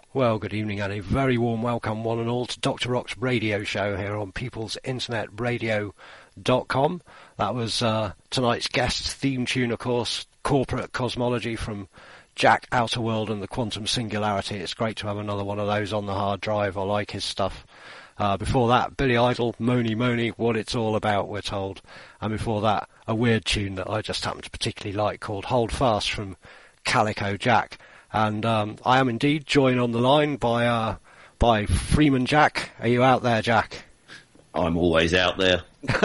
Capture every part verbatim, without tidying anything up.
Well, good evening and a very warm welcome, one and all, to Doctor Rock's radio show here on peoples internet radio dot com. That was uh, tonight's guest's theme tune, of course, Corporate Cosmology from Jack Outerworld and the Quantum Singularity. It's great to have another one of those on the hard drive. I like his stuff. Uh, before that, Billy Idol, Mony Mony, What It's All About, we're told. And before that, a weird tune that I just happen to particularly like called Hold Fast from Calico Jack. And um, I am indeed joined on the line by uh, by Freeman Jack. Are you out there, Jack? I'm always out there.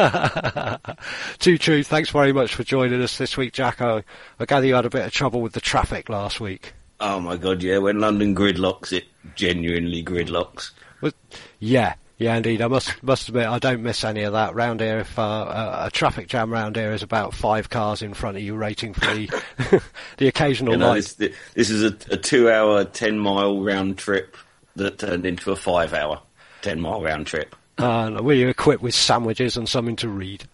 Too true. Thanks very much for joining us this week, Jack. I, I gather you had a bit of trouble with the traffic last week. Oh my God, yeah. When London gridlocks, it genuinely gridlocks. Well, yeah. Yeah, indeed. I must must admit, I don't miss any of that round here. If uh, a, a traffic jam round here is about five cars in front of you, rating for the the occasional you know, light. This, this is a, a two-hour, ten-mile round trip that turned into a five-hour, ten-mile round trip. Uh, were you equipped with sandwiches and something to read?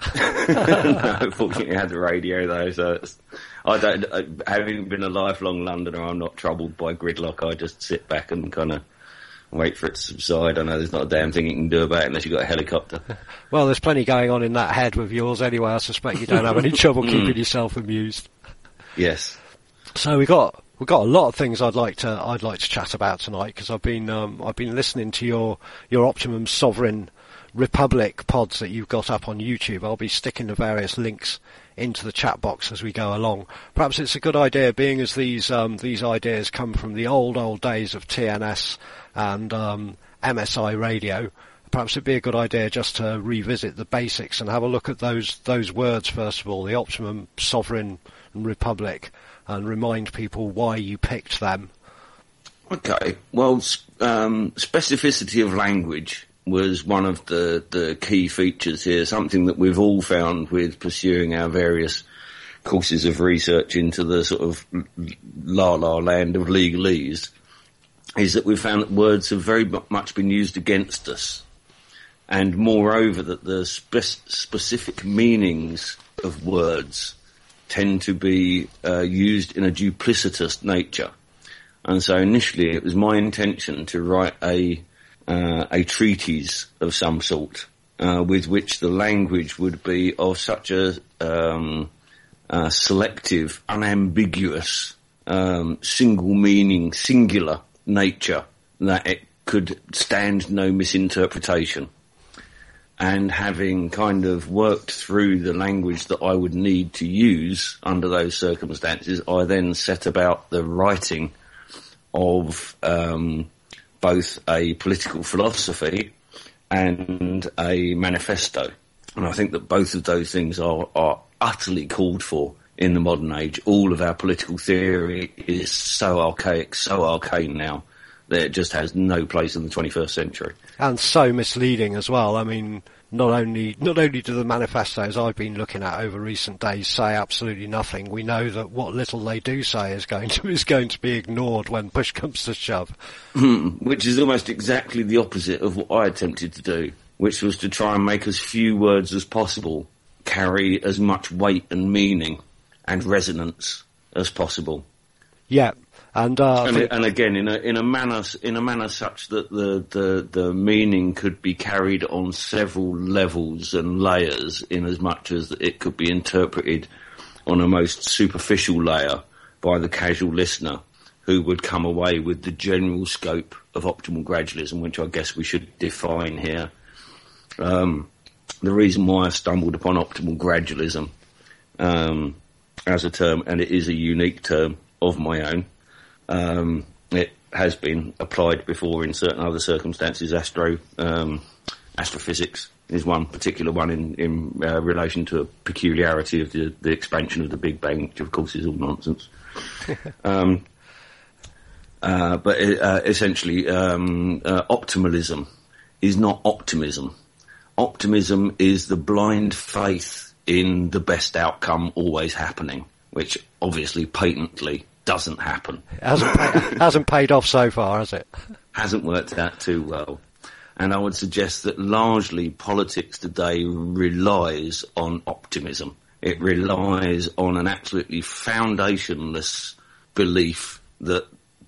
No, fortunately, I had the radio though. So it's, I don't. I, having been a lifelong Londoner, I'm not troubled by gridlock. I just sit back and kind of wait for it to subside. I know there's not a damn thing you can do about it unless you've got a helicopter. Well, there's plenty going on in that head with yours anyway. I suspect you don't have any trouble keeping yourself amused. Yes. So we got we've got a lot of things I'd like to I'd like to chat about tonight, because I've been um, I've been listening to your your Optimum Sovereign Republic pods that you've got up on YouTube. I'll be sticking the various links into the chat box as we go along. Perhaps it's a good idea, being as these um, these ideas come from the old old days of T N S and um, M S I radio. Perhaps it'd be a good idea just to revisit the basics and have a look at those those words first of all, the Optimum Sovereign Republic, and remind people why you picked them. Okay. Well, um, specificity of language was one of the, the key features here, something that we've all found with pursuing our various courses of research into the sort of la-la land of legalese, is that we've found that words have very much been used against us. And moreover, that the spe- specific meanings of words tend to be uh, used in a duplicitous nature. And so initially it was my intention to write a Uh, a treatise of some sort, uh, with which the language would be of such a um, uh, selective, unambiguous, um, single meaning, singular nature that it could stand no misinterpretation. And having kind of worked through the language that I would need to use under those circumstances, I then set about the writing of um both a political philosophy and a manifesto. And I think that both of those things are, are utterly called for in the modern age. All of our political theory is so archaic, so arcane now, that it just has no place in the twenty-first century. And so misleading as well. I mean, not only not only do the manifestos I've been looking at over recent days say absolutely nothing, we know that what little they do say is going to is going to be ignored when push comes to shove. Which is almost exactly the opposite of what I attempted to do, which was to try and make as few words as possible carry as much weight and meaning and resonance as possible. Yeah. And, uh, and, and again, in a in a manner in a manner such that the, the the meaning could be carried on several levels and layers, in as much as it could be interpreted on a most superficial layer by the casual listener, who would come away with the general scope of optimal gradualism, which I guess we should define here. Um, the reason why I stumbled upon optimal gradualism um, as a term, and it is a unique term of my own. Um, it has been applied before in certain other circumstances. Astro, um, astrophysics is one particular one in, in uh, relation to a peculiarity of the, the expansion of the Big Bang, which of course is all nonsense. um, uh, but uh, essentially, um, uh, optimalism is not optimism. Optimism is the blind faith in the best outcome always happening, which obviously patently doesn't happen. It hasn't, pay, hasn't paid off so far, has it? Hasn't worked out too well. And I would suggest that largely politics today relies on optimism. It relies on an absolutely foundationless belief that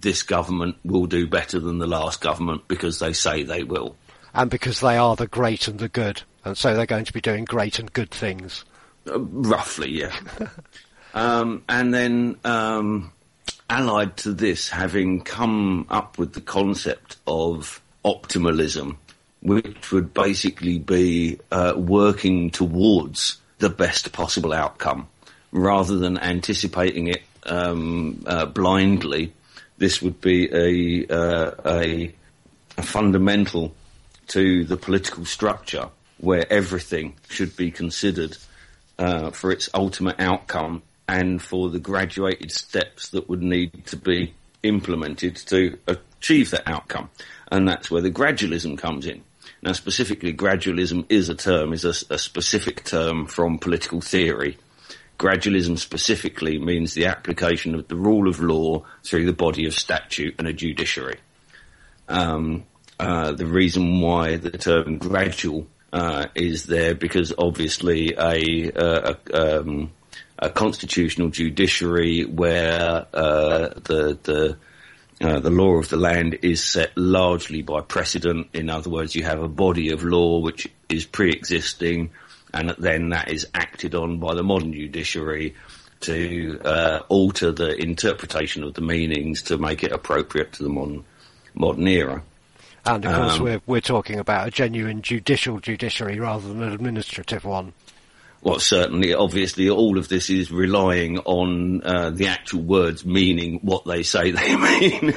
this government will do better than the last government because they say they will. And because they are the great and the good, and so they're going to be doing great and good things. Uh, roughly, yeah. um, and then, um, allied to this, having come up with the concept of optimalism, which would basically be uh, working towards the best possible outcome, rather than anticipating it um, uh, blindly. This would be a, uh, a, a fundamental to the political structure where everything should be considered uh, for its ultimate outcome and for the graduated steps that would need to be implemented to achieve that outcome. And that's where the gradualism comes in. Now, specifically, gradualism is a term, is a, a specific term from political theory. Gradualism specifically means the application of the rule of law through the body of statute and a judiciary. Um, uh, the reason why the term gradual uh, is there, because obviously a, uh, a, um, a constitutional judiciary where uh, the the Uh, the law of the land is set largely by precedent. In other words, you have a body of law which is pre-existing, and then that is acted on by the modern judiciary to uh, alter the interpretation of the meanings to make it appropriate to the modern modern era. And of course, um, we're we're talking about a genuine judicial judiciary rather than an administrative one. Well, certainly, obviously, all of this is relying on uh, the actual words meaning what they say they mean.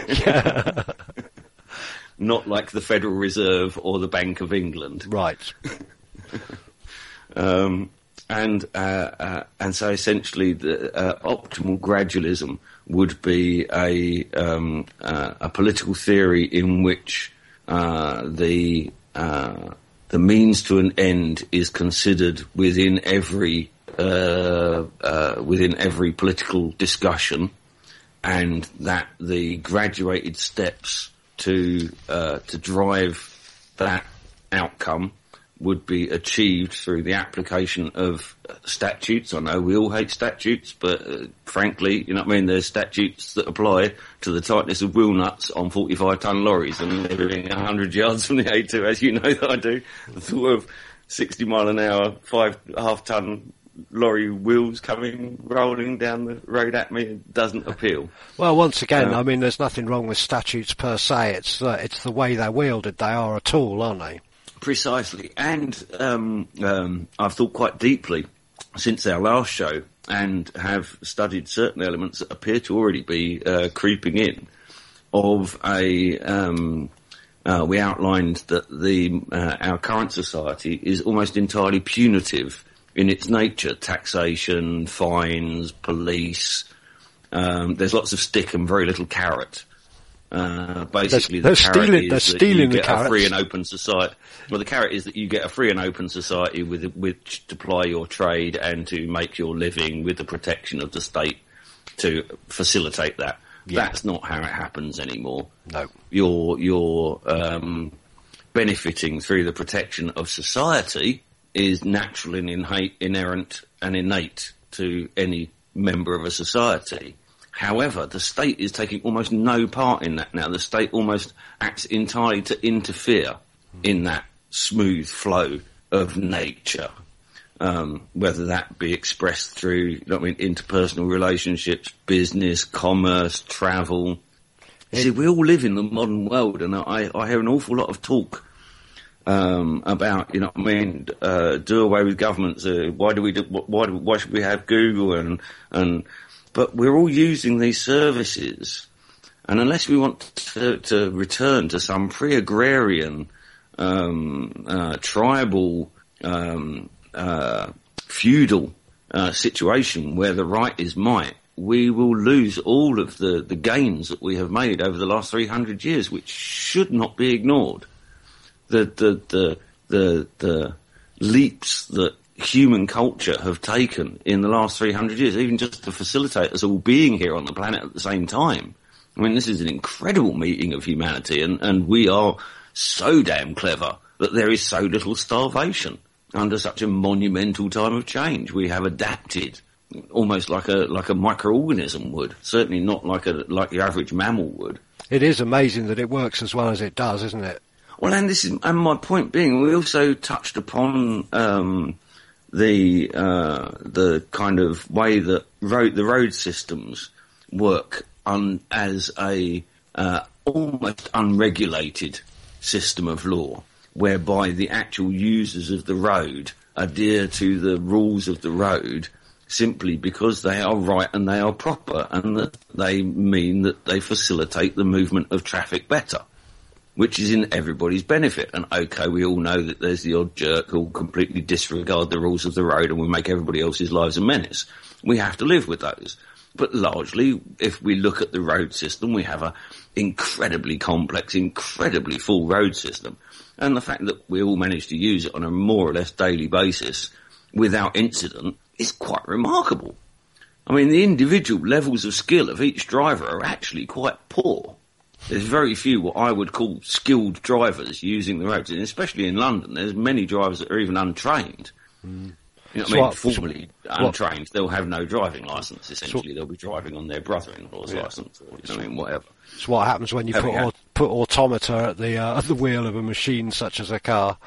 Not like the Federal Reserve or the Bank of England. Right. um, and uh, uh, and so essentially the uh, optimal gradualism would be a, um, uh, a political theory in which uh, the... Uh, The means to an end is considered within every uh, uh, within every political discussion, and that the graduated steps to uh, to drive that outcome would be achieved through the application of statutes. I know we all hate statutes, but uh, frankly, you know what I mean, there's statutes that apply to the tightness of wheel nuts on forty-five ton lorries, and they're doing one hundred yards from the A two, as you know that I do. The thought of sixty mile an hour, five half ton lorry wheels coming, rolling down the road at me doesn't appeal. Well, once again, Uh, I mean, there's nothing wrong with statutes per se. It's uh, it's the way they're wielded. They are a tool, aren't they? Precisely. And um, um, I've thought quite deeply since our last show and have studied certain elements that appear to already be uh, creeping in of a... Um, uh, we outlined that the uh, our current society is almost entirely punitive in its nature. Taxation, fines, police. Um, there's lots of stick and very little carrot. Uh, basically, they're, the they're carrot stealing, is they're that stealing you the get a free carrots. and open society. Well, the carrot is that you get a free and open society with which to ply your trade and to make your living with the protection of the state to facilitate that. Yeah. That's not how it happens anymore. No. You're, you're um, benefiting through the protection of society is natural and inha- inherent and innate to any member of a society. However, the state is taking almost no part in that now. The state almost acts entirely to interfere in that smooth flow of nature, um, whether that be expressed through, you know what I mean, interpersonal relationships, business, commerce, travel. You see, we all live in the modern world, and I, I hear an awful lot of talk um, about, you know what I mean, uh, do away with governments. Uh, why do we do, why do, why should we have Google and and But we're all using these services, and unless we want to, to return to some pre-agrarian, um, uh, tribal, um, uh, feudal uh, situation where the right is might, we will lose all of the, the gains that we have made over the last three hundred years, which should not be ignored. The the the the, the leaps that human culture have taken in the last three hundred years, even just to facilitate us all being here on the planet at the same time. I mean, this is an incredible meeting of humanity, and, and we are so damn clever that there is so little starvation under such a monumental time of change. We have adapted almost like a like a microorganism would. Certainly not like a like the average mammal would. It is amazing that it works as well as it does, isn't it? Well, and this is and my point being, we also touched upon um, the uh, the kind of way that road the road systems work on as a uh, almost unregulated system of law, whereby the actual users of the road adhere to the rules of the road simply because they are right and they are proper, and that they mean that they facilitate the movement of traffic better, which is in everybody's benefit. And okay, we all know that there's the odd jerk who'll completely disregard the rules of the road and will make everybody else's lives a menace. We have to live with those. But largely, if we look at the road system, we have a incredibly complex, incredibly full road system. And the fact that we all manage to use it on a more or less daily basis without incident is quite remarkable. I mean, the individual levels of skill of each driver are actually quite poor. There's very few what I would call skilled drivers using the roads, and especially in London, there's many drivers that are even untrained. Mm. You know what so I mean? What, Formally what, untrained, they'll have no driving licence, essentially. So, they'll be driving on their brother-in-law's yeah. licence, or, you know, I mean, whatever. It's what happens when you put, au- put automator at the uh, at the wheel of a machine such as a car.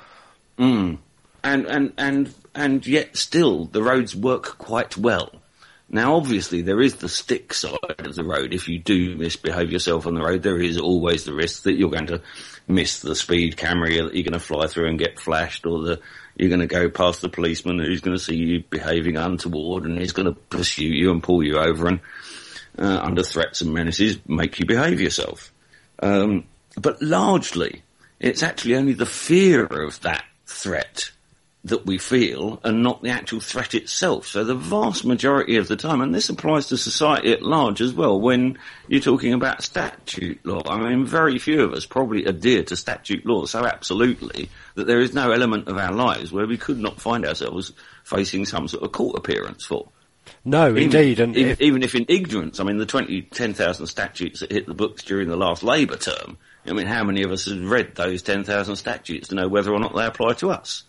Mm. And, and, and, and yet still, the roads work quite well. Now, obviously, there is the stick side of the road. If you do misbehave yourself on the road, there is always the risk that you're going to miss the speed camera, that you're going to fly through and get flashed, or that you're going to go past the policeman who's going to see you behaving untoward, and he's going to pursue you and pull you over and, uh, under threats and menaces, make you behave yourself. Um, but largely, it's actually only the fear of that threat that we feel, and not the actual threat itself. So the vast majority of the time, and this applies to society at large as well, when you're talking about statute law, I mean, very few of us probably adhere to statute law so absolutely that there is no element of our lives where we could not find ourselves facing some sort of court appearance for. No, even, indeed. And even, if... even if in ignorance, I mean, the twenty, ten thousand statutes that hit the books during the last Labour term, I mean, how many of us have read those ten thousand statutes to know whether or not they apply to us?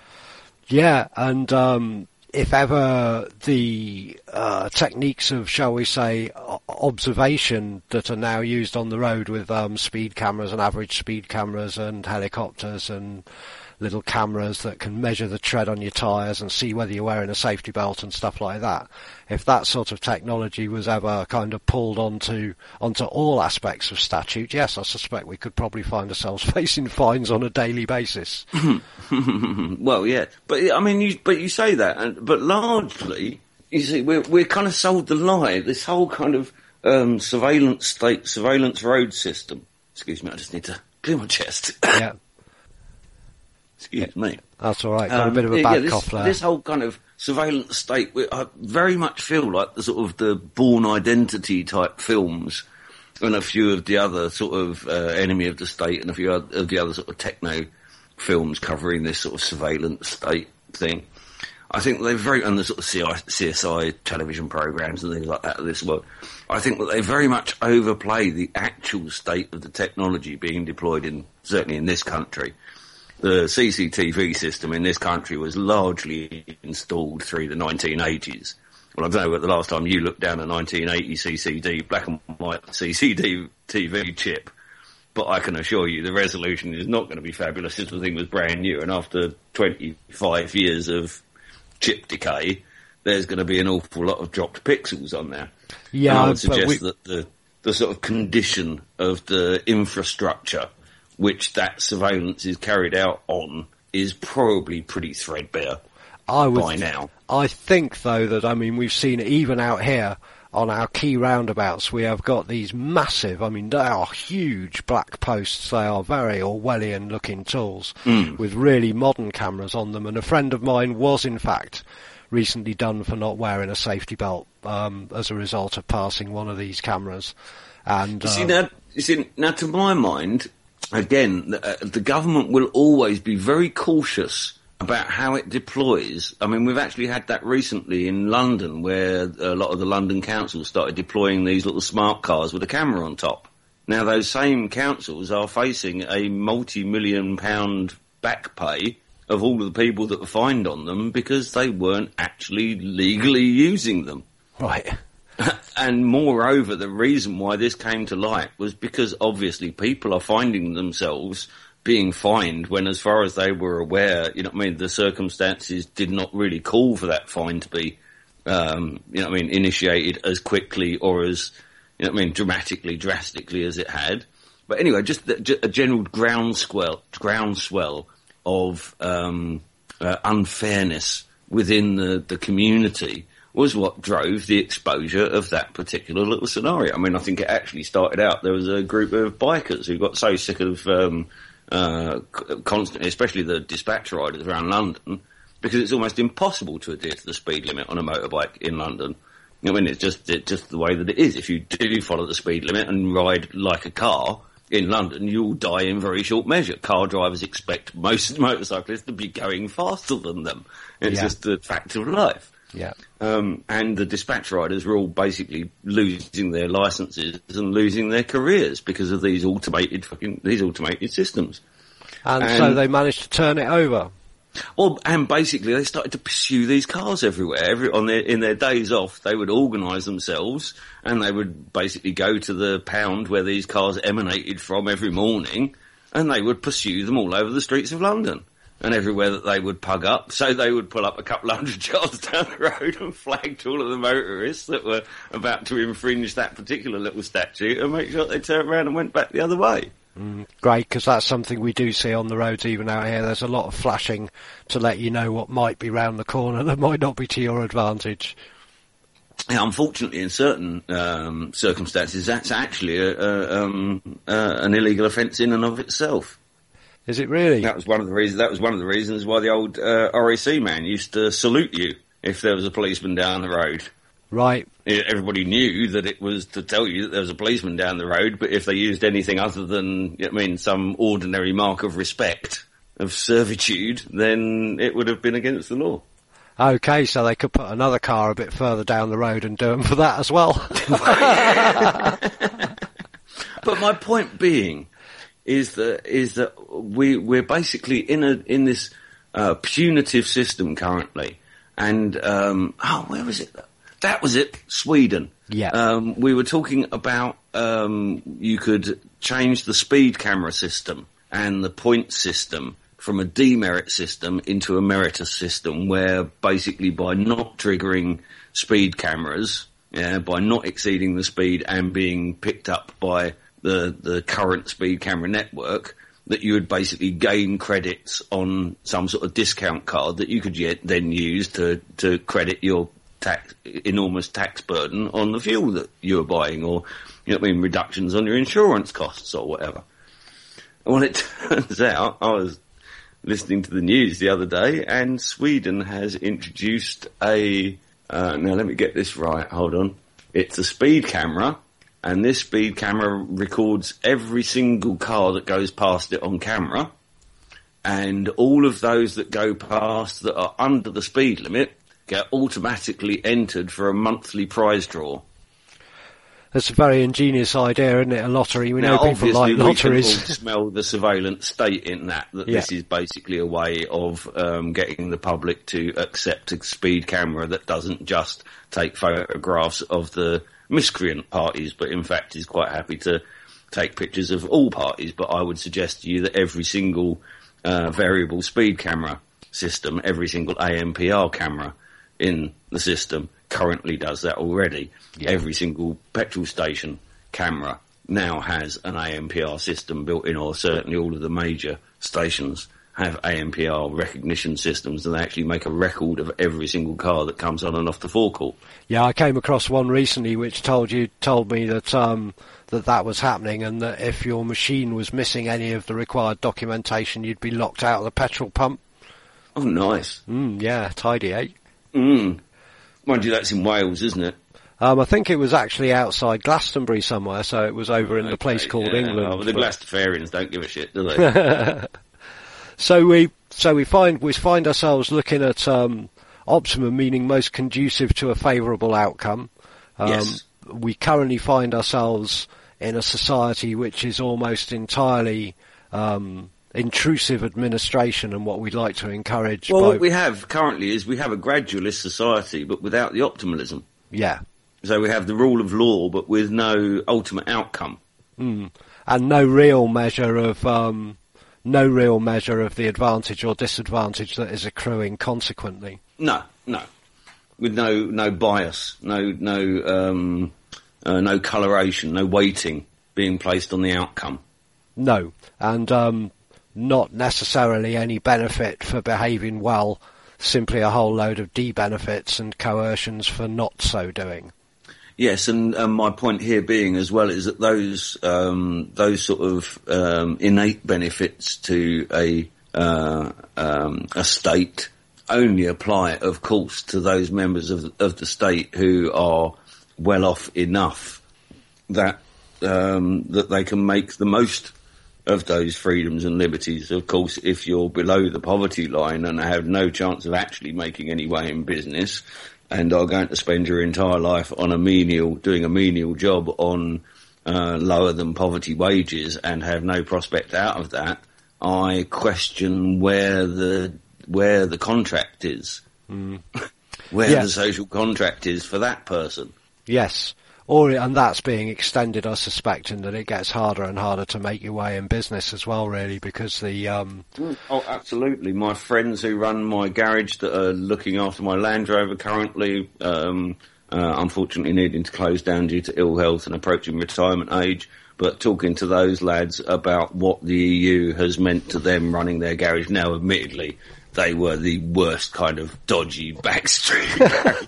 Yeah, and um, if ever the uh, techniques of, shall we say, observation that are now used on the road with um, speed cameras and average speed cameras and helicopters and little cameras that can measure the tread on your tyres and see whether you're wearing a safety belt and stuff like that, if that sort of technology was ever kind of pulled onto onto all aspects of statute, yes, I suspect we could probably find ourselves facing fines on a daily basis. Well, yeah, but I mean, you, but you say that, and, but largely, you see, we're we're kind of sold the lie. This whole kind of um, surveillance state, surveillance road system. Excuse me, I just need to clear my chest. Yeah. Excuse me. That's all right. Got um, a bit of a bad yeah, this, cough there. This whole kind of surveillance state, I very much feel like the sort of the Bourne Identity type films, and a few of the other sort of uh, Enemy of the State, and a few of the other sort of techno films covering this sort of surveillance state thing. I think they're very, and the sort of C S I television programs and things like that of this world. I think that they very much overplay the actual state of the technology being deployed in, certainly in this country. The C C T V system in this country was largely installed through the nineteen eighties. Well, I don't know what the last time you looked down a nineteen eighty C C D, black and white C C D T V chip, but I can assure you the resolution is not going to be fabulous if the thing was brand new, and after twenty-five years of chip decay, there's going to be an awful lot of dropped pixels on there. Yeah, and I would suggest we... that the, the sort of condition of the infrastructure which that surveillance is carried out on is probably pretty threadbare I would, by now. I think, though, that, I mean, we've seen it even out here on our key roundabouts. We have got these massive, I mean, they are huge black posts. They are very Orwellian-looking tools mm. with really modern cameras on them. And a friend of mine was, in fact, recently done for not wearing a safety belt um, as a result of passing one of these cameras. And you see, um, now, you see, now, to my mind, again, the, uh, the government will always be very cautious about how it deploys. I mean, we've actually had that recently in London, where a lot of the London councils started deploying these little smart cars with a camera on top. Now, those same councils are facing a multi-million pound back pay of all of the people that were fined on them because they weren't actually legally using them. Right. And moreover, the reason why this came to light was because obviously people are finding themselves being fined when, as far as they were aware, you know what I mean, the circumstances did not really call for that fine to be, um, you know what I mean, initiated as quickly or as, you know what I mean, dramatically, drastically as it had. But anyway, just the, a general groundswell, groundswell of um, uh, unfairness within the, the community was what drove the exposure of that particular little scenario. I mean, I think it actually started out, there was a group of bikers who got so sick of um, uh, constantly, especially the dispatch riders around London, because it's almost impossible to adhere to the speed limit on a motorbike in London. I mean, it's just it's just the way that it is. If you do follow the speed limit and ride like a car in London, you'll die in very short measure. Car drivers expect most motorcyclists to be going faster than them. It's yeah. just a fact of life. Yeah. Um, and the dispatch riders were all basically losing their licenses and losing their careers because of these automated fucking these automated systems. And, and so they managed to turn it over. Well, and basically they started to pursue these cars everywhere. Every, on their, in their days off, they would organise themselves and they would basically go to the pound where these cars emanated from every morning, and they would pursue them all over the streets of London and everywhere that they would pug up. So they would pull up a couple hundred yards down the road and flag to all of the motorists that were about to infringe that particular little statute and make sure they turned around and went back the other way. Mm, great, because that's something we do see on the roads even out here. There's a lot of flashing to let you know what might be round the corner that might not be to your advantage. Yeah, unfortunately, in certain um, circumstances, that's actually a, a, um, uh, an illegal offence in and of itself. Is it really? That was one of the reasons. That was one of the reasons why the old uh, R A C man used to salute you if there was a policeman down the road. Right. Everybody knew that it was to tell you that there was a policeman down the road, but if they used anything other than, I mean, some ordinary mark of respect, of servitude, then it would have been against the law. Okay, so they could put another car a bit further down the road and do them for that as well. But my point being is that is that we we're basically in a in this uh, punitive system currently, and um, oh, where was it? That was it, Sweden. Yeah. Um, we were talking about um, you could change the speed camera system and the point system from a demerit system into a meritus system, where basically by not triggering speed cameras, yeah, by not exceeding the speed and being picked up by the, the current speed camera network, that you would basically gain credits on some sort of discount card that you could yet then use to, to credit your tax, enormous tax burden on the fuel that you were buying, or, you know what I mean, reductions on your insurance costs or whatever. Well, it turns out, I was listening to the news the other day, and Sweden has introduced a, uh, now let me get this right, hold on. It's a speed camera, and this speed camera records every single car that goes past it on camera, and all of those that go past that are under the speed limit get automatically entered for a monthly prize draw. That's a very ingenious idea, isn't it? A lottery. We now, know people like lotteries. We can all smell the surveillance state in that, that yeah. This is basically a way of um, getting the public to accept a speed camera that doesn't just take photographs of the miscreant parties, but in fact is quite happy to take pictures of all parties. But I would suggest to you that every single uh, variable speed camera system, every single A M P R camera in the system currently does that already. Yeah. Every single petrol station camera now has an A M P R system built in, or certainly all of the major stations have A M P R recognition systems, and they actually make a record of every single car that comes on and off the forecourt. Yeah, I came across one recently which told you told me that um, that that was happening, and that if your machine was missing any of the required documentation, you'd be locked out of the petrol pump. Oh, nice. Mm, yeah, tidy, eh? Mm. Mind you, that's in Wales, isn't it? Um, I think it was actually outside Glastonbury somewhere, so it was over in okay, the place called yeah. England. Oh, well, the Glastonburyans don't give a shit, do they? so we so we find we find ourselves looking at um, optimum, meaning most conducive to a favourable outcome. Um, yes. We currently find ourselves in a society which is almost entirely um, intrusive administration and what we'd like to encourage. Well, by... what we have currently is we have a gradualist society, but without the optimalism. Yeah. So we have the rule of law, but with no ultimate outcome. Mm. And no real measure of um, no real measure of the advantage or disadvantage that is accruing consequently. No, no, with no no bias, no no um, uh, no coloration, no weighting being placed on the outcome. No, and um, not necessarily any benefit for behaving well. Simply a whole load of de-benefits and coercions for not so doing. Yes, and um, my point here being as well is that those um, those sort of um, innate benefits to a uh, um, a state only apply, of course, to those members of of the state who are well off enough that um, that they can make the most of those freedoms and liberties. Of course, if you're below the poverty line and have no chance of actually making any way in business, and are going to spend your entire life on a menial, doing a menial job on uh, lower than poverty wages and have no prospect out of that, I question where the where the contract is, mm. where yeah. the social contract is for that person. Yes. Or, and that's being extended, I suspect, in that it gets harder and harder to make your way in business as well, really, because the... Um... Oh, absolutely. My friends who run my garage that are looking after my Land Rover currently, um, uh, unfortunately needing to close down due to ill health and approaching retirement age, but talking to those lads about what the E U has meant to them running their garage. Now, admittedly, they were the worst kind of dodgy backstreet garage.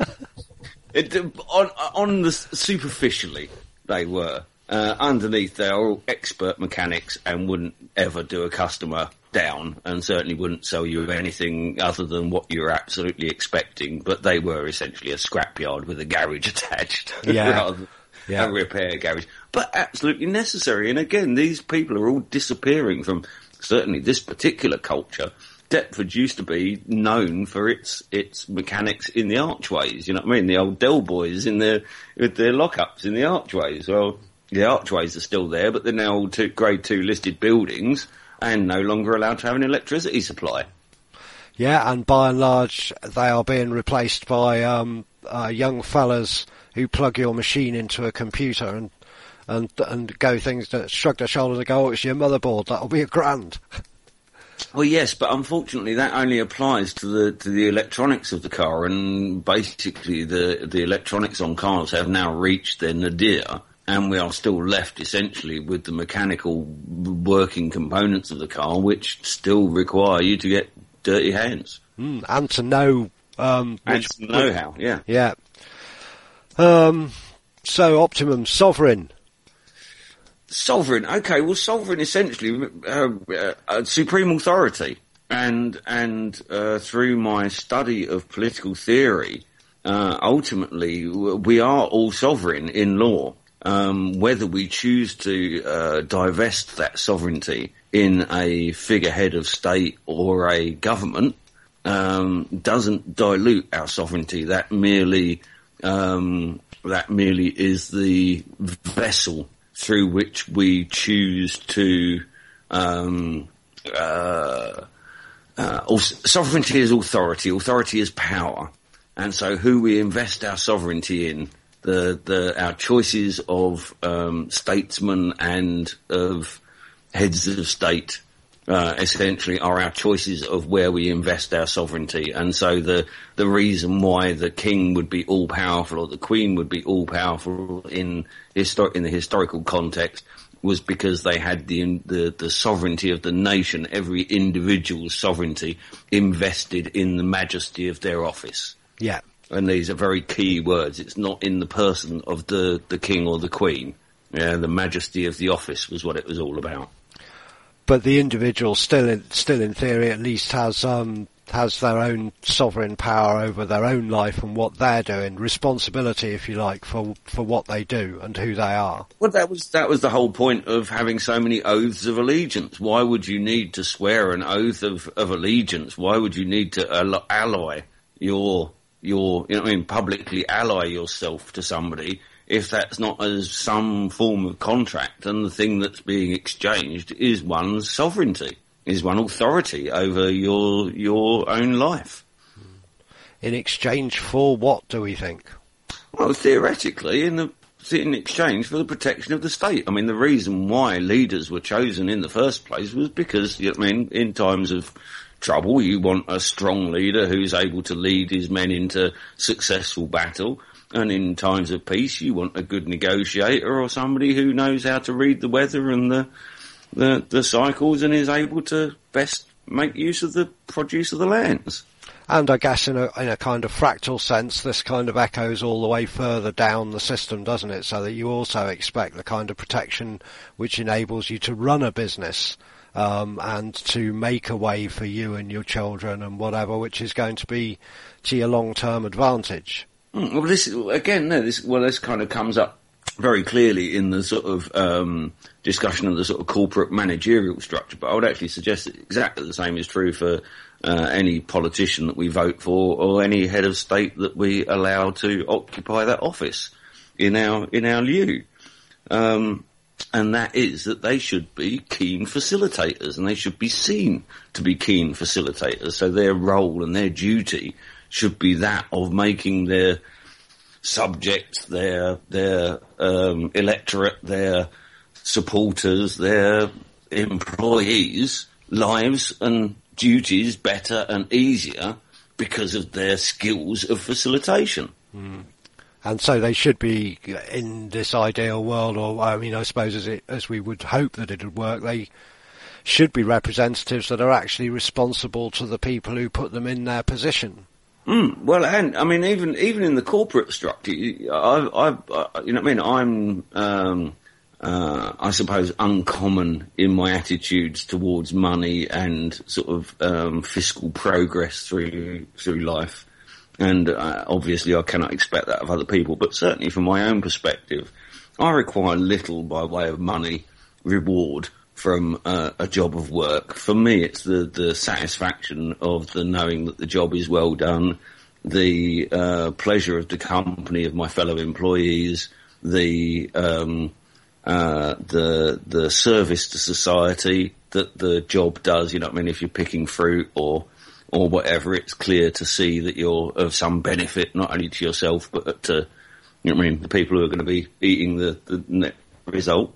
It, on, on the superficially, they were. Uh, underneath, they are all expert mechanics and wouldn't ever do a customer down, and certainly wouldn't sell you anything other than what you were absolutely expecting. But they were essentially a scrapyard with a garage attached, yeah. rather than yeah. a repair garage. But absolutely necessary. And again, these people are all disappearing from certainly this particular culture. Deptford used to be known for its its mechanics in the archways, you know what I mean? The old Del Boys in their, with their lockups in the archways. Well, the archways are still there, but they're now all two, grade two listed buildings and no longer allowed to have an electricity supply. Yeah, and by and large, they are being replaced by um, uh, young fellas who plug your machine into a computer and and and go things that shrug their shoulders and go, oh, it's your motherboard, that'll be a grand. Well, yes, but unfortunately that only applies to the to the electronics of the car, and basically the the electronics on cars have now reached their nadir, and we are still left essentially with the mechanical working components of the car, which still require you to get dirty hands. Mm, and to know... Um, and which, to know how, yeah. Yeah. Um, so, Optimum, Sovereign... Sovereign, okay, well, sovereign essentially, uh, uh, supreme authority. And, and, uh, through my study of political theory, uh, ultimately, we are all sovereign in law. Um, whether we choose to, uh, divest that sovereignty in a figurehead of state or a government, um, doesn't dilute our sovereignty. That merely, um, that merely is the vessel through which we choose to, um, uh, uh, sovereignty is authority, authority is power. And so who we invest our sovereignty in, the, the, our choices of, um, statesmen and of heads of state, uh, essentially are our choices of where we invest our sovereignty. And so the, the reason why the king would be all powerful or the queen would be all powerful in histor- in the historical context was because they had the, the, the sovereignty of the nation, every individual's sovereignty invested in the majesty of their office. Yeah. And these are very key words. It's not in the person of the, the king or the queen. Yeah, the majesty of the office was what it was all about. But the individual still, in, still in theory, at least has um, has their own sovereign power over their own life and what they're doing, responsibility, if you like, for for what they do and who they are. Well, that was that was the whole point of having so many oaths of allegiance. Why would you need to swear an oath of, of allegiance? Why would you need to ally your your you know what I mean publicly ally yourself to somebody if that's not as some form of contract, and the thing that's being exchanged is one's sovereignty? is one authority over your your own life. In exchange for what, do we think? Well, theoretically, in the in exchange for the protection of the state. I mean, the reason why leaders were chosen in the first place was because, you know, I mean, in times of trouble, you want a strong leader who's able to lead his men into successful battle. And in times of peace, you want a good negotiator or somebody who knows how to read the weather and the the, the cycles and is able to best make use of the produce of the lands. And I guess in a, in a kind of fractal sense, this kind of echoes all the way further down the system, doesn't it? So that you also expect the kind of protection which enables you to run a business um, and to make a way for you and your children and whatever, which is going to be to your long-term advantage. Mm, well, this again, no, this well, this kind of comes up very clearly in the sort of um, discussion of the sort of corporate managerial structure. But I would actually suggest that exactly the same is true for Uh, any politician that we vote for or any head of state that we allow to occupy that office in our in our lieu. Um, and that is that they should be keen facilitators and they should be seen to be keen facilitators. So their role and their duty should be that of making their subjects, their, their um, electorate, their supporters, their employees' lives and duties better and easier because of their skills of facilitation. Mm. And so they should be, in this ideal world, or I mean, I suppose as, it, as we would hope that it would work, they should be representatives that are actually responsible to the people who put them in their position. Mm, well, and I mean, even even in the corporate structure, I, I, I you know, what I mean, I'm, um, uh, I suppose, uncommon in my attitudes towards money and sort of um, fiscal progress through through life. And uh, obviously, I cannot expect that of other people. But certainly, from my own perspective, I require little by way of money reward from uh, a job of work. For me, it's the, the satisfaction of the knowing that the job is well done, the uh, pleasure of the company of my fellow employees, the um, uh, the the service to society that the job does. You know what I mean? If you're picking fruit or or whatever, it's clear to see that you're of some benefit, not only to yourself, but to, you know what I mean, the people who are going to be eating the, the net result.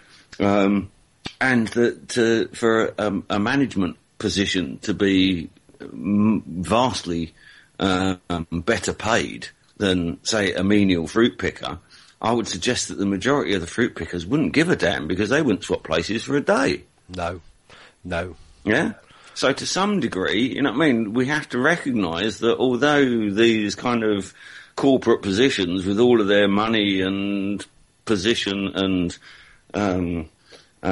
Um, and that to, for um, a management position to be vastly uh, um, better paid than, say, a menial fruit picker, I would suggest that the majority of the fruit pickers wouldn't give a damn because they wouldn't swap places for a day. No, no. Yeah? So to some degree, you know what I mean, we have to recognise that although these kind of corporate positions with all of their money and position and um, uh,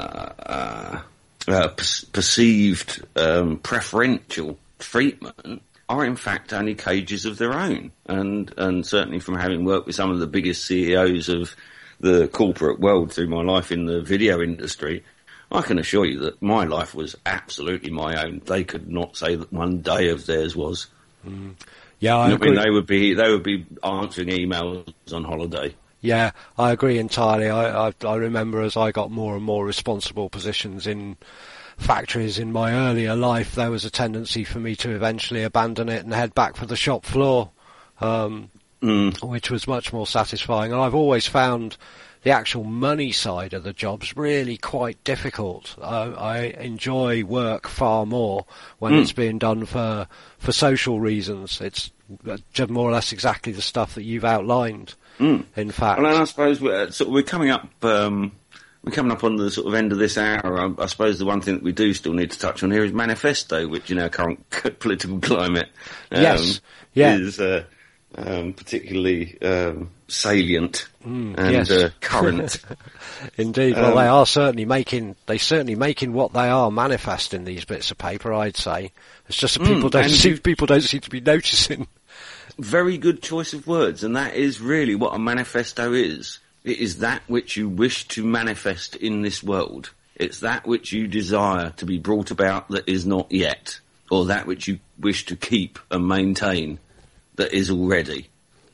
uh, uh, per- perceived um, preferential treatment are in fact only cages of their own. And, and certainly from having worked with some of the biggest C E Os of the corporate world through my life in the video industry, I can assure you that my life was absolutely my own. They could not say that one day of theirs was. Mm. Yeah, I you know agree. I mean, they would be they would be answering emails on holiday. Yeah, I agree entirely. I, I I remember as I got more and more responsible positions in factories in my earlier life, there was a tendency for me to eventually abandon it and head back for the shop floor, um, mm. which was much more satisfying. And I've always found the actual money side of the job's really quite difficult. Uh, I enjoy work far more when mm. it's being done for for social reasons. It's more or less exactly the stuff that you've outlined. Mm. In fact, well, and I suppose we're, sort of, we're coming up. Um, we're coming up on the sort of end of this hour. I, I suppose the one thing that we do still need to touch on here is manifesto, which in our current political climate, um, yes, yeah. is uh, um, particularly um, salient mm, and yes. uh, current. Indeed. Well, um, they are certainly making. They certainly making what they are manifesting these bits of paper. I'd say it's just that people mm, don't see. People don't seem to be noticing. Very good choice of words, and that is really what a manifesto is. It is that which you wish to manifest in this world. It's that which you desire to be brought about that is not yet, or that which you wish to keep and maintain that is already.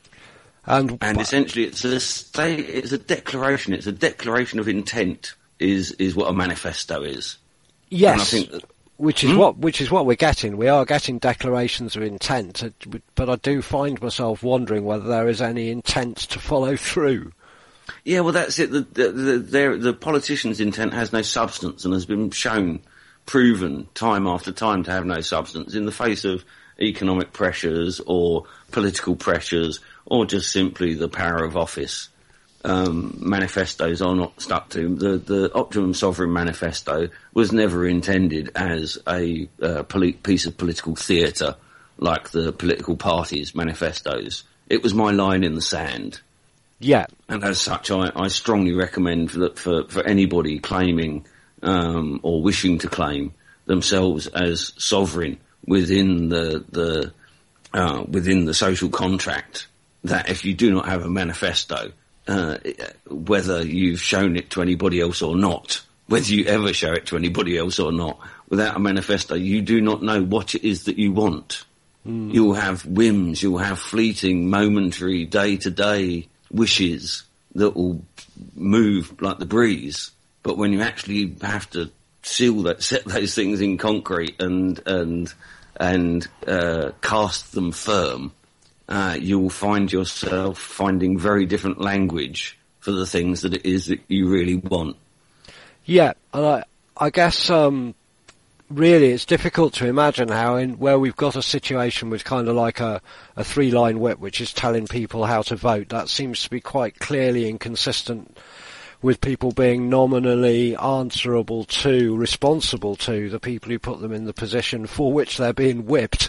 And, and essentially, it's a state, it's a declaration. It's a declaration of intent. Is is what a manifesto is. Yes. And I think that, Which is hmm? what which is what we're getting. We are getting declarations of intent, but I do find myself wondering whether there is any intent to follow through. Yeah, well, that's it. The the, the, the, the politician's intent has no substance and has been shown, proven time after time to have no substance in the face of economic pressures or political pressures or just simply the power of office. Um, manifestos are not stuck to. The, the Optimum Sovereign Manifesto was never intended as a uh, poli- piece of political theatre like the political parties' manifestos. It was my line in the sand. Yeah. And as such, I, I strongly recommend that for, for anybody claiming um, or wishing to claim themselves as sovereign within the, the uh, within the social contract, that if you do not have a manifesto, Uh, whether you've shown it to anybody else or not, whether you ever show it to anybody else or not, without a manifesto, you do not know what it is that you want. Mm. You'll have whims, you'll have fleeting, momentary, day-to-day wishes that will move like the breeze. But when you actually have to seal that, set those things in concrete and and and uh, cast them firm, Uh, you will find yourself finding very different language for the things that it is that you really want. Yeah, and I, I guess um, really it's difficult to imagine how in where we've got a situation with kind of like a, a three-line whip which is telling people how to vote. That seems to be quite clearly inconsistent with people being nominally answerable to, responsible to the people who put them in the position for which they're being whipped.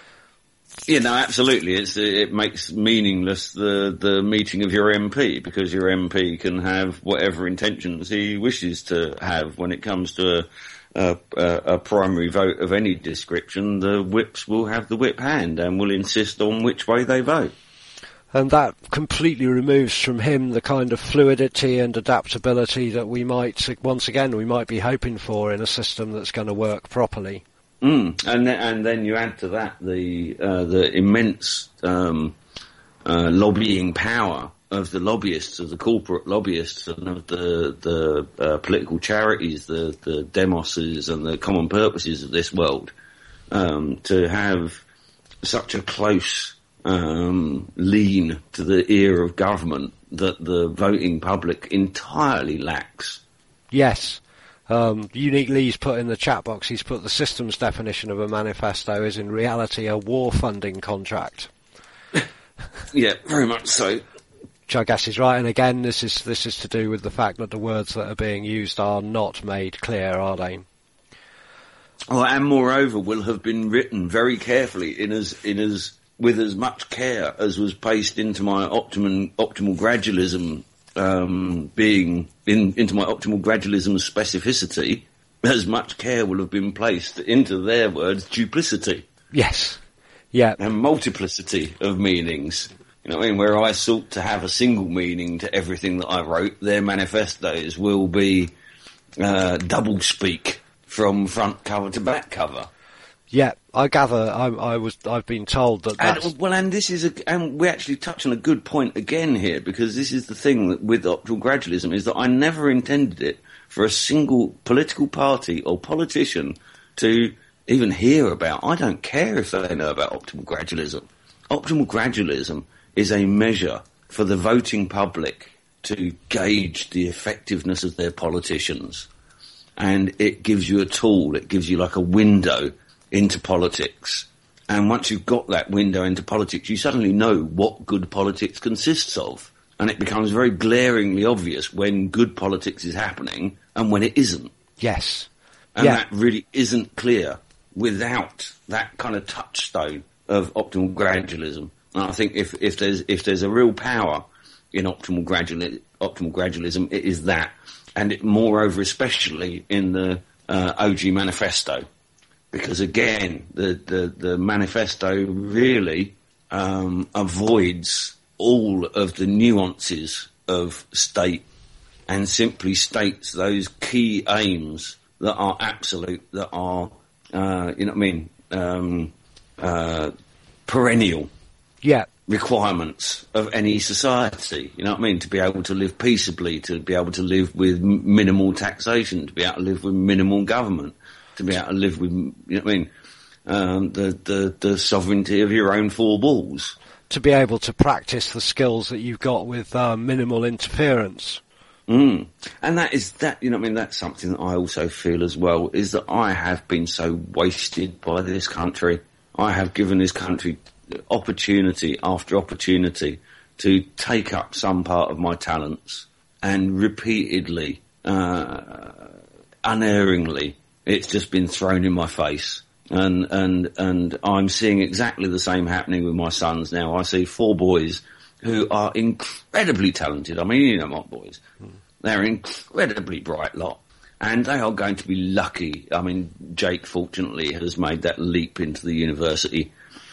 Yeah, no, absolutely. It's, it makes meaningless the, the meeting of your M P, because your M P can have whatever intentions he wishes to have when it comes to a, a, a primary vote of any description. The whips will have the whip hand and will insist on which way they vote. And that completely removes from him the kind of fluidity and adaptability that we might, once again, we might be hoping for in a system that's going to work properly. Mm. And then, and then you add to that the uh, the immense um, uh, lobbying power of the lobbyists, of the corporate lobbyists, and of the the uh, political charities, the the demoses and the common purposes of this world, um, to have such a close um, lean to the ear of government that the voting public entirely lacks. Yes. Um, Unique Lee's put in the chat box, he's put the system's definition of a manifesto is in reality a war funding contract. Yeah, very much so. Which I guess is right, and again, this is this is to do with the fact that the words that are being used are not made clear, are they? Oh, and moreover, will have been written very carefully in as in as with as much care as was placed into my optimum optimal gradualism. Um, being in, into my optimal gradualism specificity, as much care will have been placed into their words duplicity. Yes. Yeah. And multiplicity of meanings. You know what I mean? Where I sought to have a single meaning to everything that I wrote, their manifestos will be uh, double speak from front cover to back cover. Yeah, I gather. I, I was. I've been told that. That's... And, well, and this is a, and we actually touch on a good point again here, because this is the thing that with optimal gradualism is that I never intended it for a single political party or politician to even hear about. I don't care if they know about optimal gradualism. Optimal gradualism is a measure for the voting public to gauge the effectiveness of their politicians, and it gives you a tool. It gives you like a window into politics. And once you've got that window into politics, you suddenly know what good politics consists of. And it becomes very glaringly obvious when good politics is happening and when it isn't. Yes. And yeah. that really isn't clear without that kind of touchstone of optimal gradualism. And I think if, if there's if there's a real power in optimal gradual optimal gradualism, it is that. And it, moreover, especially in the uh, O G Manifesto. Because again, the, the, the manifesto really um, avoids all of the nuances of state and simply states those key aims that are absolute, that are, uh, you know what I mean, um, uh, perennial. Yeah. requirements of any society. You know what I mean? To be able to live peaceably, to be able to live with m- minimal taxation, to be able to live with minimal government, to be able to live with, you know what I mean, um, the, the, the sovereignty of your own four walls. To be able to practice the skills that you've got with uh, minimal interference. Mm. And that is that, you know what I mean, that's something that I also feel as well, is that I have been so wasted by this country. I have given this country opportunity after opportunity to take up some part of my talents, and repeatedly, uh, unerringly, it's just been thrown in my face. And, and, and I'm seeing exactly the same happening with my sons now. I see four boys who are incredibly talented. I mean, you know my boys. Mm. They're incredibly bright lot. And they are going to be lucky. I mean, Jake, fortunately, has made that leap into the university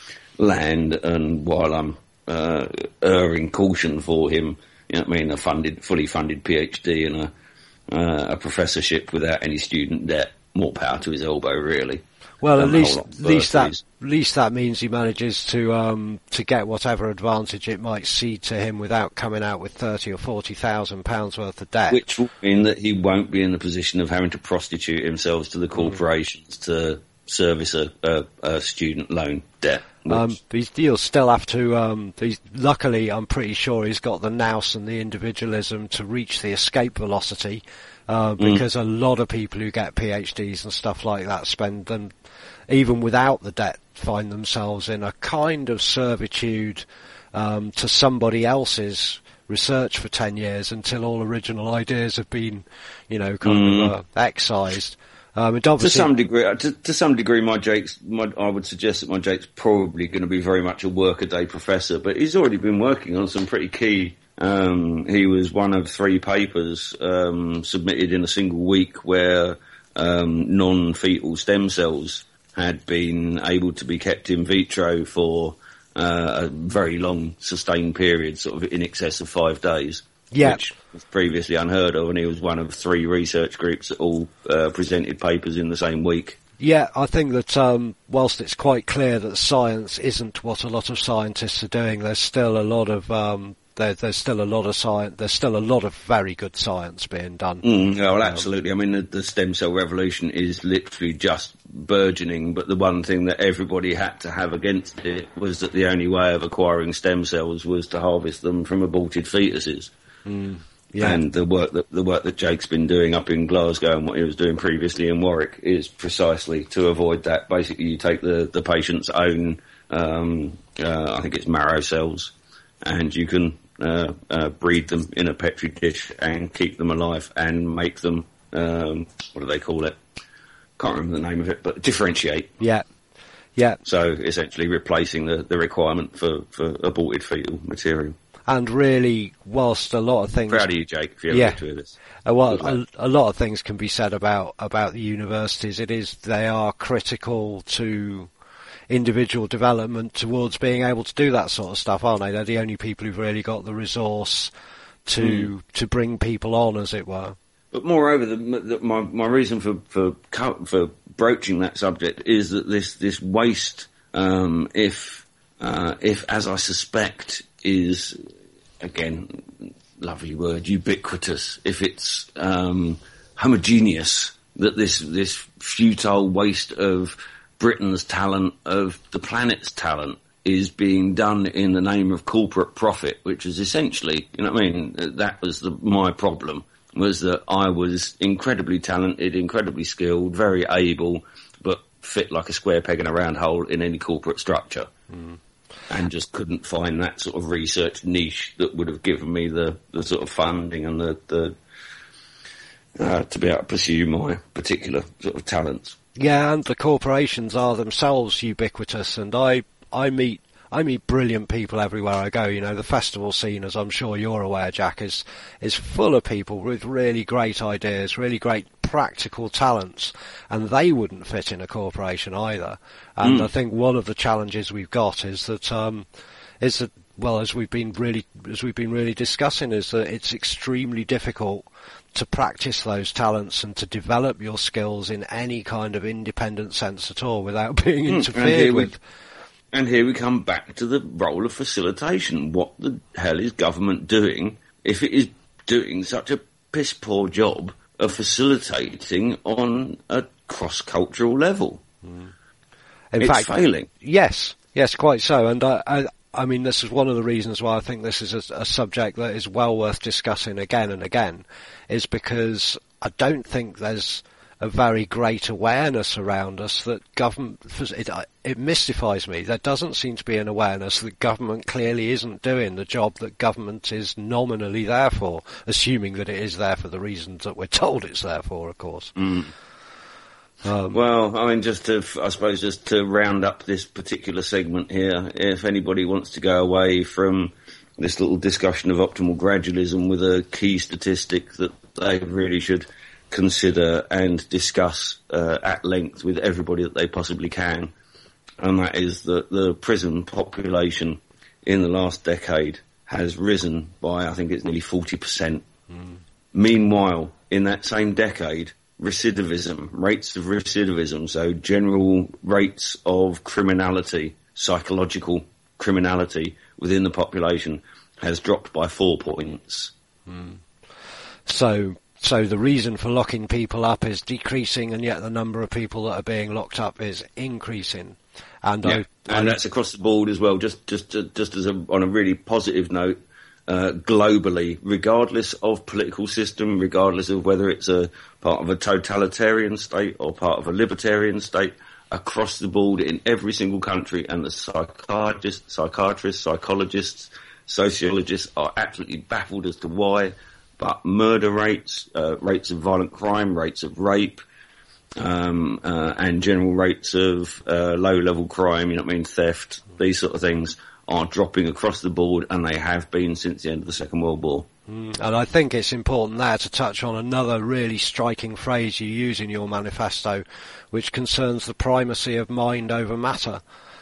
land, and while I'm uh, erring caution for him, you know what I mean, a funded, fully funded PhD and a, uh, a professorship without any student debt, more power to his elbow, really. Well, at least, at least that, at least that means he manages to um, to get whatever advantage it might cede to him without coming out with thirty or forty thousand pounds worth of debt. Which will mean that he won't be in the position of having to prostitute himself to the corporations mm. to service a, a, a student loan debt. Um, he'll still have to, um, he's, luckily I'm pretty sure he's got the nous and the individualism to reach the escape velocity, uh, because mm. a lot of people who get PhDs and stuff like that spend them, even without the debt, find themselves in a kind of servitude, um, to somebody else's research for ten years until all original ideas have been, you know, kind mm. of uh, excised. Um, to some degree, to, to some degree, my Jake's, my, I would suggest that my Jake's probably going to be very much a workaday professor, but he's already been working on some pretty key. Um, he was one of three papers um, submitted in a single week where um, non-fetal stem cells had been able to be kept in vitro for uh, a very long, sustained period, sort of in excess of five days. Yeah. Which was previously unheard of, and he was one of three research groups that all uh, presented papers in the same week. Yeah, I think that um, whilst it's quite clear that science isn't what a lot of scientists are doing, there's still a lot of um, there, there's still a lot of science. There's still a lot of very good science being done. Mm, well, absolutely. I mean, the, the stem cell revolution is literally just burgeoning, but the one thing that everybody had to have against it was that the only way of acquiring stem cells was to harvest them from aborted fetuses. Mm, yeah. And the work that the work that Jake's been doing up in Glasgow and what he was doing previously in Warwick is precisely to avoid that. Basically, you take the, the patient's own, um, uh, I think it's marrow cells, and you can uh, uh, breed them in a petri dish and keep them alive and make them, um, what do they call it? Can't remember the name of it, but differentiate. Yeah. Yeah. So essentially replacing the, the requirement for, for aborted fetal material. And really, whilst a lot of things... Proud of you, Jake, if you ever yeah, get to hear this. Uh, well, a, a lot of things can be said about, about the universities. It is, they are critical to individual development towards being able to do that sort of stuff, aren't they? They're the only people who've really got the resource to, mm. to bring people on, as it were. But moreover, the, the, my, my reason for, for, for broaching that subject is that this, this waste, um, if, uh, if, as I suspect, is, again, lovely word, ubiquitous, if it's um, homogeneous, that this this futile waste of Britain's talent, of the planet's talent, is being done in the name of corporate profit, which is essentially, you know what I mean, that was the, my problem, was that I was incredibly talented, incredibly skilled, very able, but fit like a square peg in a round hole in any corporate structure. Mm. And just couldn't find that sort of research niche that would have given me the, the sort of funding and the, the uh, to be able to pursue my particular sort of talents. Yeah, and the corporations are themselves ubiquitous, and I, I meet I meet brilliant people everywhere I go. You know, the festival scene, as I'm sure you're aware, Jack, is is full of people with really great ideas, really great practical talents, and they wouldn't fit in a corporation either. And mm. I think one of the challenges we've got is that um, is that well, as we've been really as we've been really discussing, is that it's extremely difficult to practice those talents and to develop your skills in any kind of independent sense at all without being mm. interfered with. And here we come back to the role of facilitation. What the hell is government doing if it is doing such a piss-poor job of facilitating on a cross-cultural level? Mm. In it's fact, failing. Yes, yes, quite so. And I, I, I mean, this is one of the reasons why I think this is a, a subject that is well worth discussing again and again, is because I don't think there's a very great awareness around us that government, it, it mystifies me. There doesn't seem to be an awareness that government clearly isn't doing the job that government is nominally there for, assuming that it is there for the reasons that we're told it's there for, of course. Mm. Um, well, I mean, just to, I suppose, just to round up this particular segment here, if anybody wants to go away from this little discussion of optimal gradualism with a key statistic that they really should consider and discuss uh, at length with everybody that they possibly can, and that is that the prison population in the last decade has risen by, I think it's nearly forty percent. Mm. Meanwhile, in that same decade, recidivism, rates of recidivism, so general rates of criminality, psychological criminality within the population, has dropped by four points. Mm. So, so the reason for locking people up is decreasing, and yet the number of people that are being locked up is increasing. And yeah, I, and I, that's across the board as well. Just, just, just as a, on a really positive note. Uh, globally, regardless of political system, regardless of whether it's a part of a totalitarian state or part of a libertarian state, across the board in every single country, and the psychiatrists, psychiatrists, psychologists, sociologists are absolutely baffled as to why, but murder rates, uh, rates of violent crime, rates of rape, um, uh, and general rates of uh, low-level crime, you know what I mean, theft, these sort of things, are dropping across the board, and they have been since the end of the Second World War. Mm, and I think it's important there to touch on another really striking phrase you use in your manifesto, which concerns the primacy of mind over matter,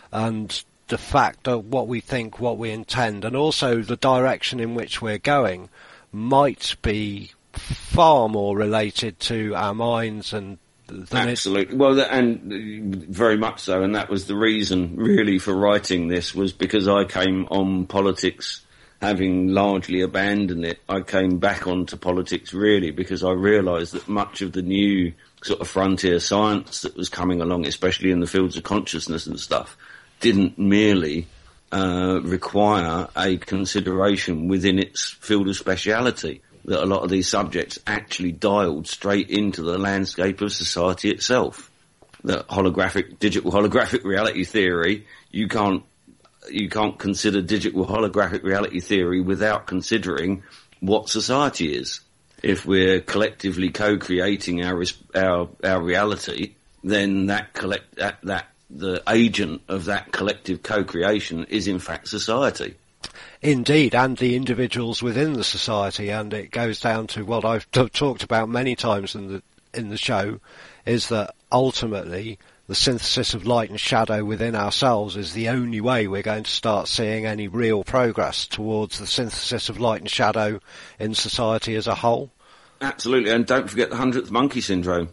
and the fact that what we think, what we intend, and also the direction in which we're going might be far more related to our minds and Absolutely. Well, and very much so, and that was the reason, really, for writing this, was because I came on politics, having largely abandoned it. I came back onto politics, really, because I realised that much of the new sort of frontier science that was coming along, especially in the fields of consciousness and stuff, didn't merely uh, require a consideration within its field of speciality. That a lot of these subjects actually dialed straight into the landscape of society itself. The holographic, digital holographic reality theory, you can't, you can't consider digital holographic reality theory without considering what society is. If we're collectively co-creating our, our, our reality, then that collect, that, that, the agent of that collective co-creation is in fact society. Indeed, and the individuals within the society, and it goes down to what I've t- talked about many times in the in the show, is that ultimately the synthesis of light and shadow within ourselves is the only way we're going to start seeing any real progress towards the synthesis of light and shadow in society as a whole. Absolutely, and don't forget the hundredth monkey syndrome.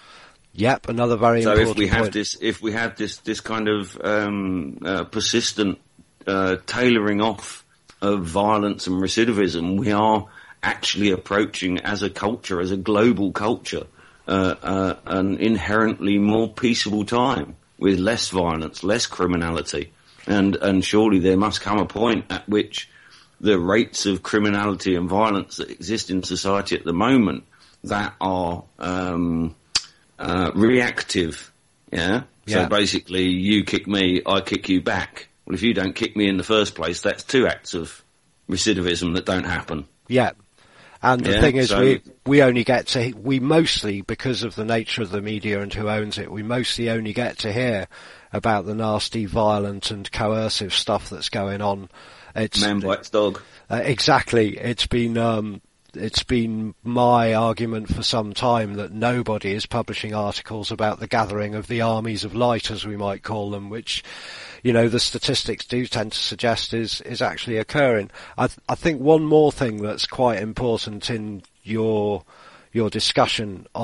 Yep, another very so important if we have point. this, if we have this, this kind of um, uh, persistent uh, tailoring off of violence and recidivism, we are actually approaching, as a culture, as a global culture, uh, uh, an inherently more peaceable time with less violence, less criminality, and and surely there must come a point at which the rates of criminality and violence that exist in society at the moment that are um, uh, reactive, yeah? yeah. So basically, you kick me, I kick you back. Well, if you don't kick me in the first place, that's two acts of recidivism that don't happen. Yeah. And the yeah, thing is, so we we only get to, we mostly, because of the nature of the media and who owns it, we mostly only get to hear about the nasty, violent and coercive stuff that's going on. It's, man bites dog. Uh, exactly. It's been, um, it's been my argument for some time that nobody is publishing articles about the gathering of the armies of light, as we might call them, which, you know, the statistics do tend to suggest is, is actually occurring. I, th- I think one more thing that's quite important in your, your discussion on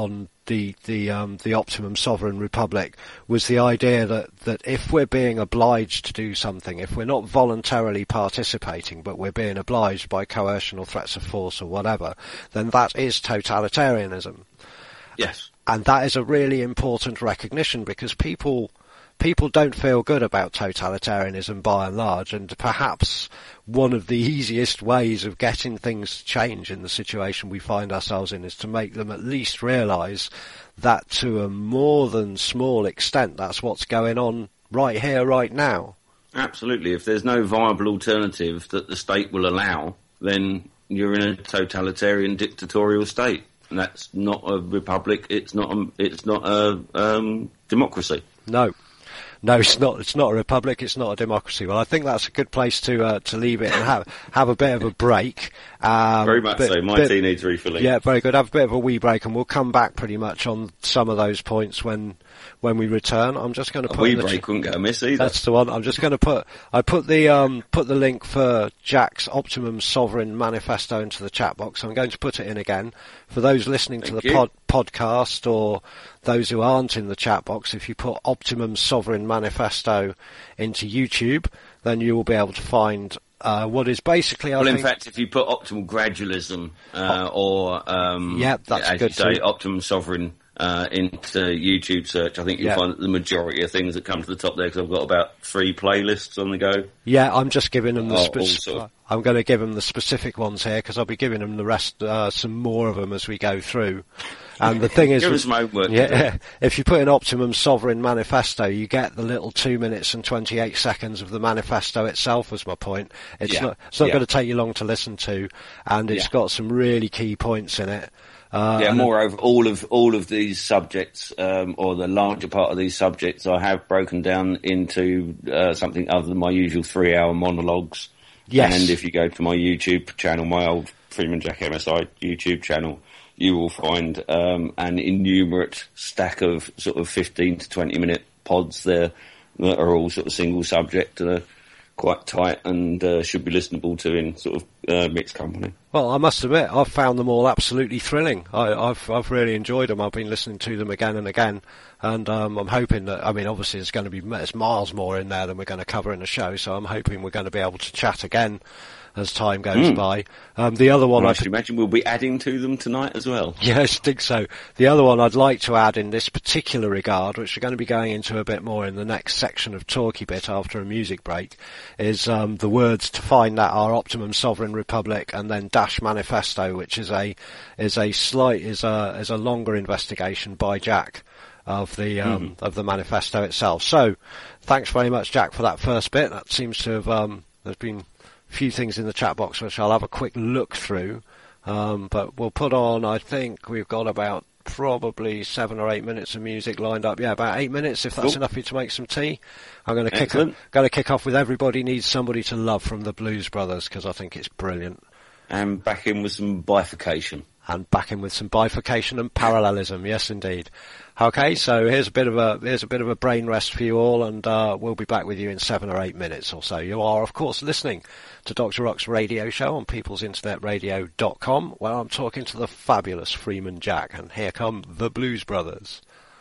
the the um, the Optimum Sovereign Republic was the idea that, that if we're being obliged to do something, if we're not voluntarily participating, but we're being obliged by coercion or threats of force or whatever, then that is totalitarianism. Yes. And that is a really important recognition, because people people don't feel good about totalitarianism by and large, and perhaps one of the easiest ways of getting things to change in the situation we find ourselves in is to make them at least realise that to a more than small extent that's what's going on right here, right now. Absolutely. If there's no viable alternative that the state will allow, then you're in a totalitarian dictatorial state. And that's not a republic, it's not a, it's not a um, democracy. No. No, it's not. It's not a republic. It's not a democracy. Well, I think that's a good place to uh, to leave it and have have a bit of a break. Um, very much bit, so. My bit, tea needs refilling. Yeah, very good. Have a bit of a wee break, and we'll come back pretty much on some of those points when when we return. I'm just going to put a wee the break ch- wouldn't go amiss either. That's the one. I'm just going to put. I put the um put the link for Jack's Optimum Sovereign Manifesto into the chat box. I'm going to put it in again for those listening Thank to the you. pod, podcast or those who aren't in the chat box. If you put Optimum Sovereign Manifesto into YouTube, then you will be able to find uh, what is basically. I well, think, in fact, if you put optimal gradualism uh, or um, yeah, that's as good you say, too. optimum sovereign uh, into YouTube search, I think you'll Yeah. find that the majority of things that come to the top there, because I've got about three playlists on the go. Yeah, I'm just giving them the. Oh, Spe- all sort of- I'm going to give them the specific ones here, because I'll be giving them the rest, uh, some more of them as we go through. And the thing is, Give us some homework. yeah, if you put in Optimum Sovereign Manifesto, you get the little two minutes and twenty-eight seconds of the manifesto itself. Was my point. It's Yeah. not. It's not Yeah. going to take you long to listen to, and it's Yeah. got some really key points in it. Uh, Yeah, and- moreover, all of all of these subjects, um, or the larger part of these subjects, I have broken down into uh, something other than my usual three-hour monologues. Yes. And if you go to my YouTube channel, my old Freeman Jack M S I YouTube channel, you will find um, an innumerate stack of sort of fifteen to twenty minute pods there that are all sort of single subject and are quite tight and uh, should be listenable to in sort of uh, mixed company. Well, I must admit, I've found them all absolutely thrilling. I, I've I've really enjoyed them. I've been listening to them again and again, and um, I'm hoping that. I mean, obviously, there's going to be there's miles more in there than we're going to cover in the show. So I'm hoping we're going to be able to chat again as time goes Mm. by. Um, the other one, I I should imagine we'll be adding to them tonight as well. Yes, I think so. The other one I'd like to add in this particular regard, which we're going to be going into a bit more in the next section of Talky Bit after a music break, is um, the words to find that are Optimum Sovereign Republic and then Dash Manifesto, which is a is a slight is a is a longer investigation by Jack of the um, Mm-hmm. of the manifesto itself. So, thanks very much, Jack, for that first bit. That seems to have um, there's been few things in the chat box which I'll have a quick look through, um, but we'll put on, I think we've got about probably seven or eight minutes of music lined up. Yeah, about eight minutes, if that's Cool. enough for you to make some tea. I'm going to kick Excellent. going to kick off with Everybody Needs Somebody to Love from the Blues Brothers, because I think it's brilliant. And back in with some bifurcation. And back in with some bifurcation and parallelism, yes indeed. Okay, so here's a bit of a here's a bit of a brain rest for you all, and uh, we'll be back with you in seven or eight minutes or so. You are, of course, listening to Doctor Rock's radio show on peoples internet radio dot com, where I'm talking to the fabulous Freeman Jack, and here come the Blues Brothers.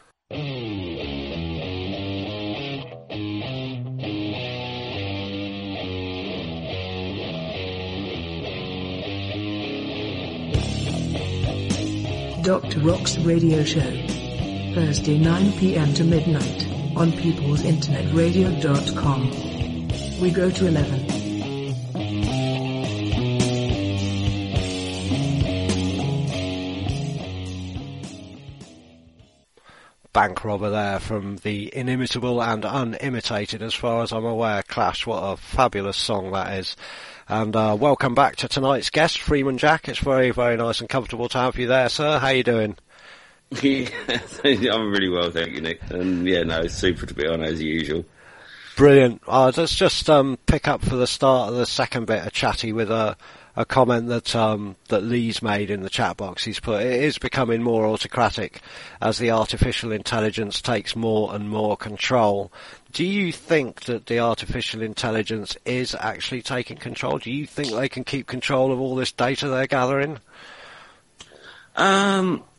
Doctor Rock's radio show. Thursday nine p.m. to midnight on peoples internet radio dot com. We go to eleven. Bank robber there from the inimitable and unimitated, as far as I'm aware, Clash. What a fabulous song that is. And uh, welcome back to tonight's guest, Freeman Jack. It's very, very nice and comfortable to have you there, sir. How you doing? Yeah, I'm really well, thank you, Nick. And yeah, no, super to be on as usual. Brilliant. Uh, let's just um, pick up for the start of the second bit of chatty with a, a comment that um, that Lee's made in the chat box. He's put, it is becoming more autocratic as the artificial intelligence takes more and more control. Do you think that the artificial intelligence is actually taking control? Do you think they can keep control of all this data they're gathering? Um,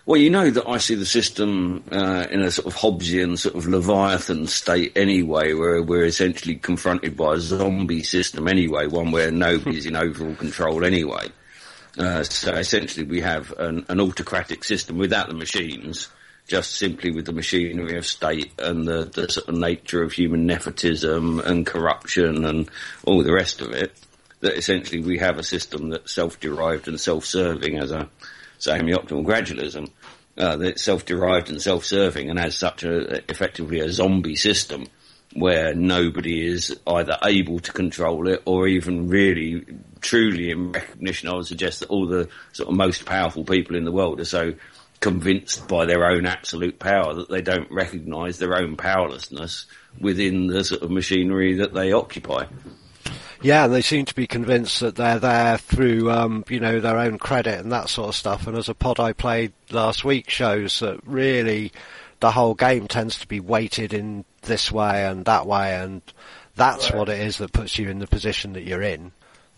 Well, you know that I see the system uh, in a sort of Hobbesian, sort of Leviathan state anyway, where we're essentially confronted by a zombie system anyway, one where nobody's in overall control anyway. Uh, so essentially we have an, an autocratic system without the machines, just simply with the machinery of state and the, the sort of nature of human nepotism and corruption and all the rest of it, that essentially we have a system that's self-derived and self-serving as a semi-optimal gradualism, uh, that's self-derived and self-serving and as such a, effectively a zombie system where nobody is either able to control it or even really truly in recognition. I would suggest that all the sort of most powerful people in the world are so convinced by their own absolute power that they don't recognise their own powerlessness within the sort of machinery that they occupy. Yeah, and they seem to be convinced that they're there through, um, you know, their own credit and that sort of stuff. And as a pod I played last week shows that really the whole game tends to be weighted in this way and that way, and that's what it is that puts you in the position that you're in.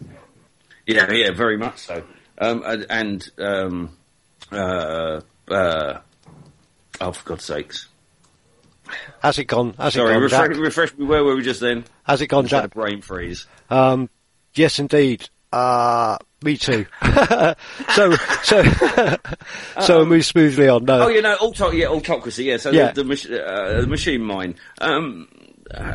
Yeah, yeah, very much so. Um, and, um, uh, uh, oh, for God's sakes. Has it gone? Has Sorry, it gone, refresh, Jack? refresh me. Where were we just then? Has it gone, Just had Jack? a brain freeze. Um, yes, indeed. Uh, me too. so, so, so we'll move smoothly on. No. Oh, you know, auto- yeah, autocracy. Yeah. So Yeah. the, the, mach- uh, the machine mind. Um, uh,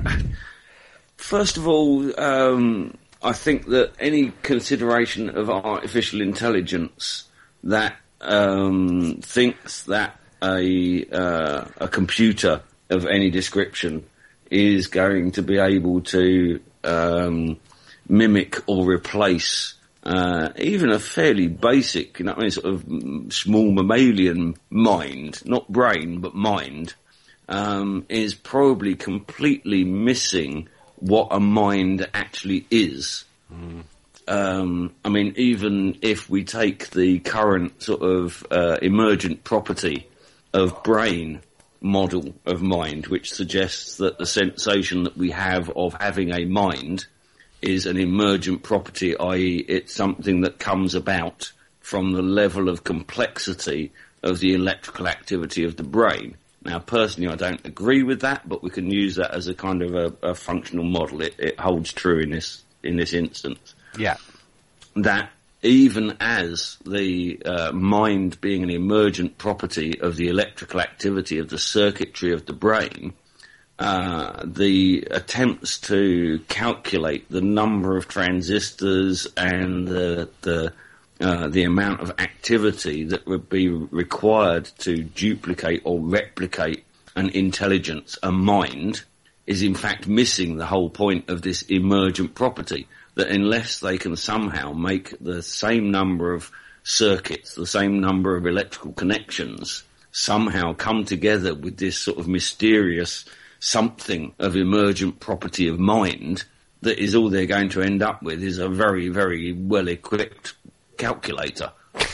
first of all, um, I think that any consideration of artificial intelligence that um, thinks that a uh, a computer of any description is going to be able to um, mimic or replace uh, even a fairly basic, you know, I mean, sort of small mammalian mind, not brain, but mind, um, is probably completely missing what a mind actually is. Mm. Um, I mean, even if we take the current sort of uh, emergent property of brain model of mind, which suggests that the sensation that we have of having a mind is an emergent property, that is it's something that comes about from the level of complexity of the electrical activity of the brain. Now, personally, I don't agree with that, but we can use that as a kind of a, a functional model. It, it holds true in this in this instance. Yeah. That even as the uh, mind being an emergent property of the electrical activity of the circuitry of the brain, uh, the attempts to calculate the number of transistors and the the, uh, the amount of activity that would be required to duplicate or replicate an intelligence, a mind, is in fact missing the whole point of this emergent property. That unless they can somehow make the same number of circuits, the same number of electrical connections, somehow come together with this sort of mysterious something of emergent property of mind, that is all they're going to end up with is a very, very well-equipped calculator.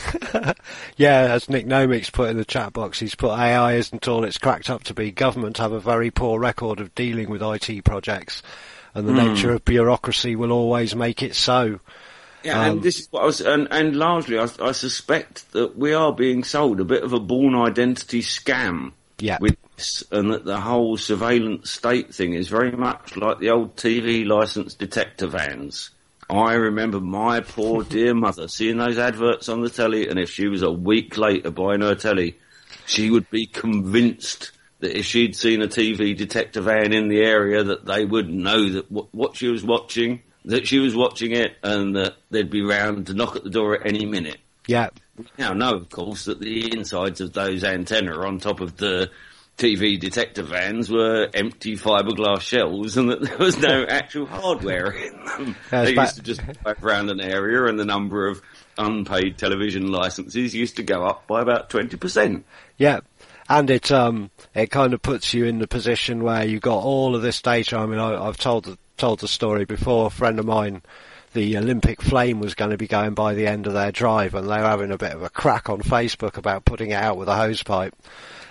Yeah, as Nick Nomics put in the chat box, he's put A I isn't all it's cracked up to be. Government have a very poor record of dealing with I T projects, and the mm. nature of bureaucracy will always make it so. Yeah, um, and this is what I was, and, and largely I, I suspect that we are being sold a bit of a born identity scam. Yeah. With this, and that the whole surveillance state thing is very much like the old T V licensed detector vans. I remember my poor dear mother seeing those adverts on the telly, and if she was a week later buying her telly, she would be convinced that if she'd seen a T V detector van in the area, that they would know that w- what she was watching, that she was watching it, and that they'd be round to knock at the door at any minute. Yeah. We now know, of course, that the insides of those antennae on top of the T V detector vans were empty fiberglass shells, and that there was no actual hardware in them. Yeah, they back- used to just drive around an area, and the number of unpaid television licenses used to go up by about twenty percent. Yeah. And it um it kind of puts you in the position where you got all of this data. I mean, I, I've told the, told the story before. A friend of mine, the Olympic Flame was going to be going by the end of their drive, and they were having a bit of a crack on Facebook about putting it out with a hose pipe.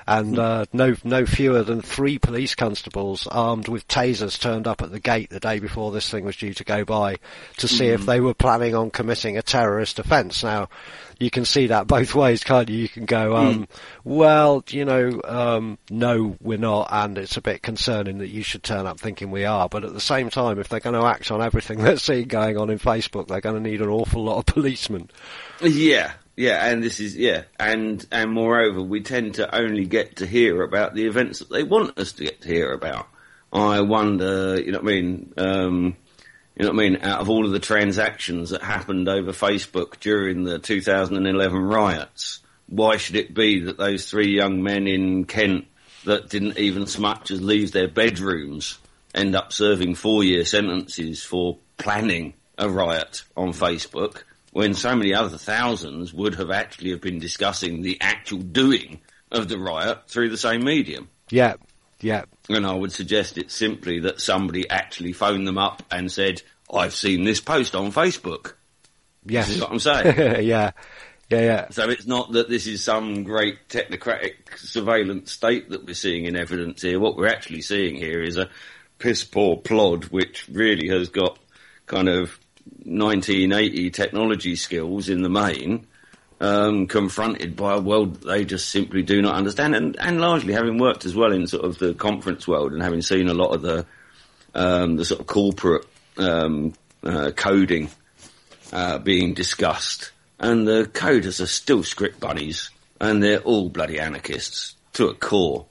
and uh, no no fewer than three police constables armed with tasers turned up at the gate the day before this thing was due to go by to see mm. if they were planning on committing a terrorist offence. Now, you can see that both ways, can't you? You can go, um, mm. well, you know, um, no, we're not, and it's a bit concerning that you should turn up thinking we are. But at the same time, if they're going to act on everything they're seeing going on in Facebook, they're going to need an awful lot of policemen. Yeah, yeah, and this is, yeah, and, and moreover, we tend to only get to hear about the events that they want us to get to hear about. I wonder, you know what I mean, um, You know what I mean? Out of all of the transactions that happened over Facebook during the two thousand eleven riots, why should it be that those three young men in Kent that didn't even so much as leave their bedrooms end up serving four-year sentences for planning a riot on Facebook, when so many other thousands would have actually have been discussing the actual doing of the riot through the same medium? Yeah. Yeah. And I would suggest it's simply that somebody actually phoned them up and said, I've seen this post on Facebook. Yes. This is what I'm saying. yeah. Yeah, yeah. So it's not that this is some great technocratic surveillance state that we're seeing in evidence here. What we're actually seeing here is a piss-poor plod which really has got kind of nineteen eighty technology skills in the main, Um, confronted by a world that they just simply do not understand, and, and largely having worked as well in sort of the conference world and having seen a lot of the um, the sort of corporate um, uh, coding uh, being discussed, and the coders are still script bunnies, and they're all bloody anarchists to a core.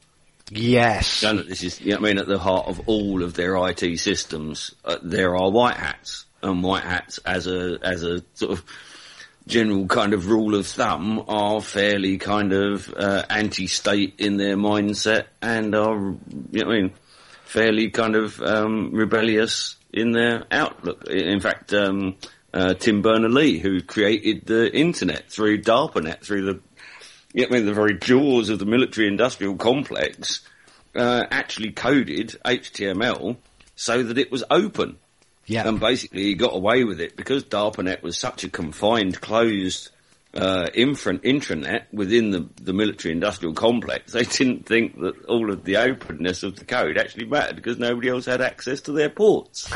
Yes, and this is, you know what I mean, at the heart of all of their I T systems, uh, there are white hats, and white hats as a as a sort of general kind of rule of thumb are fairly kind of uh, anti-state in their mindset, and are, you know what I mean, fairly kind of um, rebellious in their outlook. In fact, um, uh, Tim Berners-Lee, who created the internet through DARPANET, through the, you know what I mean, the very jaws of the military-industrial complex, uh, actually coded H T M L so that it was open. Yeah. And basically he got away with it because DARPANET was such a confined, closed uh, infra- intranet within the, the military-industrial complex. They didn't think that all of the openness of the code actually mattered because nobody else had access to their ports.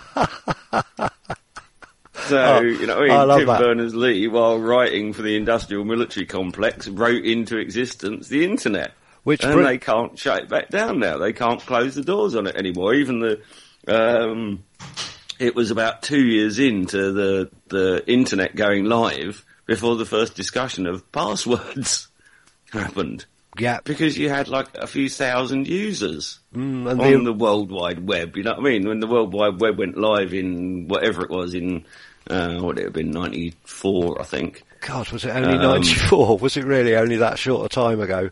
So, oh, you know, I mean, Tim Berners-Lee, while writing for the industrial military complex, wrote into existence the internet. Which and br- they can't shut it back down now. They can't close the doors on it anymore. Even the... Um, It was about two years into the the internet going live before the first discussion of passwords happened. Yeah. Because you had like a few thousand users mm, and on the, the World Wide Web, you know what I mean? When the World Wide Web went live in whatever it was in, uh, what would it have been, ninety-four, I think. God, was it only um, ninety-four? Was it really only that short a time ago?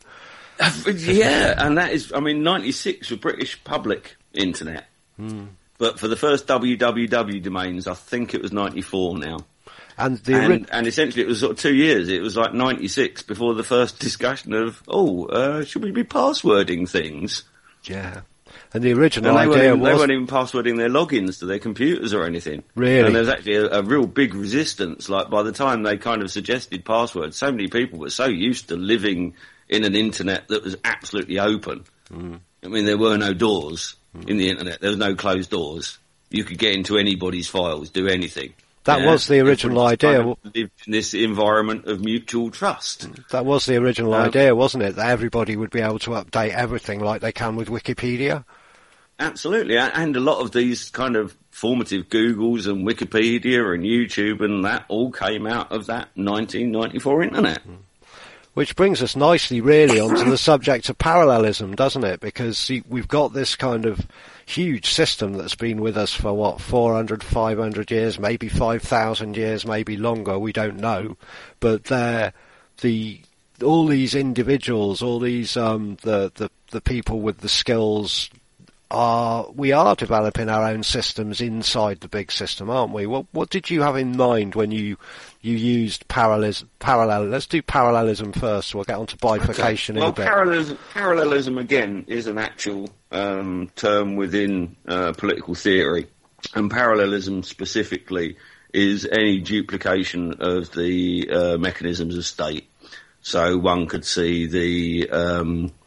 Yeah, and that is, I mean, ninety-six for British public internet. Mm. But for the first W W W domains, I think it was ninety-four now. And, the and, ori- and essentially it was sort of two years. It was like ninety-six before the first discussion of, oh, uh, should we be passwording things? Yeah. And the original and they idea even, was... They weren't even passwording their logins to their computers or anything. Really? And there was actually a, a real big resistance. Like, by the time they kind of suggested passwords, so many people were so used to living in an internet that was absolutely open. Mm. I mean, there were no doors in the internet. There was no closed doors. You could get into anybody's files, do anything. That yeah? was the original idea. Kind of lived in this environment of mutual trust. That was the original um, idea, wasn't it? That everybody would be able to update everything like they can with Wikipedia. Absolutely. And a lot of these kind of formative Googles and Wikipedia and YouTube and that all came out of that nineteen ninety-four internet. Mm. Which brings us nicely, really, onto the subject of parallelism, doesn't it? Because see, we've got this kind of huge system that's been with us for, what, four hundred, five hundred years, maybe five thousand years, maybe longer, we don't know. But they're, the, all these individuals, all these, um, the, the, the people with the skills, are, we are developing our own systems inside the big system, aren't we? What, what did you have in mind when you, you used parallelism? Parallel. Let's do parallelism first. We'll get on to bifurcation okay. well, in a bit. Parallelism, parallelism again is an actual um, term within uh, political theory, and parallelism specifically is any duplication of the uh, mechanisms of state. So one could see the um,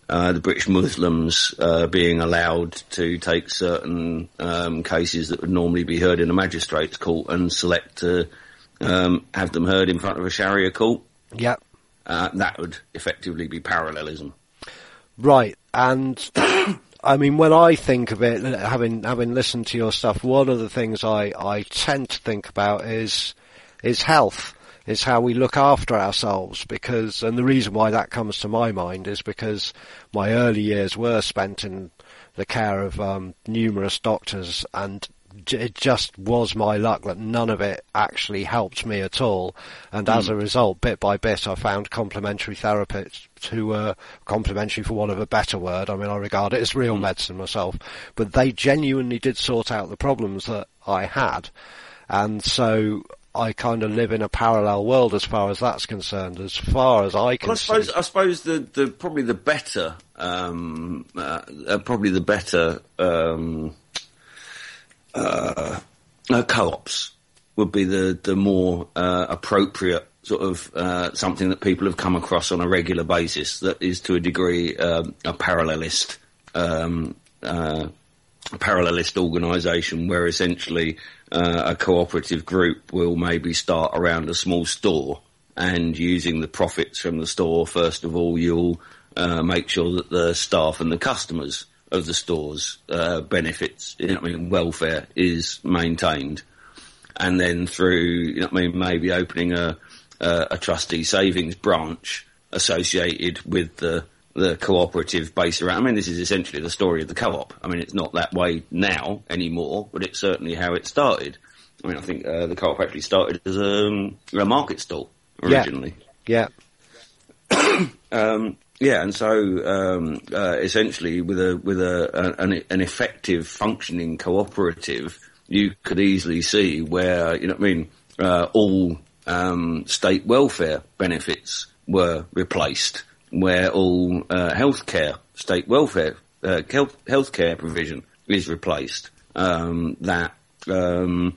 uh, the British Muslims uh, being allowed to take certain um, cases that would normally be heard in a magistrate's court and select to um, have them heard in front of a Sharia court. Yep. Uh, that would effectively be parallelism. Right, and I mean, when I think of it, having having listened to your stuff, one of the things I, I tend to think about is is health, is how we look after ourselves, because, and the reason why that comes to my mind is because my early years were spent in the care of um, numerous doctors, and it just was my luck that none of it actually helped me at all. And mm. as a result, bit by bit, I found complementary therapists who were complementary, for want of a better word. I mean, I regard it as real mm. medicine myself, but they genuinely did sort out the problems that I had. And so I kind of live in a parallel world as far as that's concerned, as far as I can well, I suppose, see. I suppose the, the, probably the better, um, uh, uh, probably the better, um, Uh, uh, co-ops would be the the more uh, appropriate sort of uh, something that people have come across on a regular basis that is to a degree um, a parallelist um, uh, a parallelist organisation where essentially uh, a cooperative group will maybe start around a small store, and using the profits from the store, first of all, you'll uh, make sure that the staff and the customers of the store's uh, benefits, you know what I mean, welfare is maintained. And then through, you know what I mean, maybe opening a, a, a trustee savings branch associated with the, the cooperative base around. I mean, this is essentially the story of the co-op. I mean, it's not that way now anymore, but it's certainly how it started. I mean, I think uh, the co-op actually started as a, a market stall originally. Yeah. yeah. um, Yeah, and so um, uh, essentially, with a with a an, an effective functioning cooperative, you could easily see where, you know what I mean, uh, all um, state welfare benefits were replaced, where all uh, healthcare, state welfare, uh, health healthcare provision is replaced. Um, that um,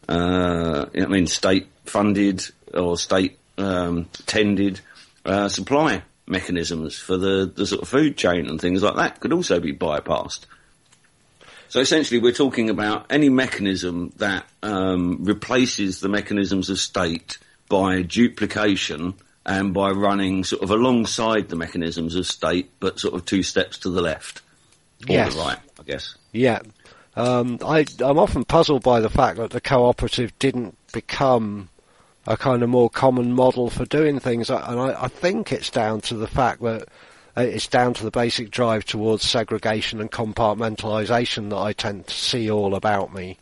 uh, you know what I mean, state funded or state um, tended uh, supply mechanisms for the, the sort of food chain and things like that could also be bypassed. So essentially we're talking about any mechanism that um, replaces the mechanisms of state by duplication and by running sort of alongside the mechanisms of state, but sort of two steps to the left. Or yes. the right, I guess. Yeah. Um, I, I'm often puzzled by the fact that the cooperative didn't become a kind of more common model for doing things, and I, I think it's down to the fact that it's down to the basic drive towards segregation and compartmentalisation that I tend to see all about me.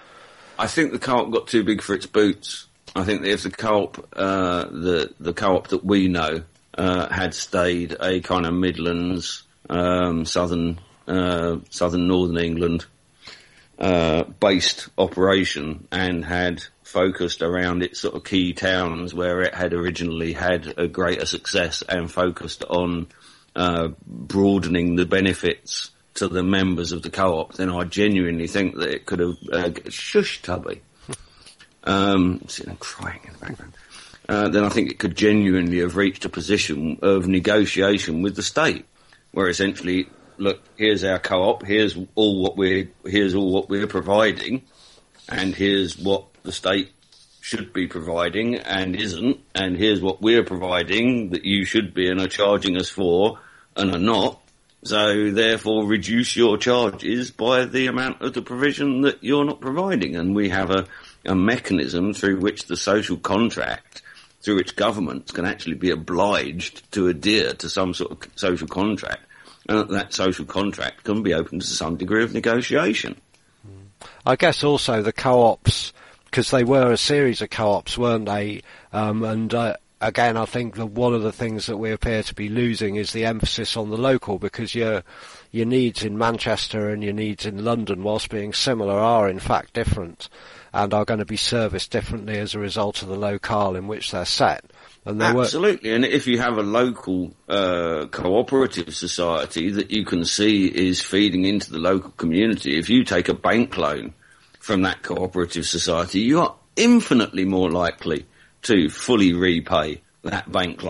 I think the co-op got too big for its boots. I think that if the co-op, uh, the the co-op that we know, uh, had stayed a kind of Midlands, um, southern, uh, southern northern England uh, based operation and had focused around its sort of key towns where it had originally had a greater success and focused on uh, broadening the benefits to the members of the co-op, then I genuinely think that it could have... Uh, shush, Tubby. um, sitting and crying in the background. Uh, then I think it could genuinely have reached a position of negotiation with the state, where essentially, look, here's our co-op, here's all what we're, here's all what we're providing, and here's what the state should be providing and isn't, and here's what we're providing that you should be and are charging us for and are not. So therefore reduce your charges by the amount of the provision that you're not providing. And we have a, a mechanism through which the social contract, through which governments can actually be obliged to adhere to some sort of social contract. And that social contract can be open to some degree of negotiation. I guess also the co-ops, because they were a series of co-ops, weren't they? Um, and uh, again, I think that one of the things that we appear to be losing is the emphasis on the local, because your your needs in Manchester and your needs in London, whilst being similar, are in fact different and are going to be serviced differently as a result of the locale in which they're set. And Absolutely, were... and if you have a local uh, cooperative society that you can see is feeding into the local community, if you take a bank loan from that cooperative society, you are infinitely more likely to fully repay that bank loan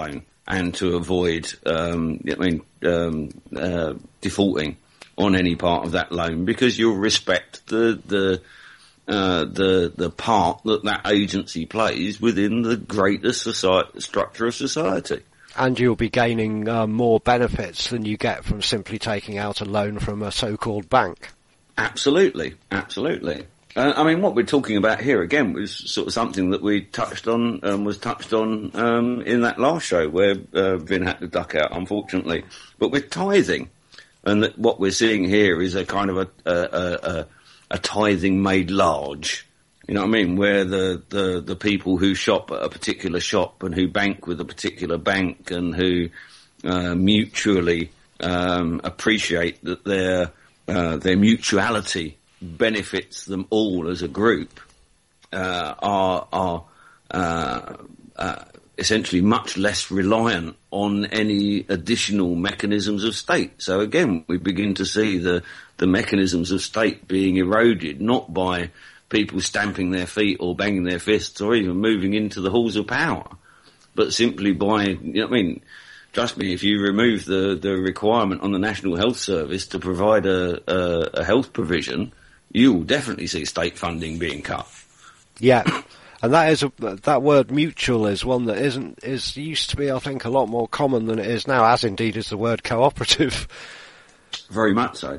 and to avoid, um, I mean, um, uh, defaulting on any part of that loan, because you'll respect the the uh, the the part that that agency plays within the greater society, structure of society. And you'll be gaining uh, more benefits than you get from simply taking out a loan from a so-called bank. Absolutely, absolutely. Uh, I mean, what we're talking about here again was sort of something that we touched on, um, was touched on um, in that last show where uh, Vin had to duck out, unfortunately. But with tithing, and that what we're seeing here is a kind of a, a, a, a tithing made large. You know what I mean? Where the, the, the people who shop at a particular shop and who bank with a particular bank and who uh, mutually um, appreciate that their uh, their mutuality benefits them all as a group uh, are are uh, uh, essentially much less reliant on any additional mechanisms of state. So again, we begin to see the the mechanisms of state being eroded, not by people stamping their feet or banging their fists or even moving into the halls of power, but simply by, you know what I mean, trust me, if you remove the, the requirement on the National Health Service to provide a, a, a health provision, you will definitely see state funding being cut. Yeah, and that is a, that word mutual is one that isn't is used to be, I think, a lot more common than it is now, as indeed is the word cooperative. Very much so.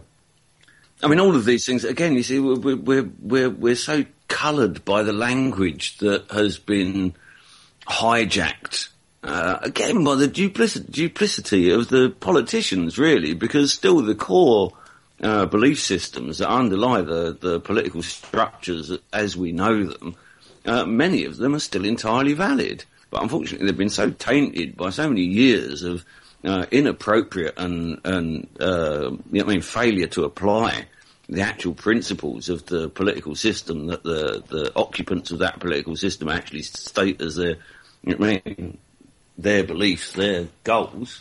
I mean, all of these things, again, you see, we're, we're, we're, we're so coloured by the language that has been hijacked, uh, again, by the duplicity, duplicity of the politicians, really, because still the core uh, belief systems that underlie the, the political structures as we know them, uh, many of them are still entirely valid. But unfortunately, they've been so tainted by so many years of uh, inappropriate and, and uh, you know what I mean, failure to apply the actual principles of the political system that the, the occupants of that political system actually state as their, you know what I mean, their beliefs, their goals.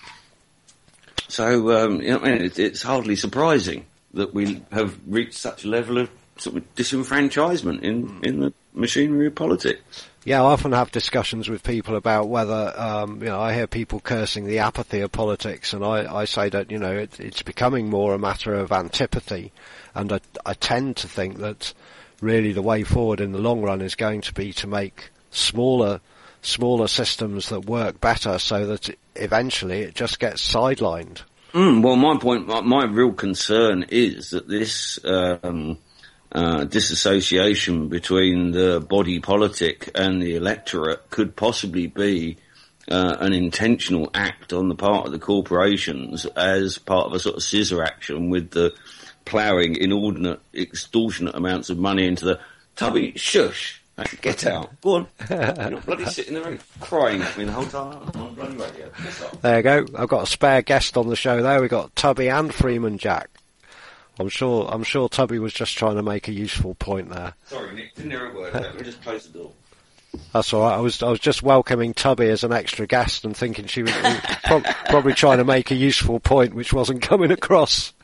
So, um, you know what I mean, it, it's hardly surprising that we have reached such a level of sort of disenfranchisement in, in the machinery of politics. Yeah, I often have discussions with people about whether, um, you know, I hear people cursing the apathy of politics, and I, I say that, you know, it, it's becoming more a matter of antipathy, and I, I tend to think that really the way forward in the long run is going to be to make smaller, smaller systems that work better, so that it, eventually it just gets sidelined. Mm, well, my point, my, my real concern is that this um, uh, disassociation between the body politic and the electorate could possibly be uh, an intentional act on the part of the corporations as part of a sort of scissor action with the ploughing inordinate, extortionate amounts of money into the Tubby, shush. Get out. Go on. You're not bloody sitting there crying at me the whole time. I'm on bloody radio. There you go. I've got a spare guest on the show there. We've got Tubby and Freeman Jack. I'm sure I'm sure Tubby was just trying to make a useful point there. Sorry, Nick. Didn't hear a word. Let me just close the door. That's all right. I was I was just welcoming Tubby as an extra guest and thinking she was pro- probably trying to make a useful point which wasn't coming across.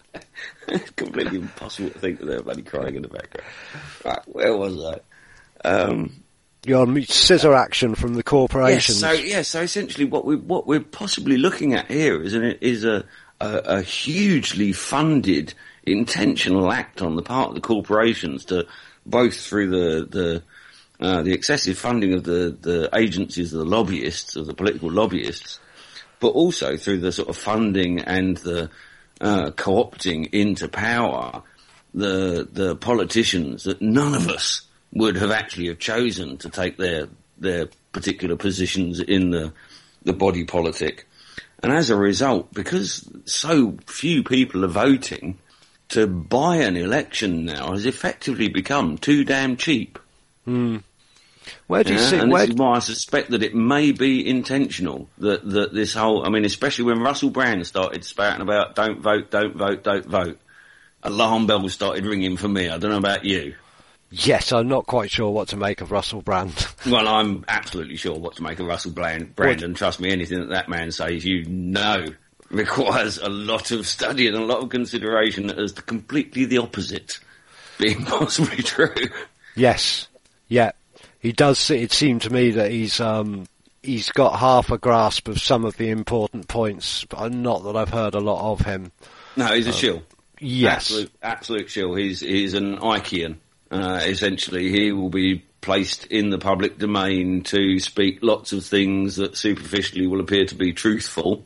It's completely impossible to think that they're bloody crying in the background. Right, where was I? Um, You're on scissor action from the corporations. Yes, so yeah, so essentially, what we what we're possibly looking at here is an, is a, a a hugely funded intentional act on the part of the corporations to both through the the uh, the excessive funding of the the agencies of the lobbyists of the political lobbyists, but also through the sort of funding and the uh, co-opting into power the the politicians that none of us would have actually have chosen to take their their particular positions in the the body politic. And as a result, because so few people are voting, to buy an election now has effectively become too damn cheap. Hmm. Where do you yeah, see... And where this is why I suspect that it may be intentional, that, that this whole... I mean, especially when Russell Brand started spouting about don't vote, don't vote, don't vote, alarm bells started ringing for me. I don't know about you. Yes, I'm not quite sure what to make of Russell Brand. Well, I'm absolutely sure what to make of Russell Brand, Brand and trust me, anything that that man says, you know, requires a lot of study and a lot of consideration as to completely the opposite being possibly true. Yes, yeah. He does, it seemed to me that he's, um, he's got half a grasp of some of the important points, but not that I've heard a lot of him. No, he's a um, shill. Yes. Absolute, absolute shill. He's, he's an Ikean. Uh, essentially, he will be placed in the public domain to speak lots of things that superficially will appear to be truthful,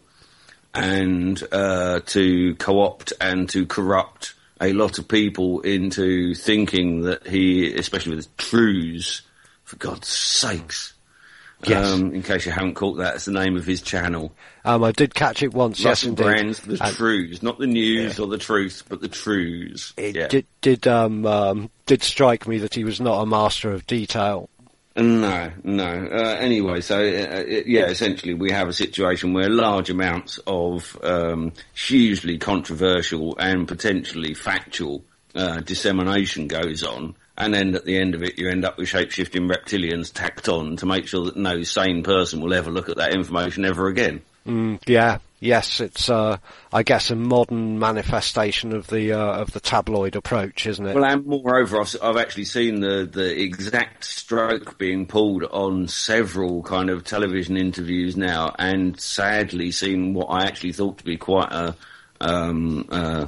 and uh, to co-opt and to corrupt a lot of people into thinking that he, especially with his truths, for God's sakes. Yes. Um, in case you haven't caught that, it's the name of his channel. Um, I did catch it once. Russell yes, indeed. Brand's The And Truths, not the news yeah. or the truth, but the truths. It yeah. did did um, um, did strike me that he was not a master of detail. No, no. Uh, anyway, so, uh, it, yeah, essentially we have a situation where large amounts of um, hugely controversial and potentially factual uh, dissemination goes on, and then at the end of it you end up with shape-shifting reptilians tacked on to make sure that no sane person will ever look at that information ever again. Mm, yeah, yes, it's uh, I guess a modern manifestation of the uh, of the tabloid approach, isn't it? Well, and moreover, I've, I've actually seen the, the exact stroke being pulled on several kind of television interviews now, and sadly seen what I actually thought to be quite a um, uh,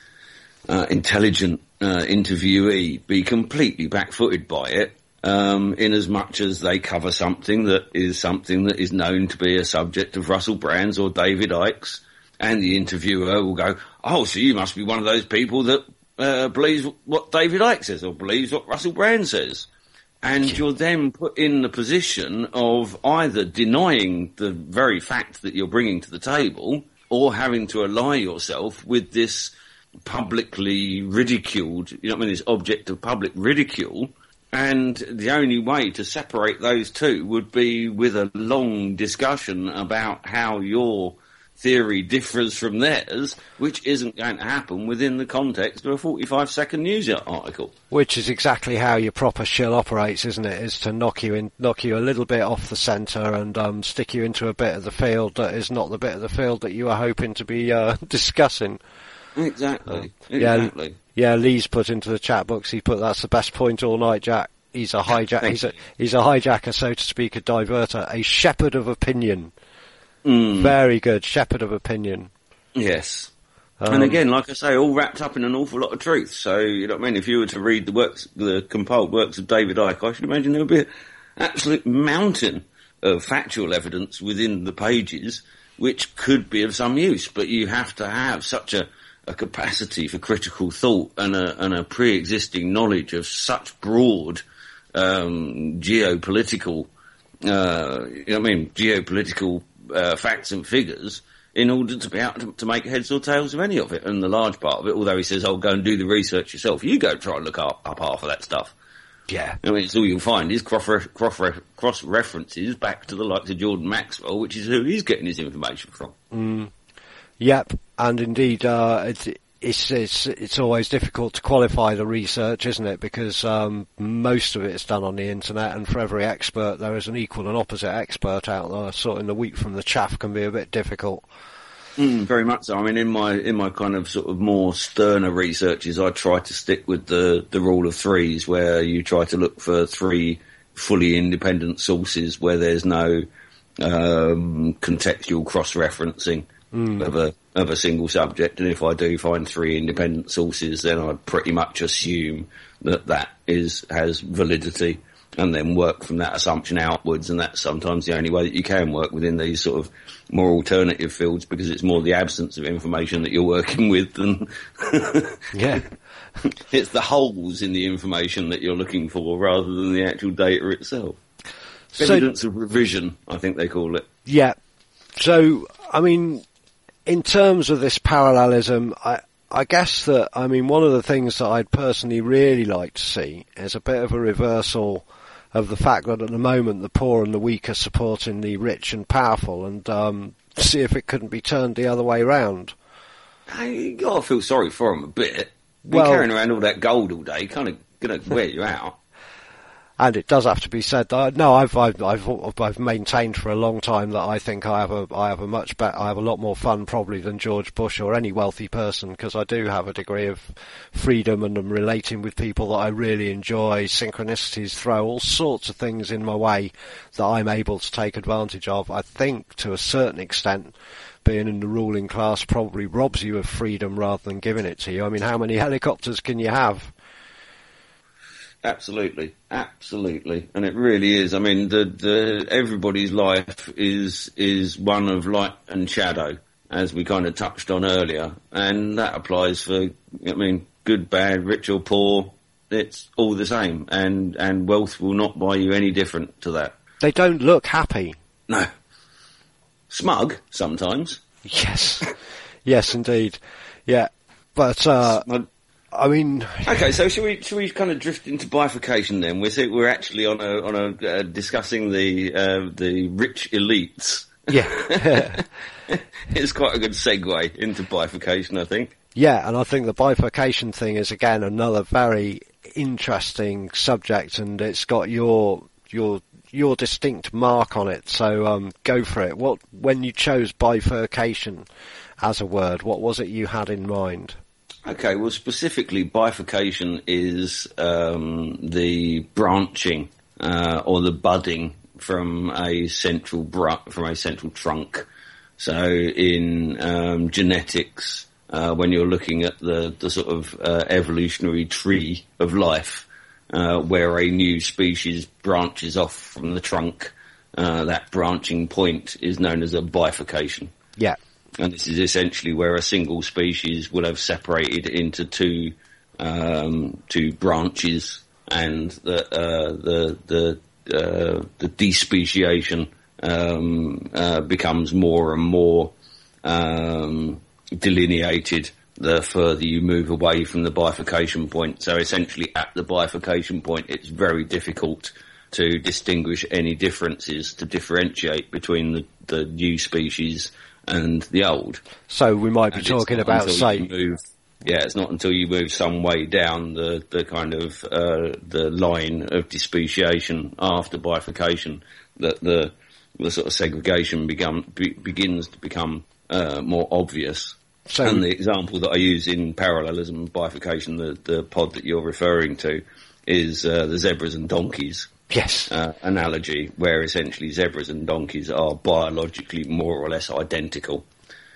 uh, intelligent uh, interviewee be completely back-footed by it. Um, in as much as they cover something that is something that is known to be a subject of Russell Brand's or David Icke's, and the interviewer will go, oh, so you must be one of those people that uh, believes what David Icke says or believes what Russell Brand says. And you're then put in the position of either denying the very fact that you're bringing to the table, or having to ally yourself with this publicly ridiculed, you know what I mean, this object of public ridicule. And the only way to separate those two would be with a long discussion about how your theory differs from theirs, which isn't going to happen within the context of a forty-five second news article. Which is exactly how your proper shill operates, isn't it? Is to knock you in, knock you a little bit off the centre and um, stick you into a bit of the field that is not the bit of the field that you were hoping to be uh, discussing. Exactly. Um, exactly. Yeah, yeah, Lee's put into the chat box, he put, that's the best point all night, Jack. He's a hijack, he's a, he's a hijacker, so to speak, a diverter, a shepherd of opinion. Mm. Very good, shepherd of opinion. Yes. Um, and again, like I say, all wrapped up in an awful lot of truth. So, you know what I mean? If you were to read the works, the compiled works of David Icke, I should imagine there would be an absolute mountain of factual evidence within the pages, which could be of some use. But you have to have such a, a capacity for critical thought and a, and a pre-existing knowledge of such broad um, geopolitical, uh, you know what I mean, geopolitical uh, facts and figures in order to be able to, to make heads or tails of any of it. And the large part of it, although he says, oh, go and do the research yourself, you go try and look up, up half of that stuff. Yeah. I mean, it's all you'll find is cross, cross, cross references back to the likes of Jordan Maxwell, which is who he's getting his information from. Mm. Yep, and indeed, uh, it's, it's it's it's always difficult to qualify the research, isn't it? Because um, most of it is done on the internet, and for every expert, there is an equal and opposite expert out there. Sorting the wheat from the chaff can be a bit difficult. Mm, very much so. I mean, in my in my kind of sort of more sterner researches, I try to stick with the the rule of threes, where you try to look for three fully independent sources where there's no um, contextual cross-referencing. Mm. Of a of a single subject, and if I do find three independent sources, then I'd pretty much assume that that is has validity, and then work from that assumption outwards. And that's sometimes the only way that you can work within these sort of more alternative fields, because it's more the absence of information that you're working with than yeah, it's the holes in the information that you're looking for rather than the actual data itself. So, evidence of revision, I think they call it. Yeah. So, I mean, in terms of this parallelism, I, I guess that, I mean, one of the things that I'd personally really like to see is a bit of a reversal of the fact that at the moment the poor and the weak are supporting the rich and powerful, and um, see if it couldn't be turned the other way round. You gotta feel sorry for them a bit. Been Well, carrying around all that gold all day, kind of gonna wear you out. And it does have to be said that no, I've I've I've I've maintained for a long time that I think I have a I have a much better I have a lot more fun probably than George Bush or any wealthy person, because I do have a degree of freedom and I'm relating with people that I really enjoy. Synchronicities throw all sorts of things in my way that I'm able to take advantage of. I think to a certain extent, being in the ruling class probably robs you of freedom rather than giving it to you. I mean, how many helicopters can you have? Absolutely, absolutely, and it really is. I mean, the the everybody's life is is one of light and shadow, as we kind of touched on earlier, and that applies for, I mean, good, bad, rich or poor. It's all the same, and and wealth will not buy you any different to that. They don't look happy. No, smug sometimes. Yes, yes, indeed, yeah, but uh, Smug. I mean, okay, so should we should we kind of drift into bifurcation then? We're we're actually on a on a uh, discussing the uh, the rich elites. Yeah, it's quite a good segue into bifurcation, I think. Yeah, and I think the bifurcation thing is again another very interesting subject, and it's got your your your distinct mark on it. So um, go for it. What when you chose bifurcation as a word, what was it you had in mind? Okay, well, specifically, bifurcation is um, the branching uh, or the budding from a central br- from a central trunk. So, in um, genetics, uh, when you're looking at the the sort of uh, evolutionary tree of life, uh, where a new species branches off from the trunk, uh, that branching point is known as a bifurcation. Yeah. And this is essentially where a single species will have separated into two um, two branches, and the uh, the the uh, the despeciation um, uh, becomes more and more um, delineated the further you move away from the bifurcation point. So essentially, at the bifurcation point, it's very difficult to distinguish any differences, to differentiate between the, the new species and the old. So we might be and talking about, say, move, yeah, it's not until you move some way down the the kind of uh, the line of despeciation after bifurcation that the the sort of segregation become be, begins to become uh, more obvious. So, and the example that I use in parallelism bifurcation, the the pod that you're referring to, is uh, the zebras and donkeys. Yes. Uh, analogy, where essentially zebras and donkeys are biologically more or less identical.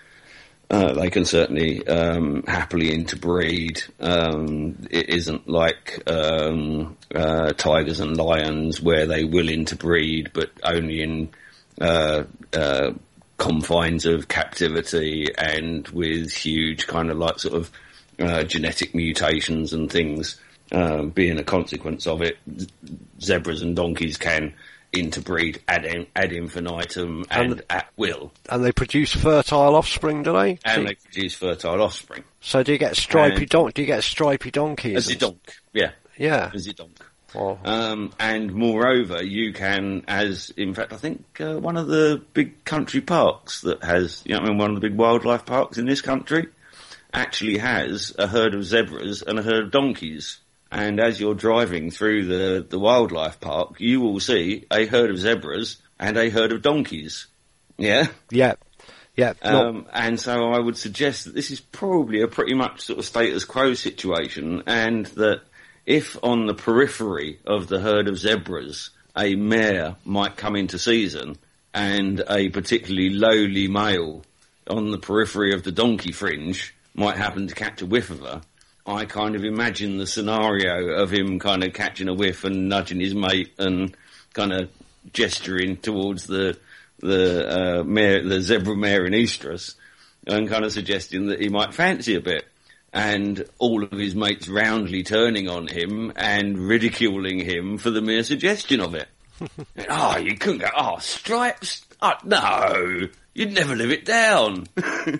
Uh, they can certainly um, happily interbreed. Um, it isn't like um, uh, tigers and lions where they will interbreed, but only in uh, uh, confines of captivity and with huge kind of like sort of uh, genetic mutations and things. Um, being a consequence of it, zebras and donkeys can interbreed ad, in, ad infinitum and, and at will. And they produce fertile offspring, do they? And do they produce fertile offspring. So do you get stripy don- Do you get stripy donkeys? As a donk, yeah, yeah, as a donk. Oh. Um, and moreover, you can, as in fact, I think uh, one of the big country parks that has, you know, I mean, one of the big wildlife parks in this country actually has a herd of zebras and a herd of donkeys. And as you're driving through the, the wildlife park, you will see a herd of zebras and a herd of donkeys. Yeah? Yeah. Yeah. Um, and so I would suggest that this is probably a pretty much sort of status quo situation, and that if on the periphery of the herd of zebras a mare might come into season and a particularly lowly male on the periphery of the donkey fringe might happen to catch a whiff of her, I kind of imagine the scenario of him kind of catching a whiff and nudging his mate and kind of gesturing towards the the uh, mare, the zebra mare in estrus, and kind of suggesting that he might fancy a bit, and all of his mates roundly turning on him and ridiculing him for the mere suggestion of it. Oh, you couldn't go, oh, stripes? Oh, no, you'd never live it down.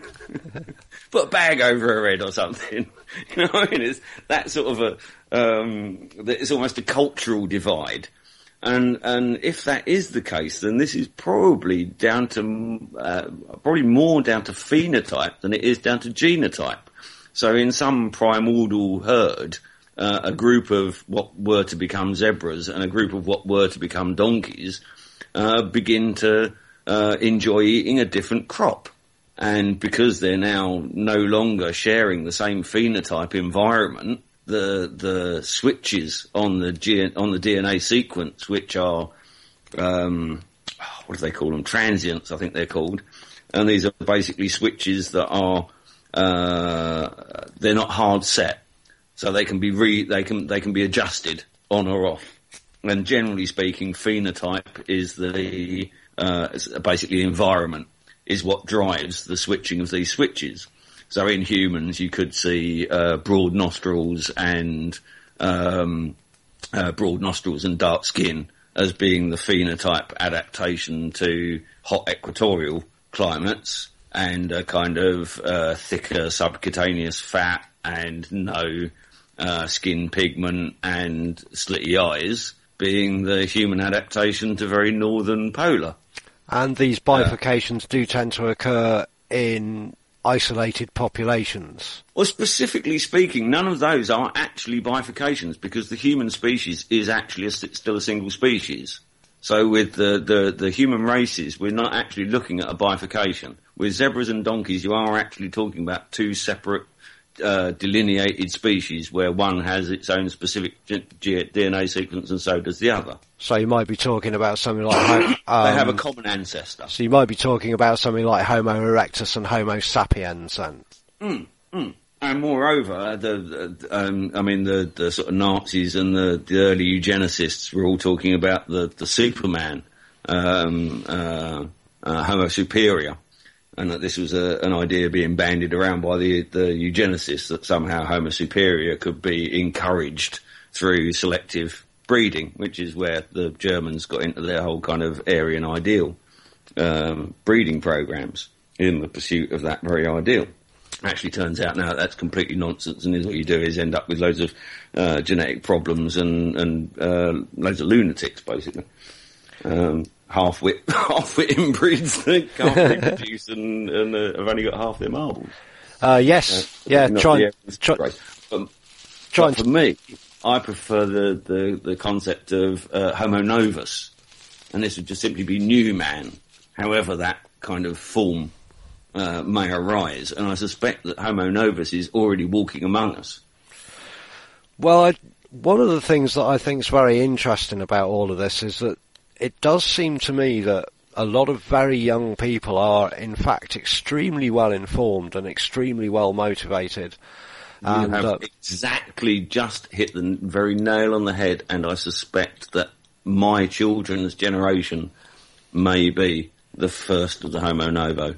Put a bag over her head or something. You know what I mean? It's that sort of a, um, it's almost a cultural divide. And, and if that is the case, then this is probably down to, uh, probably more down to phenotype than it is down to genotype. So in some primordial herd, uh, a group of what were to become zebras and a group of what were to become donkeys uh, begin to uh, enjoy eating a different crop. And because they're now no longer sharing the same phenotype environment, the the switches on the G- on the D N A sequence, which are um, what do they call them? Transients, I think they're called. And these are basically switches that are uh, they're not hard set, so they can be re- they can they can be adjusted on or off. And generally speaking, phenotype is the uh, basically environment is what drives the switching of these switches. So in humans, you could see uh, broad nostrils and um, uh, broad nostrils and dark skin as being the phenotype adaptation to hot equatorial climates, and a kind of uh, thicker subcutaneous fat and no uh, skin pigment and slitty eyes being the human adaptation to very northern polar. And these bifurcations uh, do tend to occur in isolated populations. Well, specifically speaking, none of those are actually bifurcations, because the human species is actually a, still a single species. So with the, the, the human races, we're not actually looking at a bifurcation. With zebras and donkeys, you are actually talking about two separate uh, delineated species where one has its own specific G- G- D N A sequence and so does the other. So you might be talking about something like... Um, they have a common ancestor. So you might be talking about something like Homo erectus and Homo sapiens then. Mm, mm. And moreover, the, the um, I mean, the, the sort of Nazis and the, the early eugenicists were all talking about the, the Superman, um, uh, uh, Homo superior, and that this was a, an idea being bandied around by the, the eugenicists that somehow Homo superior could be encouraged through selective breeding, which is where the Germans got into their whole kind of Aryan ideal um, breeding programs in the pursuit of that very ideal. Actually turns out now that's completely nonsense, and is what you do is end up with loads of uh, genetic problems and, and uh, loads of lunatics, basically. Um, half-wit, half-wit inbreeds that can't reproduce and, and uh, have only got half their marbles. Uh, yes, uh, yeah, try, try, um, try for me, I prefer the, the, the concept of uh, Homo novus, and this would just simply be new man, however that kind of form Uh, may arise, and I suspect that Homo novus is already walking among us. Well, I, one of the things that I think is very interesting about all of this is that it does seem to me that a lot of very young people are, in fact, extremely well informed and extremely well motivated. You and, have uh, exactly just hit the very nail on the head, and I suspect that my children's generation may be the first of the Homo novo.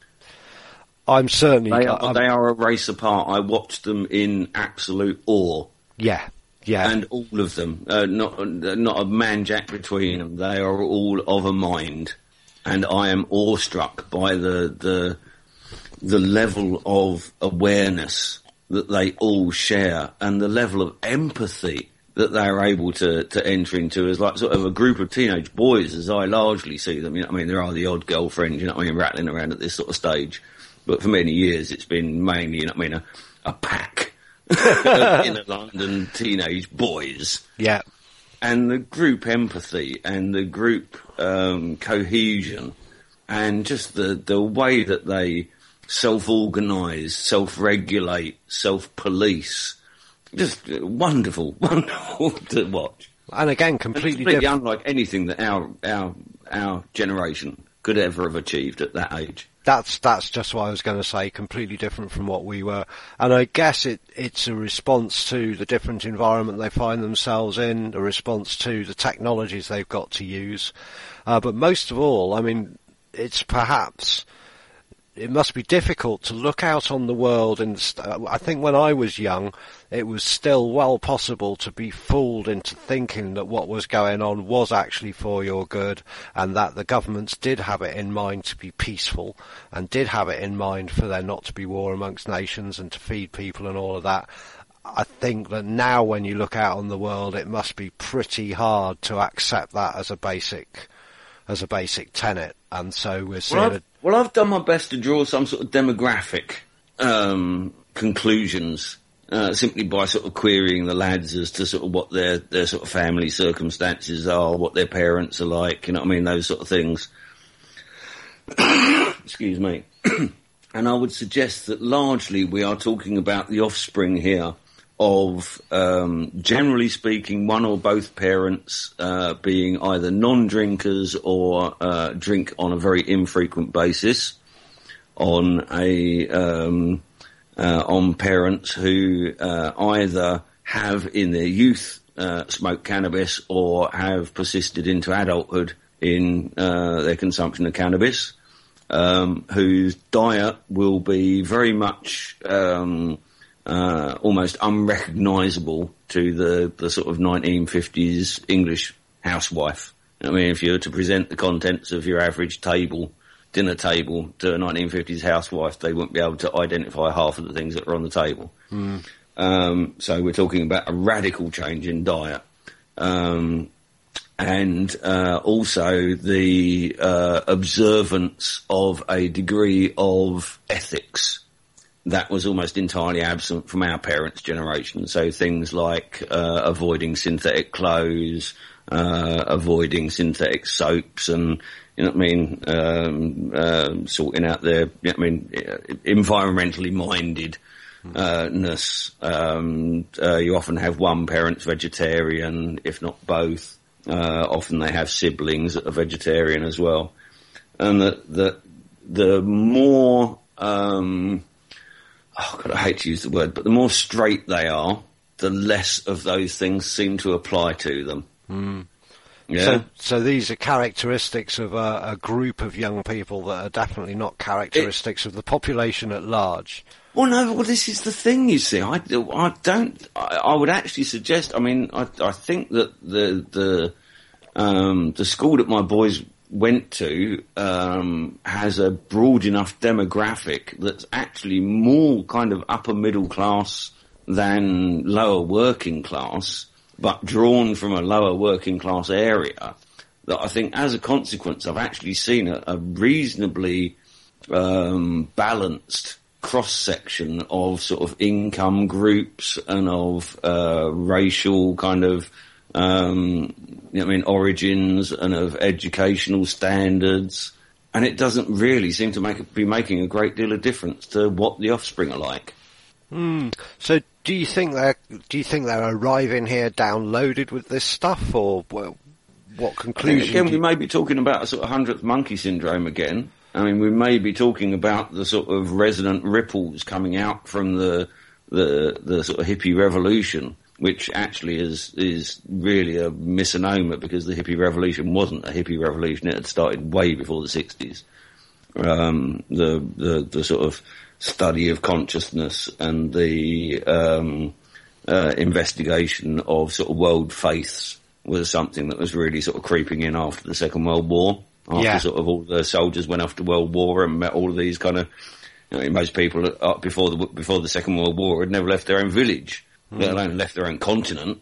I'm certainly... They are, I'm, they are a race apart. I watched them in absolute awe. Yeah, yeah. And all of them, uh, not not a man-jack between them. They are all of a mind. And I am awestruck by the the the level of awareness that they all share, and the level of empathy that they are able to, to enter into as like sort of a group of teenage boys, as I largely see them. You know what I mean? There are the odd girlfriends, you know what I mean, rattling around at this sort of stage. But for many years, it's been mainly, you know what I mean, a, a pack of inner London teenage boys. Yeah. And the group empathy and the group um, cohesion and just the, the way that they self-organise, self-regulate, self-police. Just wonderful, wonderful to watch. And again, completely, and completely different. unlike anything that our, our, our generation could ever have achieved at that age. That's that's just what I was going to say. Completely different from what we were, and I guess it it's a response to the different environment they find themselves in, a response to the technologies they've got to use. Uh, but most of all, I mean, it's perhaps it must be difficult to look out on the world. And I think when I was young, it was still well possible to be fooled into thinking that what was going on was actually for your good, and that the governments did have it in mind to be peaceful, and did have it in mind for there not to be war amongst nations and to feed people and all of that. I think that now when you look out on the world, it must be pretty hard to accept that as a basic, as a basic tenet. And so we're seeing... Well, I've, well, I've done my best to draw some sort of demographic um, conclusions uh, simply by sort of querying the lads as to sort of what their, their sort of family circumstances are, what their parents are like, you know what I mean, those sort of things. Excuse me. And I would suggest that largely we are talking about the offspring here of, um, generally speaking, one or both parents uh, being either non-drinkers or uh, drink on a very infrequent basis, on a um, uh, on parents who uh, either have in their youth uh, smoked cannabis or have persisted into adulthood in uh, their consumption of cannabis, um, whose diet will be very much um, uh, almost unrecognisable to the, the sort of nineteen fifties English housewife. I mean, if you were to present the contents of your average table, dinner table, to a nineteen fifties housewife, they wouldn't be able to identify half of the things that are on the table. Mm. Um, so we're talking about a radical change in diet. Um, and uh, also the uh, observance of a degree of ethics that was almost entirely absent from our parents' generation. So things like uh, avoiding synthetic clothes, uh, avoiding synthetic soaps, and you know what I mean, um, uh, sorting out their, you know what I mean, environmentally minded. Uh, ness. Um, uh, you often have one parent's vegetarian, if not both. Uh, often they have siblings that are vegetarian as well. And the, the, the more, um, oh God, I hate to use the word, but the more straight they are, the less of those things seem to apply to them. Mm. Yeah. So, so these are characteristics of a, a group of young people that are definitely not characteristics it, of the population at large. Well, no, well, this is the thing, you see. I, I don't, I, I would actually suggest, I mean, I, I think that the, the, um, the school that my boys went to, um, has a broad enough demographic that's actually more kind of upper middle class than lower working class, but drawn from a lower working class area, that I think as a consequence I've actually seen a, a reasonably, um, balanced cross-section of sort of income groups and of uh, racial kind of, um, you know, I mean, origins and of educational standards, and it doesn't really seem to make be making a great deal of difference to what the offspring are like. Mm. So, do you think they're do you think they're arriving here downloaded with this stuff, or well, what conclusion? Again, do we you... may be talking about a sort of hundredth monkey syndrome again. I mean, we may be talking about the sort of resonant ripples coming out from the the, the sort of hippie revolution, which actually is is really a misnomer, because the hippie revolution wasn't a hippie revolution; it had started way before the sixties. Um, the the the sort of study of consciousness and the um, uh, investigation of sort of world faiths was something that was really sort of creeping in after the Second World War. After yeah. sort of all the soldiers went off to World War and met all of these kind of, you know, most people uh, before the before the Second World War had never left their own village, mm. let alone left their own continent.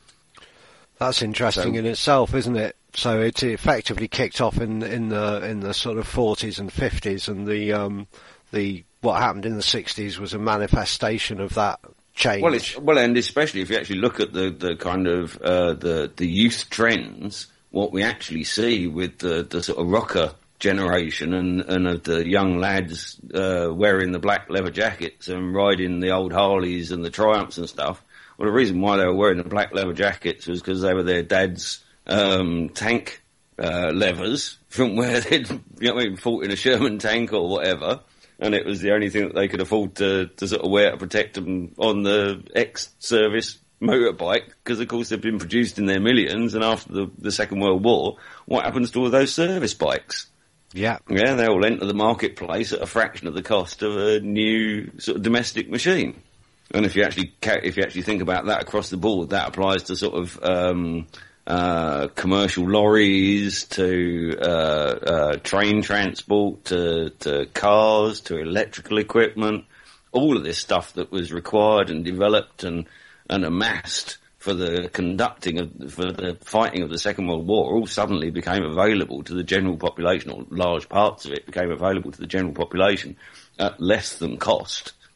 That's interesting so, in itself, isn't it? So it effectively kicked off in in the in the sort of forties and fifties, and the um the what happened in the sixties was a manifestation of that change. Well, it's, well, and especially if you actually look at the the kind of uh, the the youth trends. What we actually see with the, the sort of rocker generation and, and of the young lads uh, wearing the black leather jackets and riding the old Harleys and the Triumphs and stuff. Well, the reason why they were wearing the black leather jackets was because they were their dad's um, tank uh, leathers from where they'd, you know, what I mean, fought in a Sherman tank or whatever, and it was the only thing that they could afford to, to sort of wear to protect them on the ex-service motorbike, because of course they've been produced in their millions, and after the, the Second World War, what happens to all those service bikes? Yeah. Yeah, they all enter the marketplace at a fraction of the cost of a new sort of domestic machine. And if you actually, if you actually think about that across the board, that applies to sort of, um, uh, commercial lorries, to, uh, uh, train transport, to, to cars, to electrical equipment, all of this stuff that was required and developed and and amassed for the conducting of, for the fighting of the Second World War, all suddenly became available to the general population, or large parts of it became available to the general population at less than cost,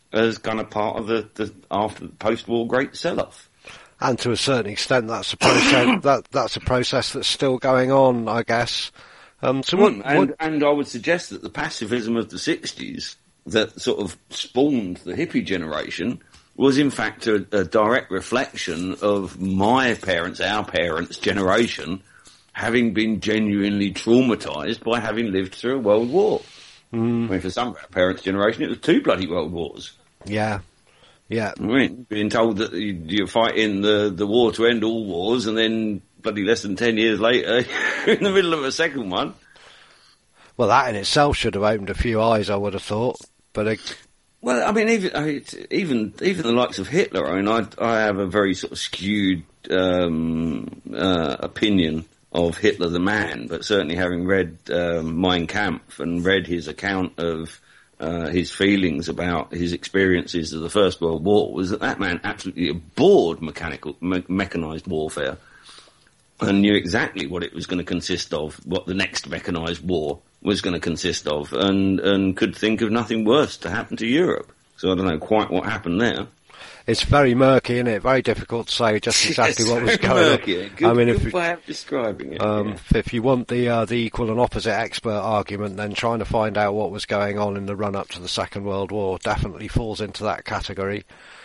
as kind of part of the, the after the post-war great sell-off. And to a certain extent, that's a process. that that's a process that's still going on, I guess. Um, so what, mm, and, what... and I would suggest that the pacifism of the sixties that sort of spawned the hippie generation was in fact a, a direct reflection of my parents, our parents' generation, having been genuinely traumatised by having lived through a world war. Mm. I mean, for some of our parents' generation, it was two bloody world wars. Yeah, yeah. I mean, being told that you, you're fighting the, the war to end all wars, and then bloody less than ten years later, you're in the middle of a second one. Well, that in itself should have opened a few eyes, I would have thought. But it... well, I mean, even I mean, even even the likes of Hitler. I mean, I I have a very sort of skewed um, uh, opinion of Hitler the man, but certainly having read um, Mein Kampf and read his account of uh, his feelings about his experiences of the First World War, was that that man absolutely abhorred mechanical me- mechanized warfare and knew exactly what it was going to consist of, what the next mechanized war was going to consist of, and, and could think of nothing worse to happen to Europe. So I don't know quite what happened there. It's very murky, isn't it? Very difficult to say just exactly yes, what was going murky. on. Good, I mean, good if way of describing it. Um, yeah. If you want the uh, the equal and opposite expert argument, then trying to find out what was going on in the run-up to the Second World War definitely falls into that category.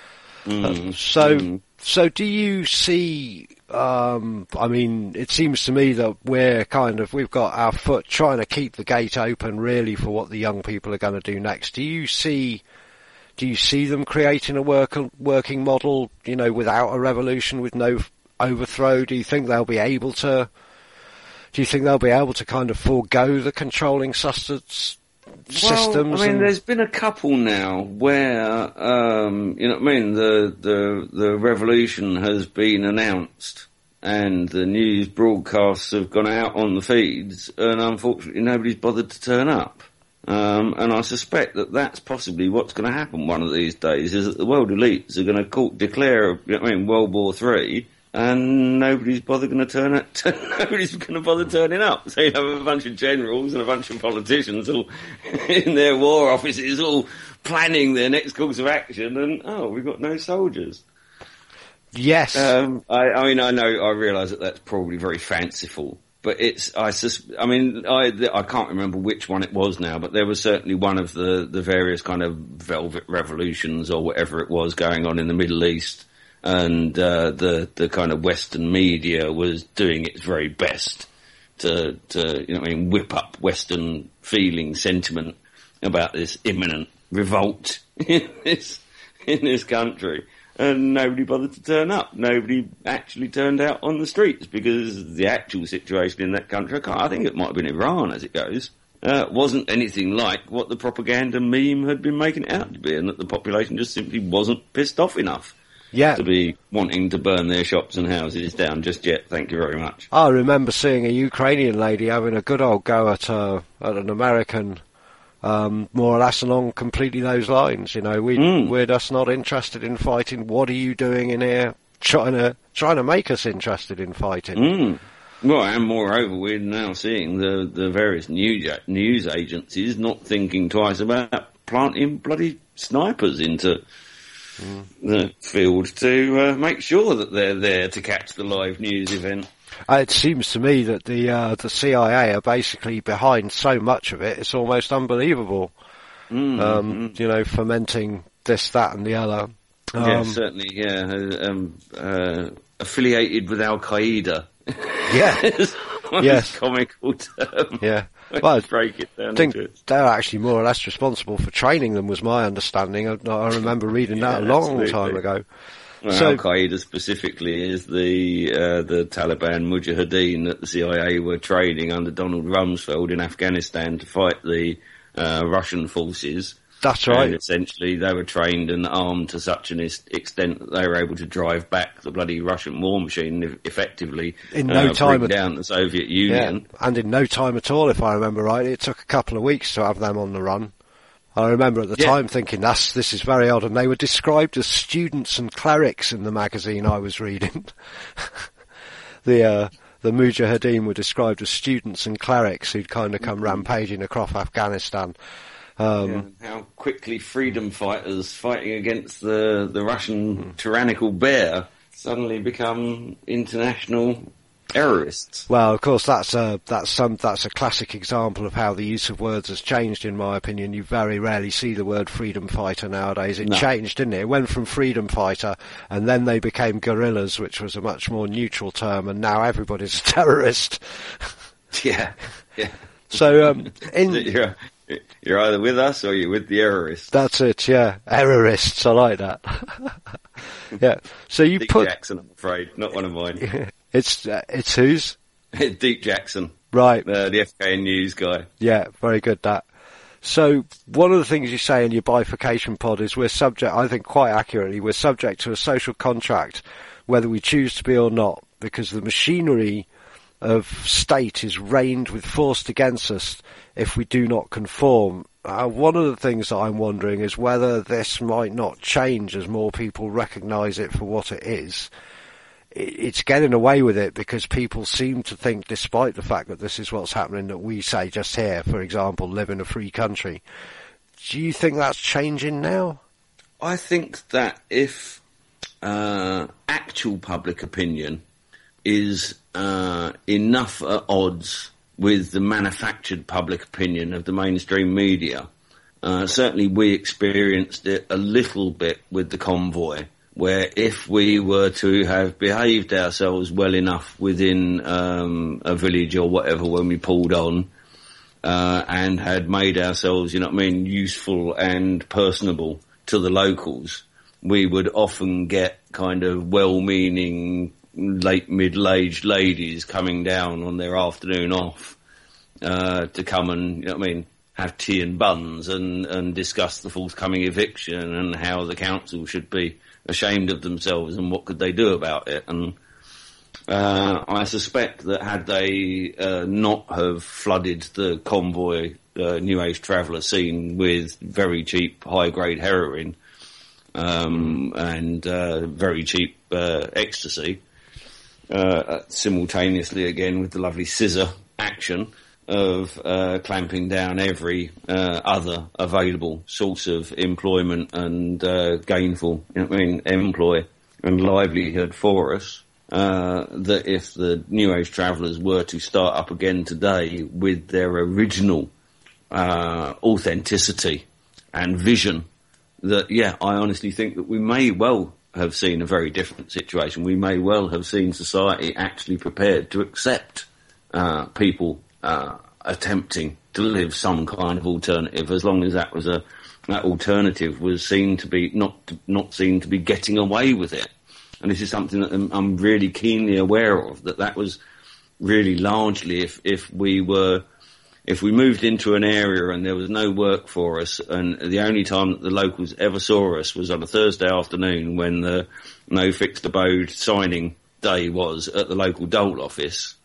Mm, uh, so, mm. so do you see? Um, I mean, it seems to me that we're kind of we've got our foot trying to keep the gate open, really, for what the young people are going to do next. Do you see? Do you see them creating a work, working model, you know, without a revolution, with no overthrow? Do you think they'll be able to? Do you think they'll be able to kind of forego the controlling sustenance systems? Well, I mean, and... there's been a couple now where, um, you know what I mean, the, the, the revolution has been announced and the news broadcasts have gone out on the feeds, and unfortunately nobody's bothered to turn up. Um, and I suspect that that's possibly what's going to happen one of these days, is that the world elites are going to call, declare, you know what I mean, World War Three, and nobody's bothered going to turn it, nobody's going to bother turning up. So you have a bunch of generals and a bunch of politicians all in their war offices, all planning their next course of action, and oh, we've got no soldiers. Yes. Um, I, I mean, I know, I realise that that's probably very fanciful. But it's, I sus- I mean, I, I can't remember which one it was now, but there was certainly one of the, the various kind of velvet revolutions or whatever it was going on in the Middle East. And, uh, the, the kind of Western media was doing its very best to, to, you know, I mean, whip up Western feeling, sentiment about this imminent revolt in this, in this country. And nobody bothered to turn up. Nobody actually turned out on the streets, because the actual situation in that country, I, can't, I think it might have been Iran as it goes, uh, wasn't anything like what the propaganda meme had been making it out to be, and that the population just simply wasn't pissed off enough yeah. to be wanting to burn their shops and houses down just yet. Thank you very much. I remember seeing a Ukrainian lady having a good old go at, uh, at an American... Um, more or less along completely those lines, you know, we, mm. we're just not interested in fighting. What are you doing in here trying to, trying to make us interested in fighting? Mm. Well, and moreover, we're now seeing the, the various news, news agencies not thinking twice about planting bloody snipers into mm. the field to uh, make sure that they're there to catch the live news event. Uh, it seems to me that the uh, the C I A are basically behind so much of it. It's almost unbelievable. Mm, um, mm. You know, fomenting this, that, and the other. Um, yeah, certainly. Yeah, um, uh, affiliated with Al Qaeda. Yeah. Yes. Comical term. Yeah. Well, break it down. I think into it. They're actually more or less responsible for training them, was my understanding. I, I remember reading yeah, that a long absolutely. time ago. Well, so, Al Qaeda specifically is the uh, the Taliban Mujahideen that the C I A were training under Donald Rumsfeld in Afghanistan to fight the uh, Russian forces. That's right. And essentially, they were trained and armed to such an extent that they were able to drive back the bloody Russian war machine effectively in no uh, time. Bring down the Soviet Union. Yeah, and in no time at all, if I remember right. It took a couple of weeks to have them on the run. I remember at the yeah. time thinking, that's, this is very odd, and they were described as students and clerics in the magazine I was reading. the, uh, the Mujahideen were described as students and clerics who'd kind of come mm-hmm. rampaging across Afghanistan. Um, yeah, how quickly freedom fighters fighting against the, the Russian tyrannical bear suddenly become international terrorists. Well, of course, that's a that's some that's a classic example of how the use of words has changed. In my opinion, you very rarely see the word freedom fighter nowadays. It No. changed, didn't it? It went from freedom fighter, and then they became guerrillas, which was a much more neutral term, and now everybody's a terrorist. Yeah, yeah. So, um, in You're, you're either with us or you're with the terrorists. that's it, yeah, terrorists. I like that. Yeah. So you Deep put Jackson, I'm afraid, not one of mine. it's uh, it's whose Deep Jackson, right? uh, the F K N News guy. Yeah, very good, that. So, one of the things you say in your bifurcation pod is we're subject, I think quite accurately, we're subject to a social contract, whether we choose to be or not, because the machinery of state is reined with force against us if we do not conform. Uh, one of the things that I'm wondering is whether this might not change as more people recognise it for what it is. It's getting away with it because people seem to think, despite the fact that this is what's happening, that we say just here, for example, live in a free country. Do you think that's changing now? I think that if uh, actual public opinion is uh, enough at odds with the manufactured public opinion of the mainstream media, uh, certainly we experienced it a little bit with the convoy, where if we were to have behaved ourselves well enough within um, a village or whatever when we pulled on, uh, and had made ourselves, you know what I mean, useful and personable to the locals, we would often get kind of well-meaning, late middle-aged ladies coming down on their afternoon off uh, to come and, you know what I mean, have tea and buns and, and discuss the forthcoming eviction and how the council should be ashamed of themselves and what could they do about it. And uh, I suspect that had they uh, not have flooded the convoy uh, New Age traveller scene with very cheap high-grade heroin um, and uh, very cheap uh, ecstasy, uh, simultaneously again with the lovely scissor action of uh, clamping down every uh, other available source of employment and uh, gainful, you know what I mean, employ and livelihood for us, uh, that if the New Age travellers were to start up again today with their original uh, authenticity and vision, that, yeah, I honestly think that we may well have seen a very different situation. We may well have seen society actually prepared to accept uh, people Uh, attempting to live some kind of alternative, as long as that was a that alternative was seen to be not not seen to be getting away with it. And this is something that I'm, I'm really keenly aware of. That that was really largely if if we were if we moved into an area and there was no work for us, and the only time that the locals ever saw us was on a Thursday afternoon when the no fixed abode signing day was at the local dole office.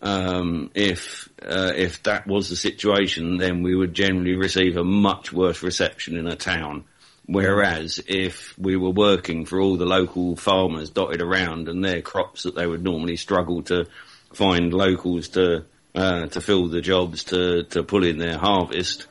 Um, if uh, if that was the situation, then we would generally receive a much worse reception in a town. Whereas if we were working for all the local farmers dotted around and their crops that they would normally struggle to find locals to uh, to fill the jobs to to pull in their harvest,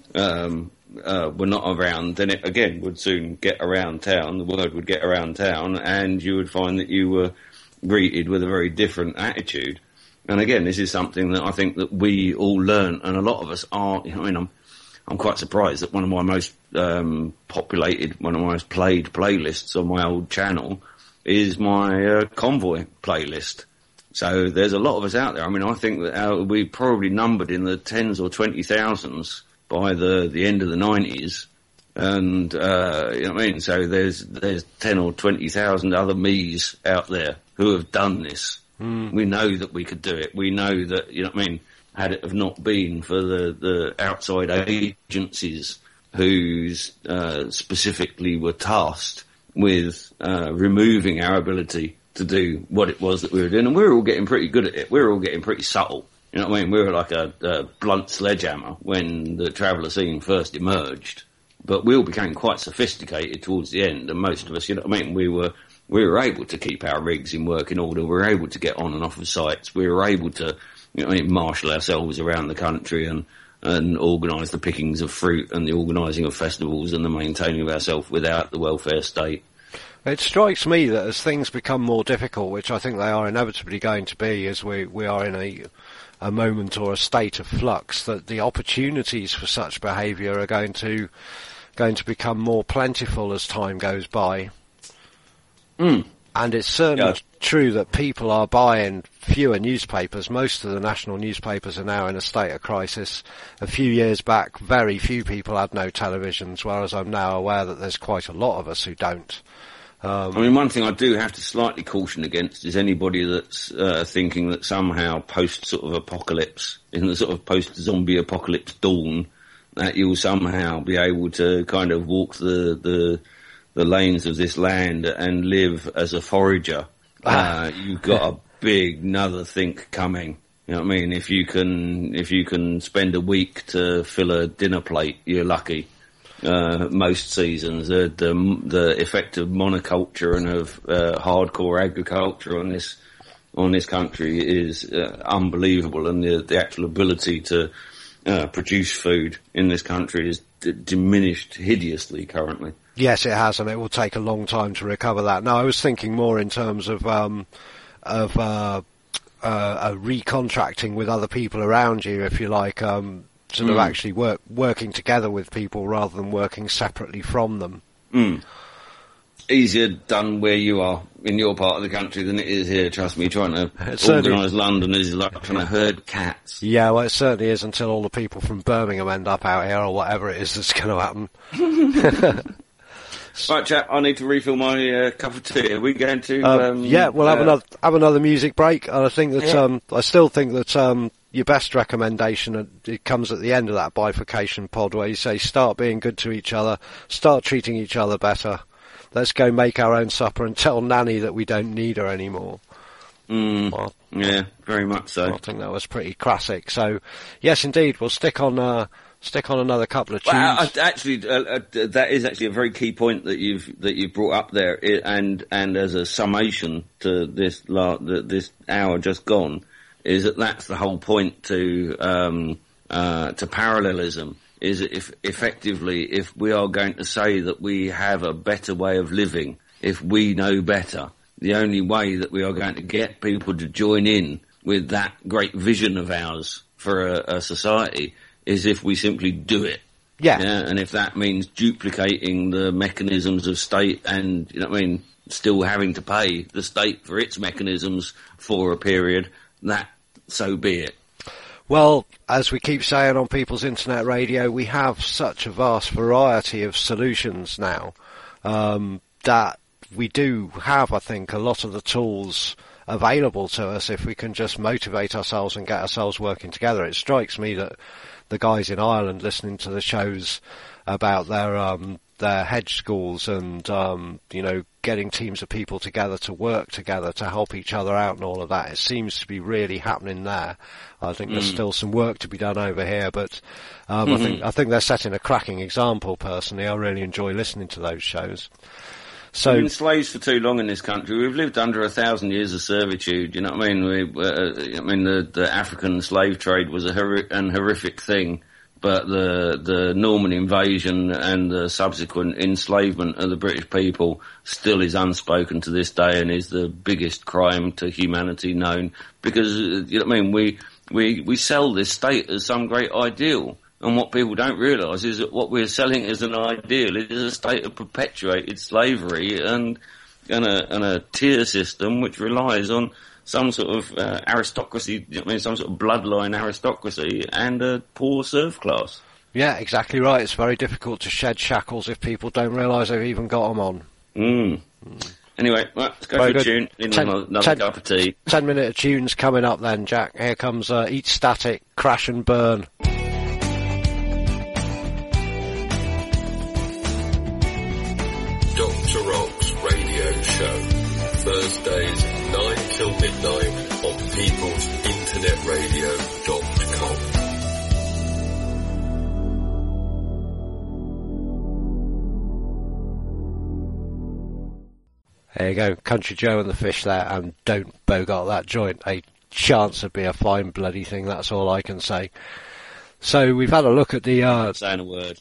um, uh, were not around, then it again would soon get around town. The word would get around town, and you would find that you were greeted with a very different attitude. And again, this is something that I think that we all learn, and a lot of us are, you know, I mean, I'm, I'm quite surprised that one of my most um, populated, one of my most played playlists on my old channel is my uh, Convoy playlist. So there's a lot of us out there. I mean, I think that our, we probably numbered in the tens or twenty thousands by the, the end of the nineties. And, uh, you know what I mean? So there's, there's ten or twenty thousand other me's out there who have done this. Mm. We know that we could do it. We know that, you know what I mean, had it have not been for the, the outside agencies who's uh, specifically were tasked with uh, removing our ability to do what it was that we were doing. And we were all getting pretty good at it. We were all getting pretty subtle. You know what I mean? We were like a, a blunt sledgehammer when the traveller scene first emerged. But we all became quite sophisticated towards the end. And most of us, you know what I mean, we were... We were able to keep our rigs in working order. We were able to get on and off of sites. We were able to, you know, marshal ourselves around the country and and organise the pickings of fruit and the organising of festivals and the maintaining of ourselves without the welfare state. It strikes me that as things become more difficult, which I think they are inevitably going to be as we, we are in a, a moment or a state of flux, that the opportunities for such behaviour are going to going to become more plentiful as time goes by. Mm. And it's certainly Yeah. true that people are buying fewer newspapers. Most of the national newspapers are now in a state of crisis. A few years back, very few people had no televisions, whereas I'm now aware that there's quite a lot of us who don't. Um, I mean, one thing I do have to slightly caution against is anybody that's uh, thinking that somehow post sort of apocalypse, in the sort of post zombie apocalypse dawn, that you'll somehow be able to kind of walk the the, the lanes of this land and live as a forager. Uh, you've got a big another think coming. You know what I mean? If you can, if you can spend a week to fill a dinner plate, you're lucky. Uh, most seasons, the, the the effect of monoculture and of uh, hardcore agriculture on this on this country is uh, unbelievable, and the the actual ability to uh, produce food in this country is d- diminished hideously currently. Yes, it has, and it will take a long time to recover that. Now, I was thinking more in terms of um, of uh, uh, a recontracting with other people around you, if you like. Um, sort of Mm. actually work working together with people rather than working separately from them. Mm. Easier done where you are in your part of the country than it is here, trust me. Trying to certainly- organise London is like trying to herd cats. Yeah, well, it certainly is until all the people from Birmingham end up out here or whatever it is that's going to happen. Right, chap, I need to refill my uh, cup of tea. Are we going to... Um, Um, yeah, we'll have uh, another have another music break, and I think that Yeah. um, I still think that um, your best recommendation uh, it comes at the end of that bifurcation pod, where you say start being good to each other, start treating each other better. Let's go make our own supper and tell Nanny that we don't need her anymore. Mm, Well, yeah, very much so. I think that was pretty classic. So, yes, indeed, we'll stick on uh, stick on another couple of tunes. Well, I, I- actually, uh, uh, that is actually a very key point that you've that you've brought up there, I- and and as a summation to this la- the, this hour just gone, is that that's the whole point to um, uh, to parallelism. Is that if effectively, if we are going to say that we have a better way of living, if we know better, the only way that we are going to get people to join in with that great vision of ours for a, a society is if we simply do it. Yeah. Yeah. And if that means duplicating the mechanisms of state and, you know what I mean, still having to pay the state for its mechanisms for a period, that, so be it. Well, as we keep saying on People's Internet Radio, we have such a vast variety of solutions now um, that we do have, I think, a lot of the tools available to us if we can just motivate ourselves and get ourselves working together. It strikes me that the guys in Ireland listening to the shows about their um, their hedge schools and um, you know, getting teams of people together to work together to help each other out and all of that, it seems to be really happening there. I think there's Mm. still some work to be done over here, but um, Mhm. I think I think they're setting a cracking example. Personally, I really enjoy listening to those shows. So We've been slaves for too long in this country. We've lived under a thousand years of servitude. You know what I mean? We, uh, I mean, the, the African slave trade was a hor- an horrific thing, but the the Norman invasion and the subsequent enslavement of the British people still is unspoken to this day and is the biggest crime to humanity known. Because uh, you know what I mean? We we we sell this state as some great ideal. And what people don't realise is that what we're selling as an ideal is a state of perpetuated slavery and and a, and a tier system which relies on some sort of uh, aristocracy, I mean, some sort of bloodline aristocracy and a poor serf class. yeah, exactly right. It's very difficult to shed shackles if people don't realise they've even got them on. Mm. Anyway, well, let's go Very for a good. tune. In Ten- another, another ten- cup of tea. Ten minute tunes coming up then, Jack. Here comes uh, Eat Static, Crash and Burn. Doctor Rock's radio show. Thursdays, nine till midnight on peoples internet radio dot com. There you go, Country Joe and the Fish there, and don't bogart that joint. A chance would be a fine bloody thing, that's all I can say. So we've had a look at the... Uh, saying a word.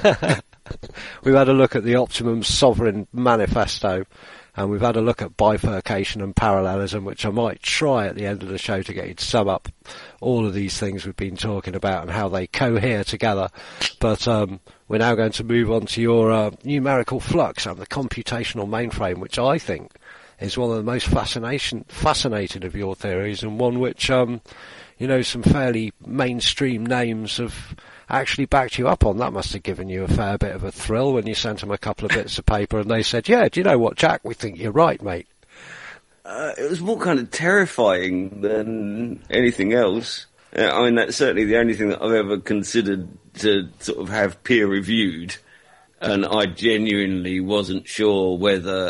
We've had a look at the Optimum Sovereign Manifesto, and we've had a look at bifurcation and parallelism, which I might try at the end of the show to get you to sum up all of these things we've been talking about and how they cohere together. But um, we're now going to move on to your uh, numerical flux and the computational mainframe, which I think is one of the most fascination, fascinating of your theories, and one which, um, you know, some fairly mainstream names have actually backed you up on. That must have given you a fair bit of a thrill when you sent them a couple of bits of paper and they said, yeah, do you know what, Jack, we think you're right, mate. Uh, it was more kind of terrifying than anything else. Uh, I mean, that's certainly the only thing that I've ever considered to sort of have peer reviewed, and I genuinely wasn't sure whether...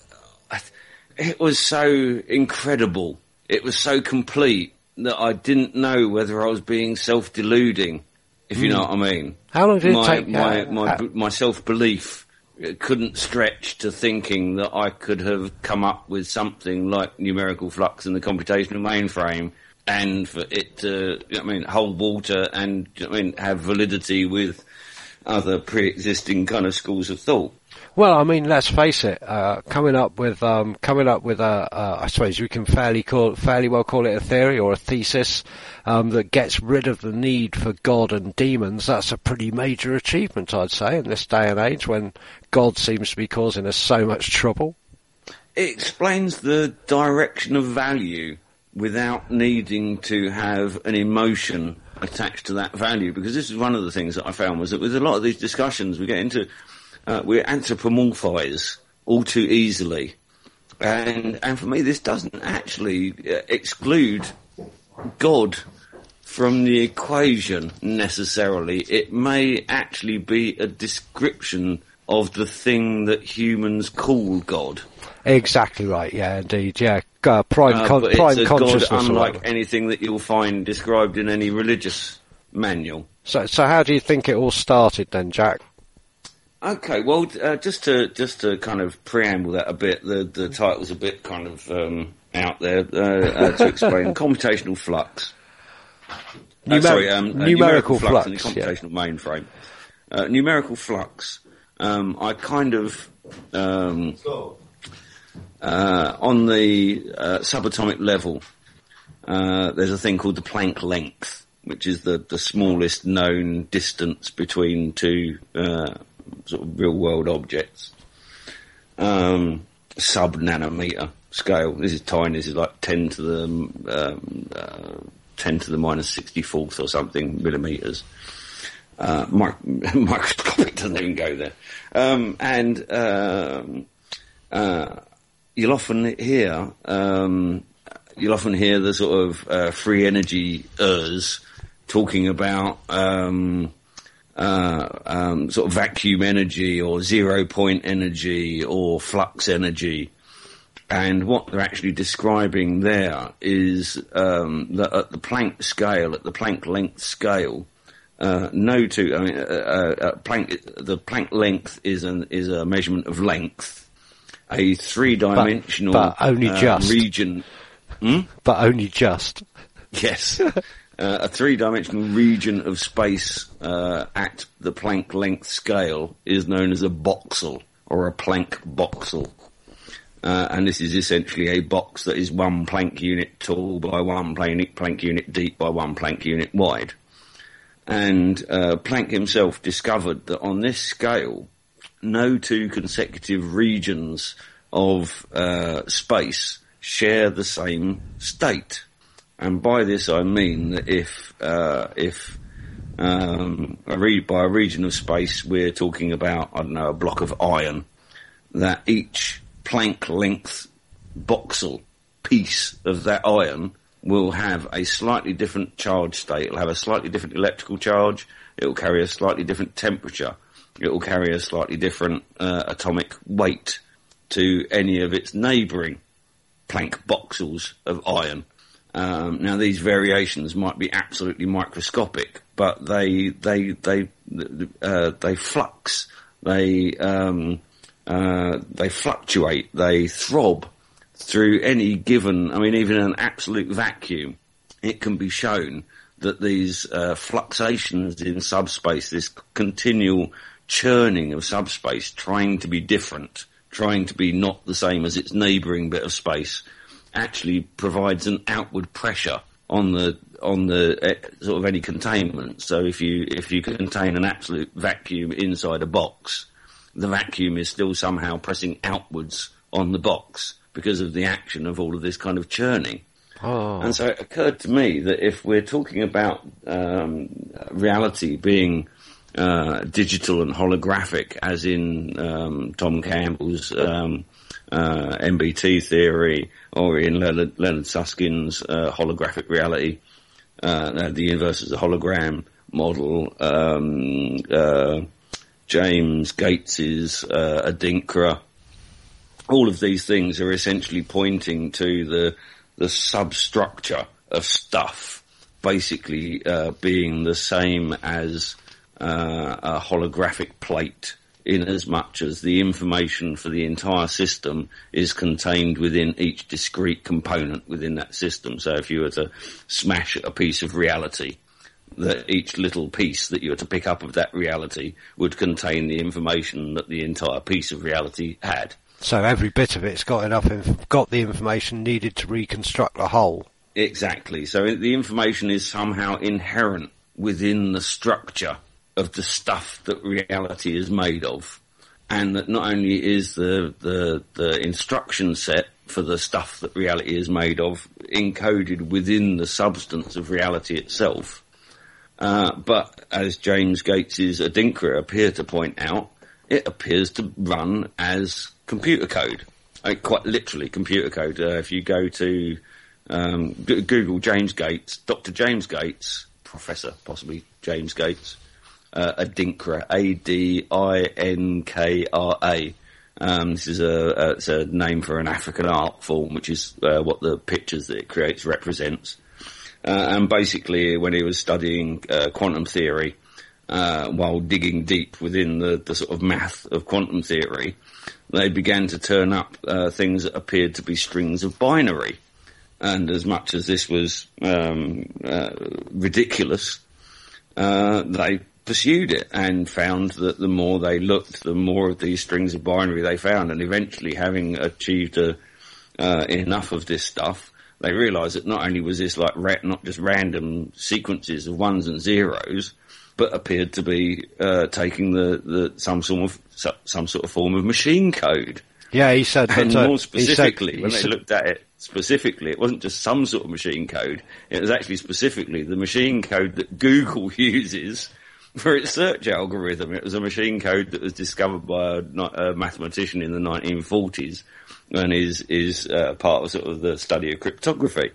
It was so incredible. It was so complete that I didn't know whether I was being self-deluding, if you mm. know what I mean. How long did my, it take? My, uh, my, uh, my self-belief couldn't stretch to thinking that I could have come up with something like numerical flux and the computational mainframe, and for it to, you know I mean, hold water and, you know I mean, have validity with other pre-existing kind of schools of thought. Well, I mean, let's face it. Uh, coming up with, um, coming up with a, uh, I suppose we can fairly call, fairly well call it a theory or a thesis um, that gets rid of the need for God and demons. That's a pretty major achievement, I'd say, in this day and age when God seems to be causing us so much trouble. It explains the direction of value without needing to have an emotion attached to that value. Because this is one of the things that I found was that with a lot of these discussions we get into. Uh, we anthropomorphise all too easily, and and for me this doesn't actually uh, exclude God from the equation necessarily. It may actually be a description of the thing that humans call God. Exactly right. Yeah, indeed. Yeah, uh, prime, con- uh, prime it's a consciousness. God unlike anything that you'll find described in any religious manual. So, so how do you think it all started then, Jack? Okay, well, uh, just to just to kind of preamble that a bit, the the title's a bit kind of um, out there uh, uh, to explain computational flux. Numer- uh, sorry, um, uh, numerical, numerical flux, flux and the computational yeah. mainframe. Uh, numerical flux. Um, I kind of um, uh, on the uh, subatomic level. Uh, there's a thing called the Planck length, which is the the smallest known distance between two. Uh, sort of real world objects, um, sub nanometer scale. This is tiny. This is like ten to the um, uh, ten to the minus sixty fourth or something millimeters. Uh, mic- microscopic doesn't even go there. Um, and um, uh, you'll often hear um, you'll often hear the sort of uh, free energy-ers talking about. Um, Uh, um, sort of vacuum energy or zero point energy or flux energy. And what they're actually describing there is um, that at the Planck scale, at the Planck length scale, uh, no two, I mean, uh, uh, Planck, the Planck length is an is a measurement of length, a three-dimensional but, but only uh, just. region. Hmm? But only just. Yes. Uh, a three-dimensional region of space uh, at the Planck length scale is known as a boxel, or a Planck boxel. Uh, and this is essentially a box that is one Planck unit tall by one Planck unit deep by one Planck unit wide. And uh, Planck himself discovered that on this scale, no two consecutive regions of uh, space share the same state. And by this I mean that if uh, if um, I read by a region of space we're talking about, I don't know, a block of iron, that each Planck length boxel piece of that iron will have a slightly different charge state. It'll have a slightly different electrical charge. It will carry a slightly different temperature. It will carry a slightly different uh, atomic weight to any of its neighbouring Planck boxels of iron. Um, now these variations might be absolutely microscopic, but they they they uh, they flux, they um, uh, they fluctuate, they throb through any given. I mean, even in an absolute vacuum, it can be shown that these uh, fluctuations in subspace, this continual churning of subspace, trying to be different, trying to be not the same as its neighbouring bit of space, actually provides an outward pressure on the on the uh, sort of any containment. So if you if you contain an absolute vacuum inside a box, the vacuum is still somehow pressing outwards on the box because of the action of all of this kind of churning. Oh. And so it occurred to me that if we're talking about um, reality being uh, digital and holographic, as in um, Tom Campbell's um, uh, M B T theory, or in Leonard, Leonard Susskind's uh, holographic reality, uh, the universe as a hologram model, um, uh, James Gates's uh, Adinkra, all of these things are essentially pointing to the the substructure of stuff basically uh, being the same as uh, a holographic plate, in as much as the information for the entire system is contained within each discrete component within that system. So if you were to smash a piece of reality, that each little piece that you were to pick up of that reality would contain the information that the entire piece of reality had. So every bit of it's got enough, inf- got the information needed to reconstruct the whole. Exactly. So the information is somehow inherent within the structure of the stuff that reality is made of. And that not only is the, the, the instruction set for the stuff that reality is made of encoded within the substance of reality itself, uh, but as James Gates's Adinkra appear to point out, it appears to run as computer code, like quite literally computer code. Uh, if you go to um, G- Google James Gates, Doctor James Gates, Professor possibly James Gates, uh, Adinkra, A D I N K R A. Um, this is a, a, it's a name for an African art form, which is uh, what the pictures that it creates represents. Uh, and basically, when he was studying uh, quantum theory, Uh, while digging deep within the, the sort of math of quantum theory, they began to turn up uh, things that appeared to be strings of binary. And as much as this was um, uh, ridiculous, uh, they pursued it and found that the more they looked, the more of these strings of binary they found. And eventually, having achieved a, uh, enough of this stuff, they realised that not only was this like ra- not just random sequences of ones and zeros, but appeared to be uh, taking the, the some sort of some sort of form of machine code. Yeah, he said. And that, uh, more specifically, said, when they said, looked at it specifically, it wasn't just some sort of machine code. It was actually specifically the machine code that Google uses for its search algorithm. It was a machine code that was discovered by a, a mathematician in the nineteen forties, and is is uh, part of sort of the study of cryptography.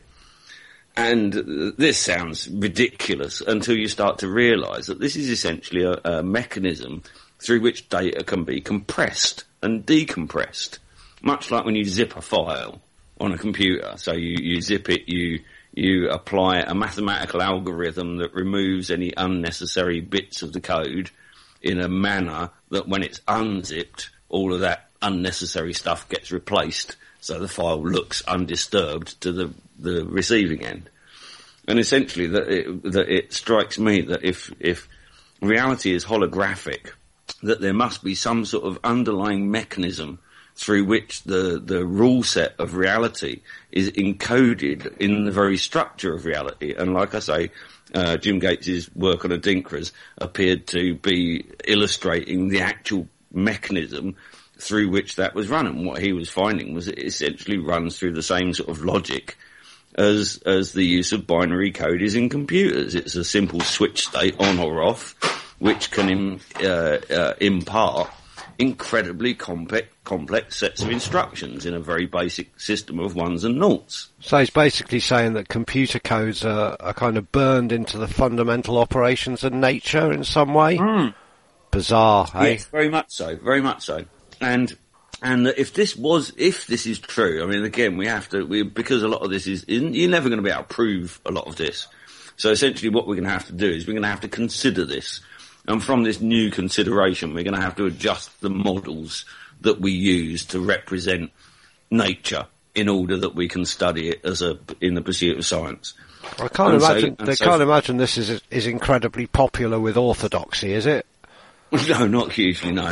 And this sounds ridiculous until you start to realise that this is essentially a, a mechanism through which data can be compressed and decompressed, much like when you zip a file on a computer. So you, you zip it, you you apply a mathematical algorithm that removes any unnecessary bits of the code in a manner that when it's unzipped, all of that unnecessary stuff gets replaced, so the file looks undisturbed to the, the receiving end. And essentially that it, that it strikes me that if, if reality is holographic, that there must be some sort of underlying mechanism through which the, the rule set of reality is encoded in the very structure of reality. And like I say, uh, Jim Gates's work on Adinkras appeared to be illustrating the actual mechanism through which that was run. And what he was finding was it essentially runs through the same sort of logic as as the use of binary code is in computers. It's a simple switch state on or off, which can im, uh, uh, impart incredibly complex, complex sets of instructions in a very basic system of ones and noughts. So he's basically saying that computer codes are, are kind of burned into the fundamental operations of nature in some way. Mm. Bizarre, eh? Yes, very much so, very much so. And and if this was, if this is true, I mean, again, we have to, we, because a lot of this is, you're never going to be able to prove a lot of this. So essentially what we're going to have to do is we're going to have to consider this. And from this new consideration, we're going to have to adjust the models that we use to represent nature in order that we can study it as a in the pursuit of science. I can't And so- imagine. and they so- can't imagine this is is incredibly popular with orthodoxy, is it? No, not hugely, no.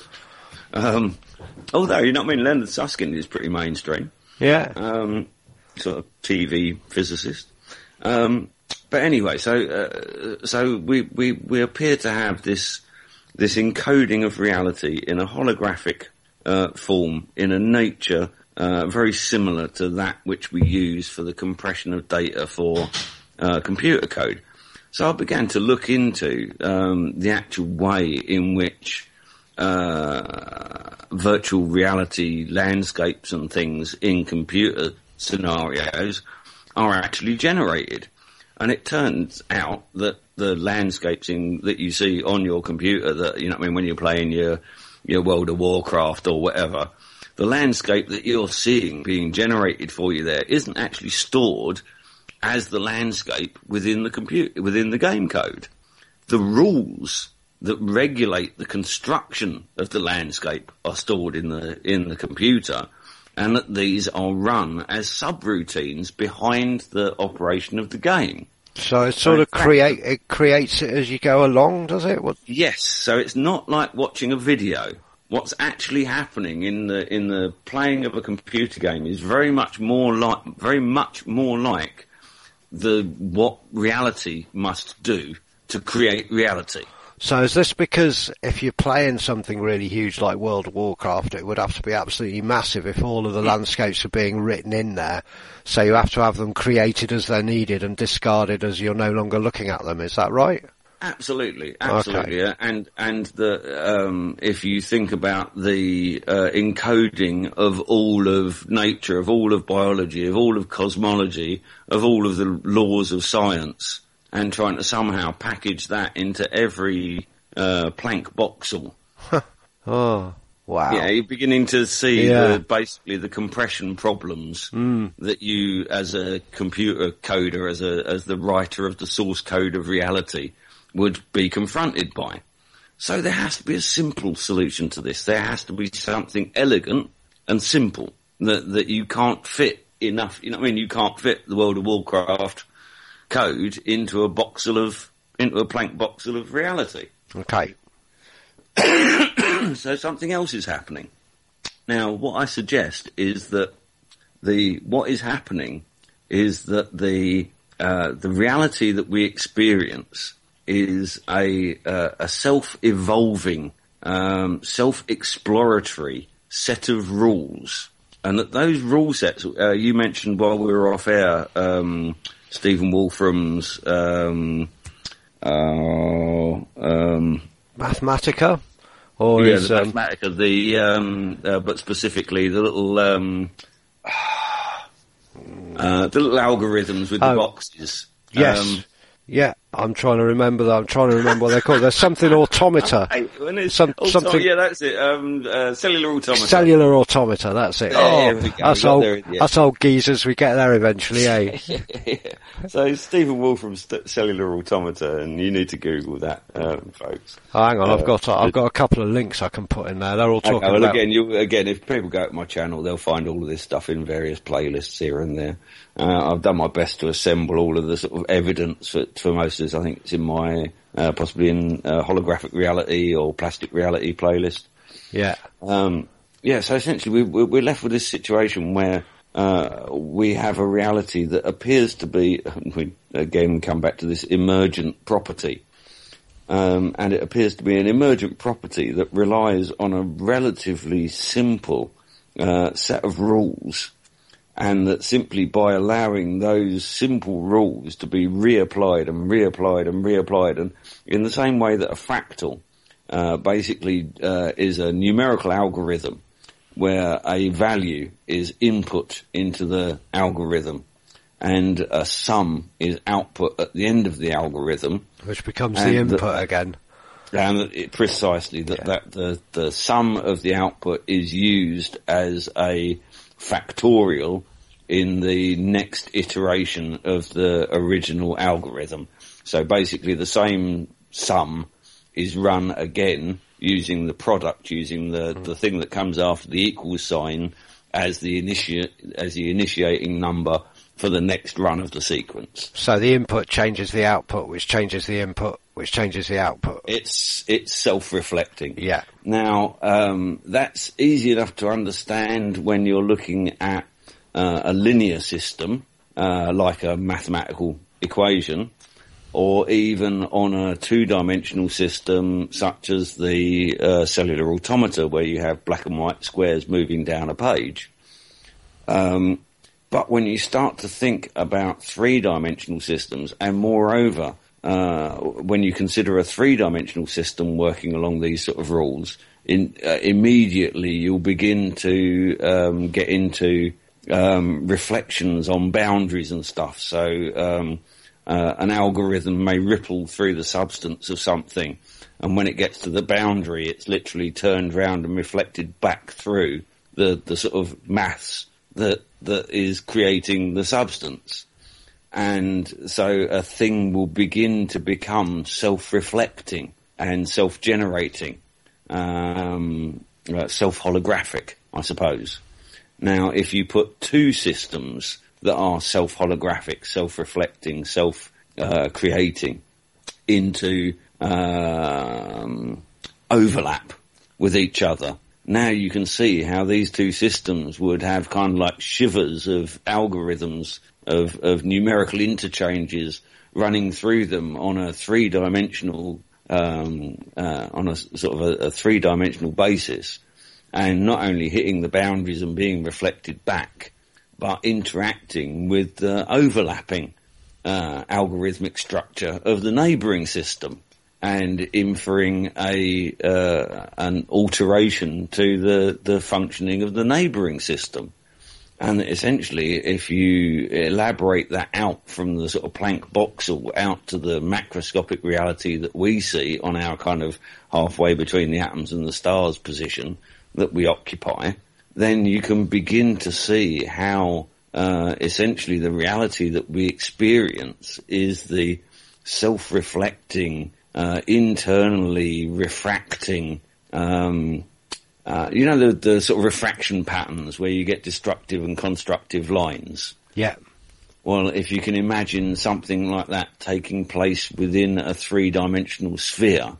Um, although, you know what I mean, Leonard Susskind is pretty mainstream. Yeah. Um, sort of T V physicist. Um, but anyway, so uh, so we, we, we appear to have this this encoding of reality in a holographic uh, form, in a nature uh, very similar to that which we use for the compression of data for uh, computer code. So I began to look into um, the actual way in which uh, virtual reality landscapes and things in computer scenarios are actually generated. And it turns out that the landscapes in, that you see on your computer, that, you know what I mean, when you're playing your, your World of Warcraft or whatever, the landscape that you're seeing being generated for you there isn't actually stored as the landscape within the computer, within the game code. The rules that regulate the construction of the landscape are stored in the, in the computer, and that these are run as subroutines behind the operation of the game. So it sort of create it creates it as you go along, does it? What? Yes, so it's not like watching a video. What's actually happening in the in the playing of a computer game is very much more like very much more like the what reality must do to create reality. So is this because if you're playing something really huge like World of Warcraft, it would have to be absolutely massive if all of the landscapes are being written in there, so you have to have them created as they're needed and discarded as you're no longer looking at them, is that right? Absolutely, absolutely, Okay. and and the um, if you think about the uh, encoding of all of nature, of all of biology, of all of cosmology, of all of the laws of science, and trying to somehow package that into every uh, Planck voxel. Oh, wow. Yeah, you're beginning to see Yeah. the, basically the compression problems Mm. that you, as a computer coder, as a as the writer of the source code of reality, would be confronted by. So there has to be a simple solution to this. There has to be something elegant and simple that that you can't fit enough. You know what I mean? You can't fit the World of Warcraft code into a voxel of into a Planck voxel of reality. Okay. So something else is happening. Now, what I suggest is that the what is happening is that the uh, the reality that we experience is a uh, a self-evolving, um, self-exploratory set of rules, and that those rule sets uh, you mentioned while we were off air, um, Stephen Wolfram's um, uh, um, Mathematica? Or yeah, is, the um, Mathematica, the um, uh, but specifically the little um, uh, the little algorithms with the Oh. boxes. yes. Um, Yeah, I'm trying to remember that. I'm trying to remember what they're called. There's something automata. Hey, when it's Some- autom- something- yeah, that's it. Um, uh, cellular automata. Cellular automata, that's it. Yeah, oh, there we go. that's We got old, there in the end. that's old geezers. We get there eventually, eh? Yeah. So Stephen Wolfram's st- cellular automata, and you need to Google that, um, folks. Hang on, I've Uh, got I've got a couple of links I can put in there. They're all Okay, talking well, about. again, you, again, if people go to my channel, they'll find all of this stuff in various playlists here and there. Uh, I've done my best to assemble all of the sort of evidence for, for most of this. I think it's in my, uh, possibly in uh, holographic reality or plastic reality playlist. Yeah, Um, yeah, so essentially we, we're left with this situation where uh, we have a reality that appears to be, we again come back to this emergent property. Um, and it appears to be an emergent property that relies on a relatively simple uh, set of rules, and that simply by allowing those simple rules to be reapplied and reapplied and reapplied, and in the same way that a fractal uh, basically uh, is a numerical algorithm where a value is input into the algorithm and a sum is output at the end of the algorithm. which becomes And the the- input again. And it, precisely that, Yeah. that the, the sum of the output is used as a factorial in the next iteration of the original algorithm. So basically the same sum is run again using the product, using the, the thing that comes after the equal sign as the initi- as the initiating number for the next run of the sequence. So the input changes the output, which changes the input, which changes the output. It's it's self-reflecting. Yeah. Now, um, that's easy enough to understand when you're looking at uh, a linear system, uh, like a mathematical equation, or even on a two-dimensional system such as the uh, cellular automata, where you have black and white squares moving down a page. Um, but when you start to think about three-dimensional systems, and moreover, uh, when you consider a three-dimensional system working along these sort of rules, in, uh, immediately you'll begin to um, get into um, reflections on boundaries and stuff. So um, uh, an algorithm may ripple through the substance of something, and when it gets to the boundary, it's literally turned round and reflected back through the, the sort of maths that that is creating the substance. And so a thing will begin to become self-reflecting and self-generating, um, uh, self-holographic, I suppose. Now, if you put two systems that are self-holographic, self-reflecting, self-creating uh, into um, overlap with each other, now you can see how these two systems would have kind of like shivers of algorithms, of, of numerical interchanges running through them on a three-dimensional, um, uh, on a sort of a, a three-dimensional basis, and not only hitting the boundaries and being reflected back, but interacting with the overlapping uh, algorithmic structure of the neighbouring system, and inferring a uh, an alteration to the, the functioning of the neighbouring system. And essentially, if you elaborate that out from the sort of Planck voxel out to the macroscopic reality that we see on our kind of halfway between the atoms and the stars position that we occupy, then you can begin to see how uh, essentially the reality that we experience is the self-reflecting, Uh, internally refracting, um, uh, you know, the, the sort of refraction patterns where you get destructive and constructive lines. Yeah. Well, if you can imagine something like that taking place within a three-dimensional sphere,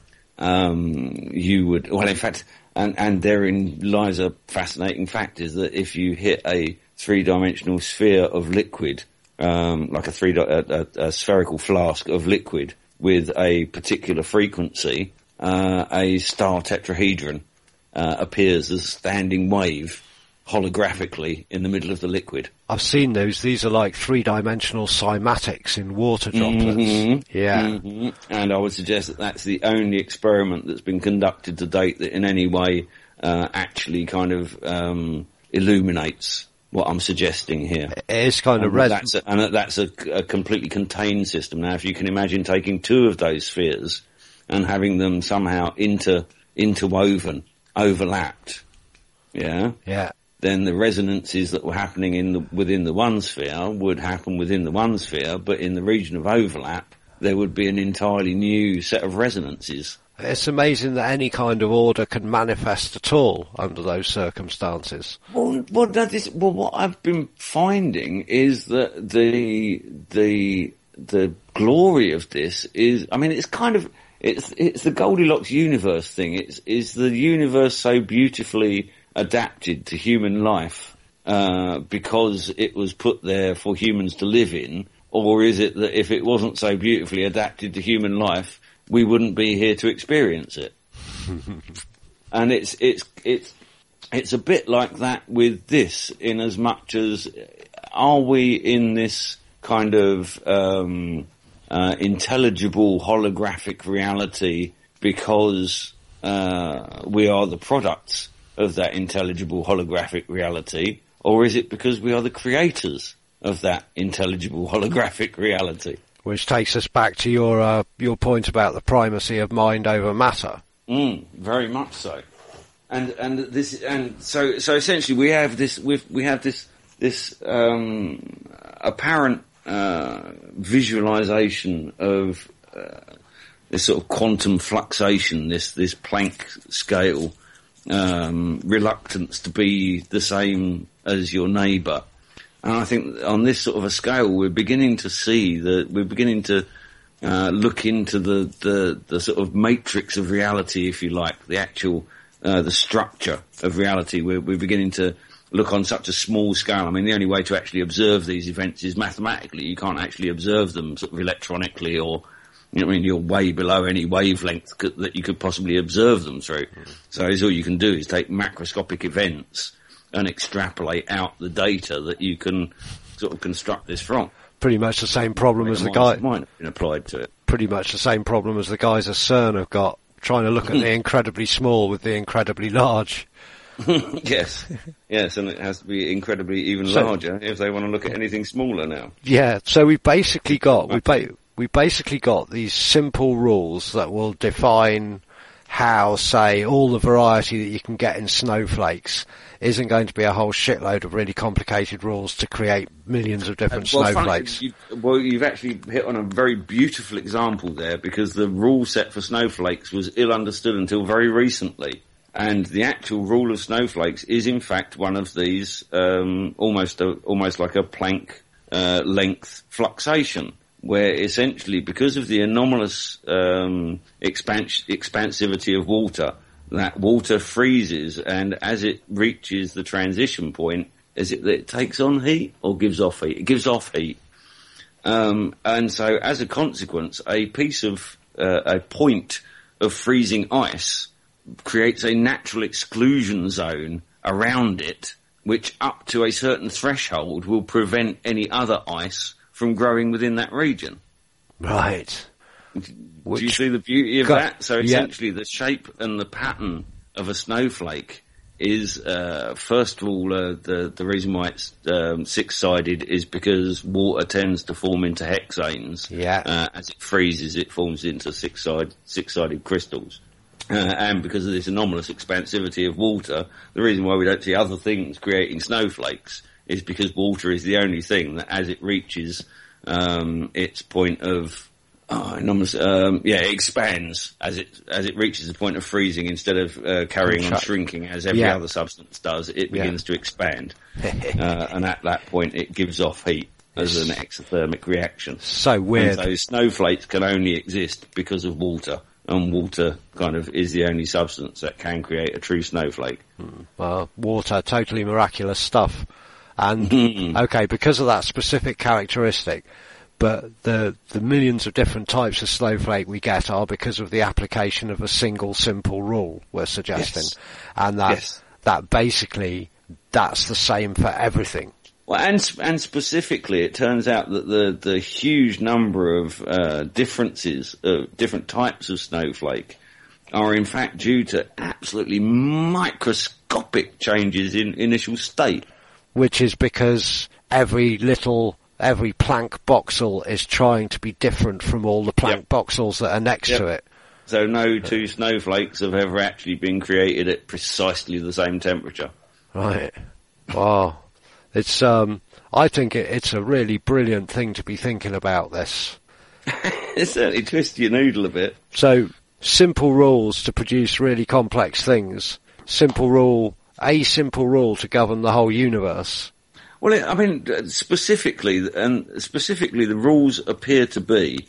um, you would, well, in fact, and, and therein lies a fascinating fact, is that if you hit a three-dimensional sphere of liquid, um, like a three, a, a, a spherical flask of liquid, with a particular frequency, uh, a star tetrahedron uh, appears as a standing wave holographically in the middle of the liquid. I've seen those. These are like three-dimensional cymatics in water droplets. Mm-hmm. Yeah. Mm-hmm. And I would suggest that that's the only experiment that's been conducted to date that in any way uh, actually kind of um, illuminates what I'm suggesting here. It is kind and of red. That's a, and that that's a, a completely contained system. Now, if you can imagine taking two of those spheres and having them somehow inter interwoven, overlapped, yeah, yeah, then the resonances that were happening in the within the one sphere would happen within the one sphere, but in the region of overlap, there would be an entirely new set of resonances. It's amazing that any kind of order can manifest at all under those circumstances. Well, well, that is, well, what I've been finding is that the the the glory of this is, I mean, it's kind of it's it's the Goldilocks universe thing. It's is the universe so beautifully adapted to human life uh, because it was put there for humans to live in, or is it that if it wasn't so beautifully adapted to human life, we wouldn't be here to experience it? And it's it's it's it's a bit like that with this, in as much as are we in this kind of um, uh, intelligible holographic reality because uh, we are the products of that intelligible holographic reality, or is it because we are the creators of that intelligible holographic reality? Which takes us back to your uh, your point about the primacy of mind over matter. Mm, very much so. And and this and so so essentially we have this we we have this this um, apparent uh, visualization of uh, this sort of quantum fluxation, this this Planck scale um, reluctance to be the same as your neighbour. And I think on this sort of a scale, we're beginning to see that we're beginning to uh, look into the, the, the sort of matrix of reality, if you like, the actual, uh, the structure of reality. We're, we're beginning to look on such a small scale. I mean, the only way to actually observe these events is mathematically. You can't actually observe them sort of electronically, or, you know, I mean, you're way below any wavelength could, that you could possibly observe them through. Mm. So all you can do is take macroscopic events and extrapolate out the data that you can sort of construct this from. Pretty much the same problem as the guy. Might have been applied to it. Pretty much the same problem as the guys at CERN have got, trying to look at the incredibly small with the incredibly large. Yes, yes, and it has to be incredibly even so, larger if they want to look at anything smaller now. Yeah, so we've basically got we ba- we basically got these simple rules that will define how, say, all the variety that you can get in snowflakes isn't going to be a whole shitload of really complicated rules to create millions of different uh, well, snowflakes. Funny, you, well, you've actually hit on a very beautiful example there, because the rule set for snowflakes was ill understood until very recently. And the actual rule of snowflakes is, in fact, one of these, um, almost a, almost like a Planck uh, length fluxation, where essentially, because of the anomalous um, expans- expansivity of water, that water freezes, and as it reaches the transition point, is it that it takes on heat or gives off heat? It gives off heat. Um, and so, as a consequence, a piece of uh, a point of freezing ice creates a natural exclusion zone around it, which up to a certain threshold will prevent any other ice from growing within that region. Right. Do which, you see the beauty of got, that? So essentially yeah. the shape and the pattern of a snowflake is, uh, first of all, uh, the, the reason why it's um, six-sided is because water tends to form into hexanes. Yeah. Uh, as it freezes, it forms into six-side, six-sided crystals. Uh, and because of this anomalous expansivity of water, the reason why we don't see other things creating snowflakes is because water is the only thing that, as it reaches um, its point of oh, anomalous, um, yeah, it expands as it as it reaches the point of freezing. Instead of uh, carrying on shrinking as every yeah. other substance does, it begins yeah. to expand, uh, and at that point, it gives off heat as an exothermic reaction. So weird. And so snowflakes can only exist because of water. And water kind of is the only substance that can create a true snowflake. Hmm. Well, water, totally miraculous stuff. And, okay, because of that specific characteristic, but the the millions of different types of snowflake we get are because of the application of a single simple rule, we're suggesting. Yes. And that, yes. that basically, that's the same for everything. Well, and and specifically, it turns out that the, the huge number of uh, differences, uh, different types of snowflake, are in fact due to absolutely microscopic changes in initial state. Which is because every little, every Planck boxel is trying to be different from all the Planck yep. boxels that are next yep. to it. So no two snowflakes have ever actually been created at precisely the same temperature. Right. Wow. It's, um, I think it, it's a really brilliant thing to be thinking about this. It certainly twists your noodle a bit. So, simple rules to produce really complex things. Simple rule, a simple rule to govern the whole universe. Well, it, I mean, specifically, and specifically the rules appear to be,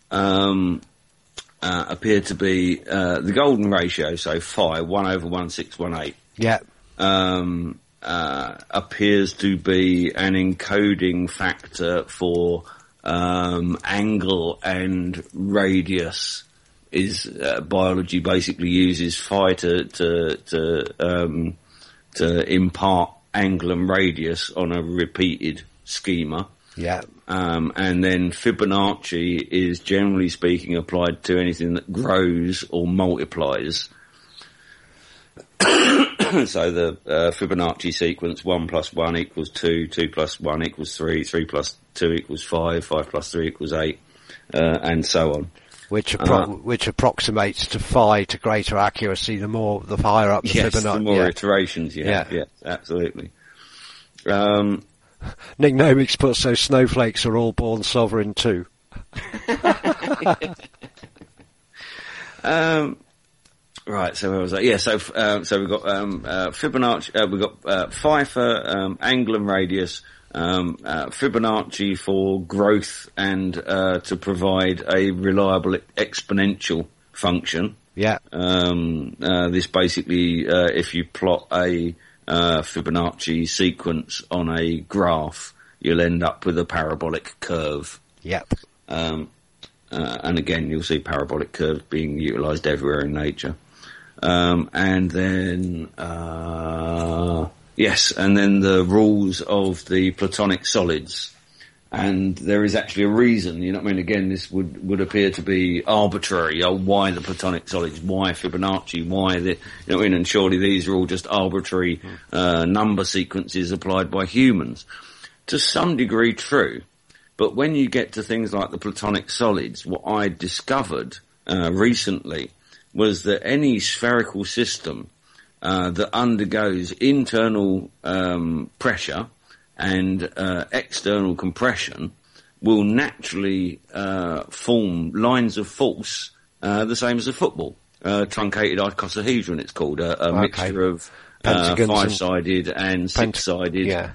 um, uh, appear to be, uh, the golden ratio, so phi, one over one six one eight. Yeah. Um, Uh, appears to be an encoding factor for um, angle and radius. Is uh, biology basically uses phi to to to, um, to impart angle and radius on a repeated schema. Yeah. Um, and then Fibonacci is generally speaking applied to anything that grows or multiplies. So the uh, Fibonacci sequence, one plus one equals two, two plus one equals three, three plus two equals five, five plus three equals eight, uh, and so on. Which appro- uh, which approximates to phi to greater accuracy the more, the higher up the yes, Fibonacci. the more yeah. iterations you have. Yeah, yeah, absolutely. Um, Nick Nomics puts so snowflakes are all born sovereign too. um, Right, so where was that? Yeah, so uh, so we've got um, uh, Fibonacci, uh, we've got uh, Pfeiffer, um, angle and radius, um, uh, Fibonacci for growth and uh, to provide a reliable exponential function. Yeah. Um, uh, this basically, uh, if you plot a uh, Fibonacci sequence on a graph, you'll end up with a parabolic curve. Yep. Um, uh, and again, you'll see parabolic curves being utilised everywhere in nature. Um, and then, uh, yes, and then the rules of the Platonic solids. And there is actually a reason, you know what I mean? Again, this would, would appear to be arbitrary. Oh, why the Platonic solids? Why Fibonacci? Why the, you know what I mean? And surely these are all just arbitrary, uh, number sequences applied by humans. To some degree true. But when you get to things like the Platonic solids, what I discovered, uh, recently was that any spherical system, uh, that undergoes internal, um, pressure, and uh, external compression will naturally uh, form lines of force uh, the same as a football. Uh, truncated icosahedron, it's called, a, a okay. mixture of uh, five-sided and, and six-sided yeah.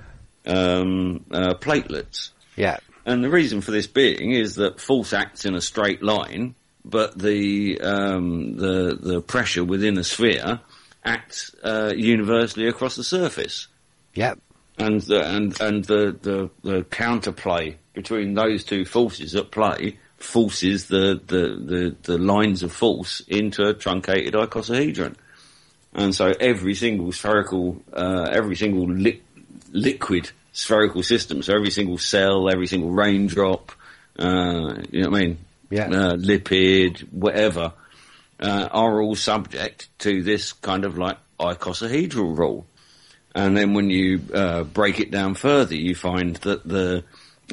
um, uh, platelets. Yeah. And the reason for this being is that force acts in a straight line, but the um, the the pressure within a sphere acts uh, universally across the surface. Yep. And the, and and the, the the counterplay between those two forces at play forces the the the, the lines of force into a truncated icosahedron, and so every single spherical, uh, every single li- liquid spherical system, so every single cell, every single raindrop, uh, you know what I mean, yeah, uh, lipid, whatever, uh, are all subject to this kind of like icosahedral rule. And then when you uh, break it down further, you find that the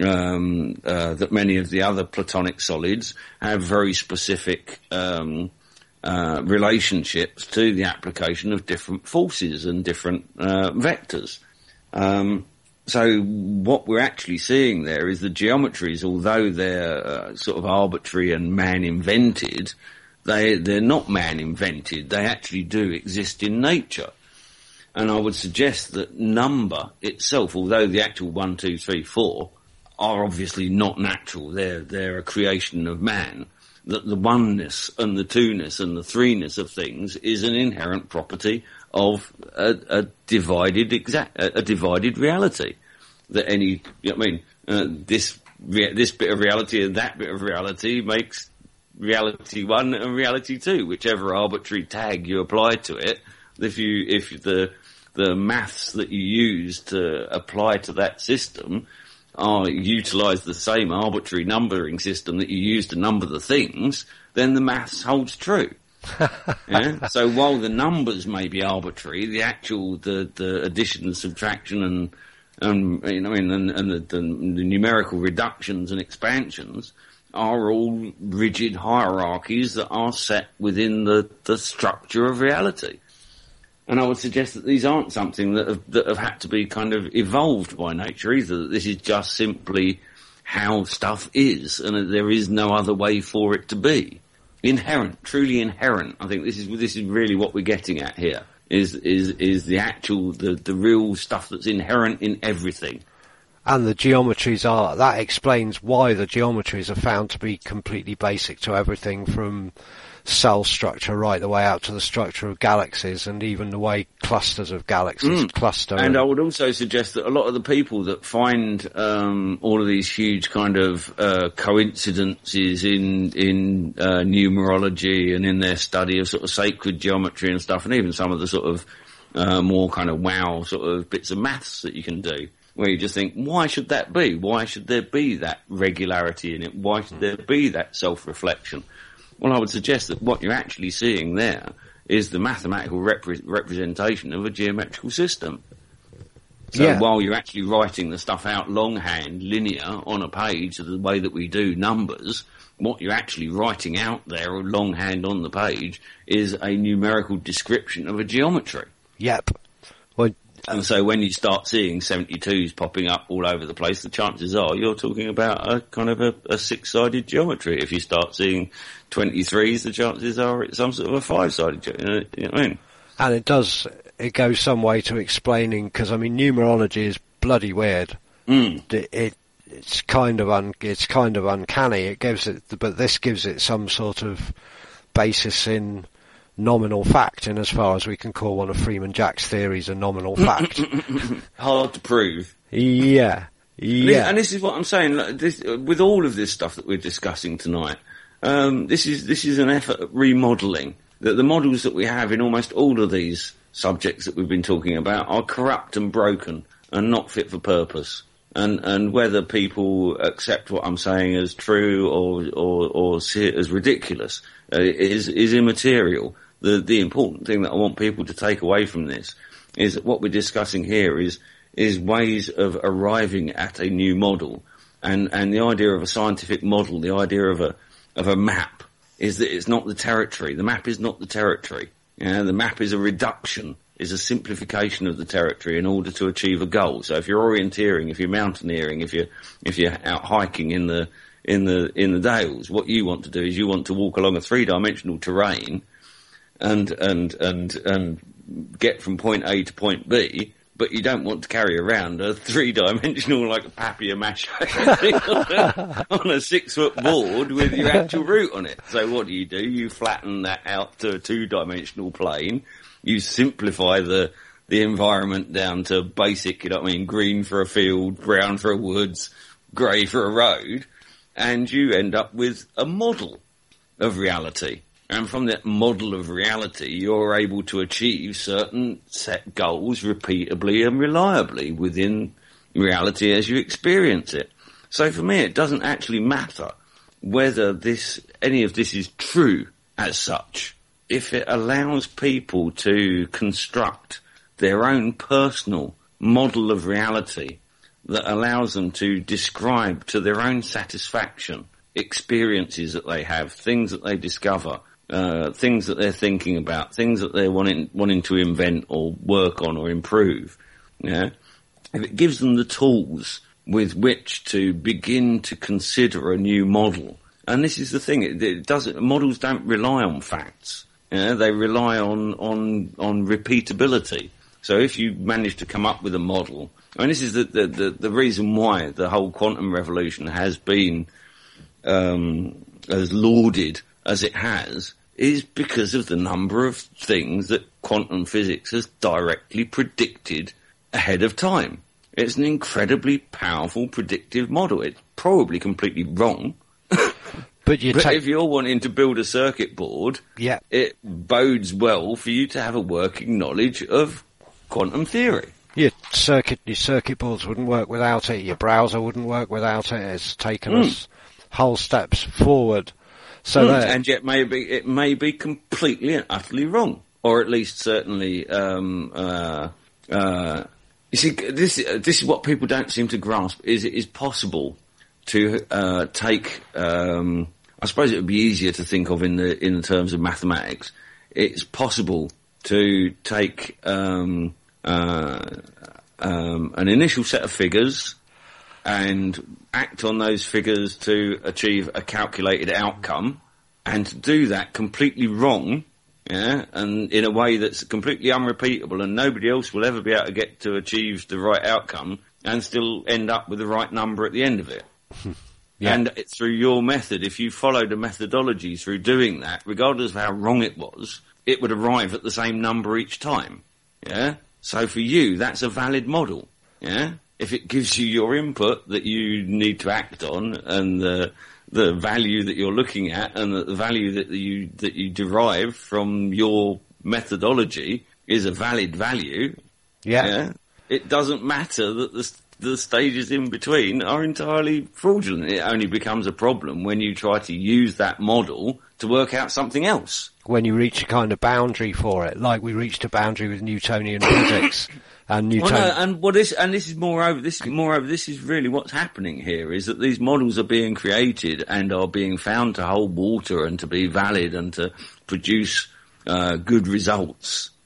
um, uh, that many of the other Platonic solids have very specific um, uh, relationships to the application of different forces and different uh, vectors. Um, so what we're actually seeing there is the geometries, although they're uh, sort of arbitrary and man-invented, they they're not man-invented. They actually do exist in nature. And I would suggest that number itself, although the actual one, two, three, four are obviously not natural, they're, they're a creation of man, that the oneness and the two-ness and the three-ness of things is an inherent property of a, a divided exact, a, a divided reality. That any, you know what I mean, uh, this, this bit of reality and that bit of reality makes reality one and reality two, whichever arbitrary tag you apply to it. If you, if the, the maths that you use to apply to that system are utilize the same arbitrary numbering system that you use to number the things, then the maths holds true. Yeah? So while the numbers may be arbitrary, the actual, the, the addition and subtraction and, and, you know, and, and the, the, the numerical reductions and expansions are all rigid hierarchies that are set within the, the structure of reality. And I would suggest that these aren't something that have, that have had to be kind of evolved by nature either. That this is just simply how stuff is, and there is no other way for it to be. Inherent, truly inherent. I think this is this is really what we're getting at here. Is is is the actual the the real stuff that's inherent in everything. And the geometries are, that explains why the geometries are found to be completely basic to everything from cell structure right the way out to the structure of galaxies and even the way clusters of galaxies mm. cluster. And I would also suggest that a lot of the people that find um, all of these huge kind of uh, coincidences in in uh, numerology and in their study of sort of sacred geometry and stuff, and even some of the sort of uh, more kind of wow sort of bits of maths that you can do, where you just think, why should that be? Why should there be that regularity in it? Why should there be that self-reflection? Well, I would suggest that what you're actually seeing there is the mathematical repre- representation of a geometrical system. So yeah. While you're actually writing the stuff out longhand, linear, on a page, the way that we do numbers, what you're actually writing out there longhand on the page is a numerical description of a geometry. Yep. Well, And so when you start seeing seventy-twos popping up all over the place, the chances are you're talking about a kind of a, a six-sided geometry. If you start seeing twenty-threes, the chances are it's some sort of a five-sided geometry. You know what I mean? And it does, it goes some way to explaining, because I mean, numerology is bloody weird. Mm. It, it it's kind of un, it's kind of uncanny. It gives it, but this gives it some sort of basis in nominal fact, in as far as we can call one of Freeman Jack's theories a nominal fact. Hard to prove. Yeah, yeah. And this is what I'm saying. Like, this, with all of this stuff that we're discussing tonight, um, this is this is an effort at remodelling. That the models that we have in almost all of these subjects that we've been talking about are corrupt and broken and not fit for purpose. And and whether people accept what I'm saying as true or or, or see it as ridiculous uh, is is immaterial. The the important thing that I want people to take away from this is that what we're discussing here is is ways of arriving at a new model, and and the idea of a scientific model, the idea of a of a map, is that it's not the territory. The map is not the territory. You know, the map is a reduction, is a simplification of the territory in order to achieve a goal. So if you're orienteering, if you're mountaineering, if you're if you're out hiking in the in the in the Dales, what you want to do is you want to walk along a three-dimensional terrain and and and and get from point A to point B, but you don't want to carry around a three-dimensional, like a papier-mâché thing on a, on a six-foot board with your actual route on it. So what do you do? You flatten that out to a two-dimensional plane. You simplify the the environment down to basic, you know what I mean, green for a field, brown for a woods, grey for a road, and you end up with a model of reality. And from that model of reality, you're able to achieve certain set goals repeatably and reliably within reality as you experience it. So for me, it doesn't actually matter whether this, any of this is true as such. If it allows people to construct their own personal model of reality that allows them to describe to their own satisfaction experiences that they have, things that they discover, Uh, things that they're thinking about, things that they're wanting wanting to invent or work on or improve. Yeah, if it gives them the tools with which to begin to consider a new model, and this is the thing, it, it doesn't. Models don't rely on facts. Yeah, they rely on on on repeatability. So if you manage to come up with a model, I mean, this is the the the, the reason why the whole quantum revolution has been um, as lauded as it has, is because of the number of things that quantum physics has directly predicted ahead of time. It's an incredibly powerful predictive model. It's probably completely wrong. But, you but take... if you're wanting to build a circuit board, yeah. it bodes well for you to have a working knowledge of quantum theory. Your circuit, your circuit boards wouldn't work without it. Your browser wouldn't work without it. It's taken mm. us whole steps forward. So mm, and yet maybe it may be completely and utterly wrong, or at least certainly. Um, uh, uh, you see, this this is what people don't seem to grasp: is it is possible to uh, take. Um, I suppose it would be easier to think of in the in the terms of mathematics. It's possible to take um, uh, um, an initial set of figures and act on those figures to achieve a calculated outcome, and to do that completely wrong, yeah, and in a way that's completely unrepeatable, and nobody else will ever be able to get to achieve the right outcome and still end up with the right number at the end of it. Yeah. And it's through your method, if you followed a methodology through doing that, regardless of how wrong it was, it would arrive at the same number each time, yeah? So for you, that's a valid model, yeah? If it gives you your input that you need to act on, and the the value that you're looking at, and the value that you that you derive from your methodology is a valid value, yeah, yeah, it doesn't matter that the the stages in between are entirely fraudulent. It only becomes a problem when you try to use that model to work out something else. When you reach a kind of boundary for it, like we reached a boundary with Newtonian physics. And Newton- well, no, and what this and this is moreover this moreover this is really what's happening here, is that these models are being created and are being found to hold water and to be valid and to produce uh, good results.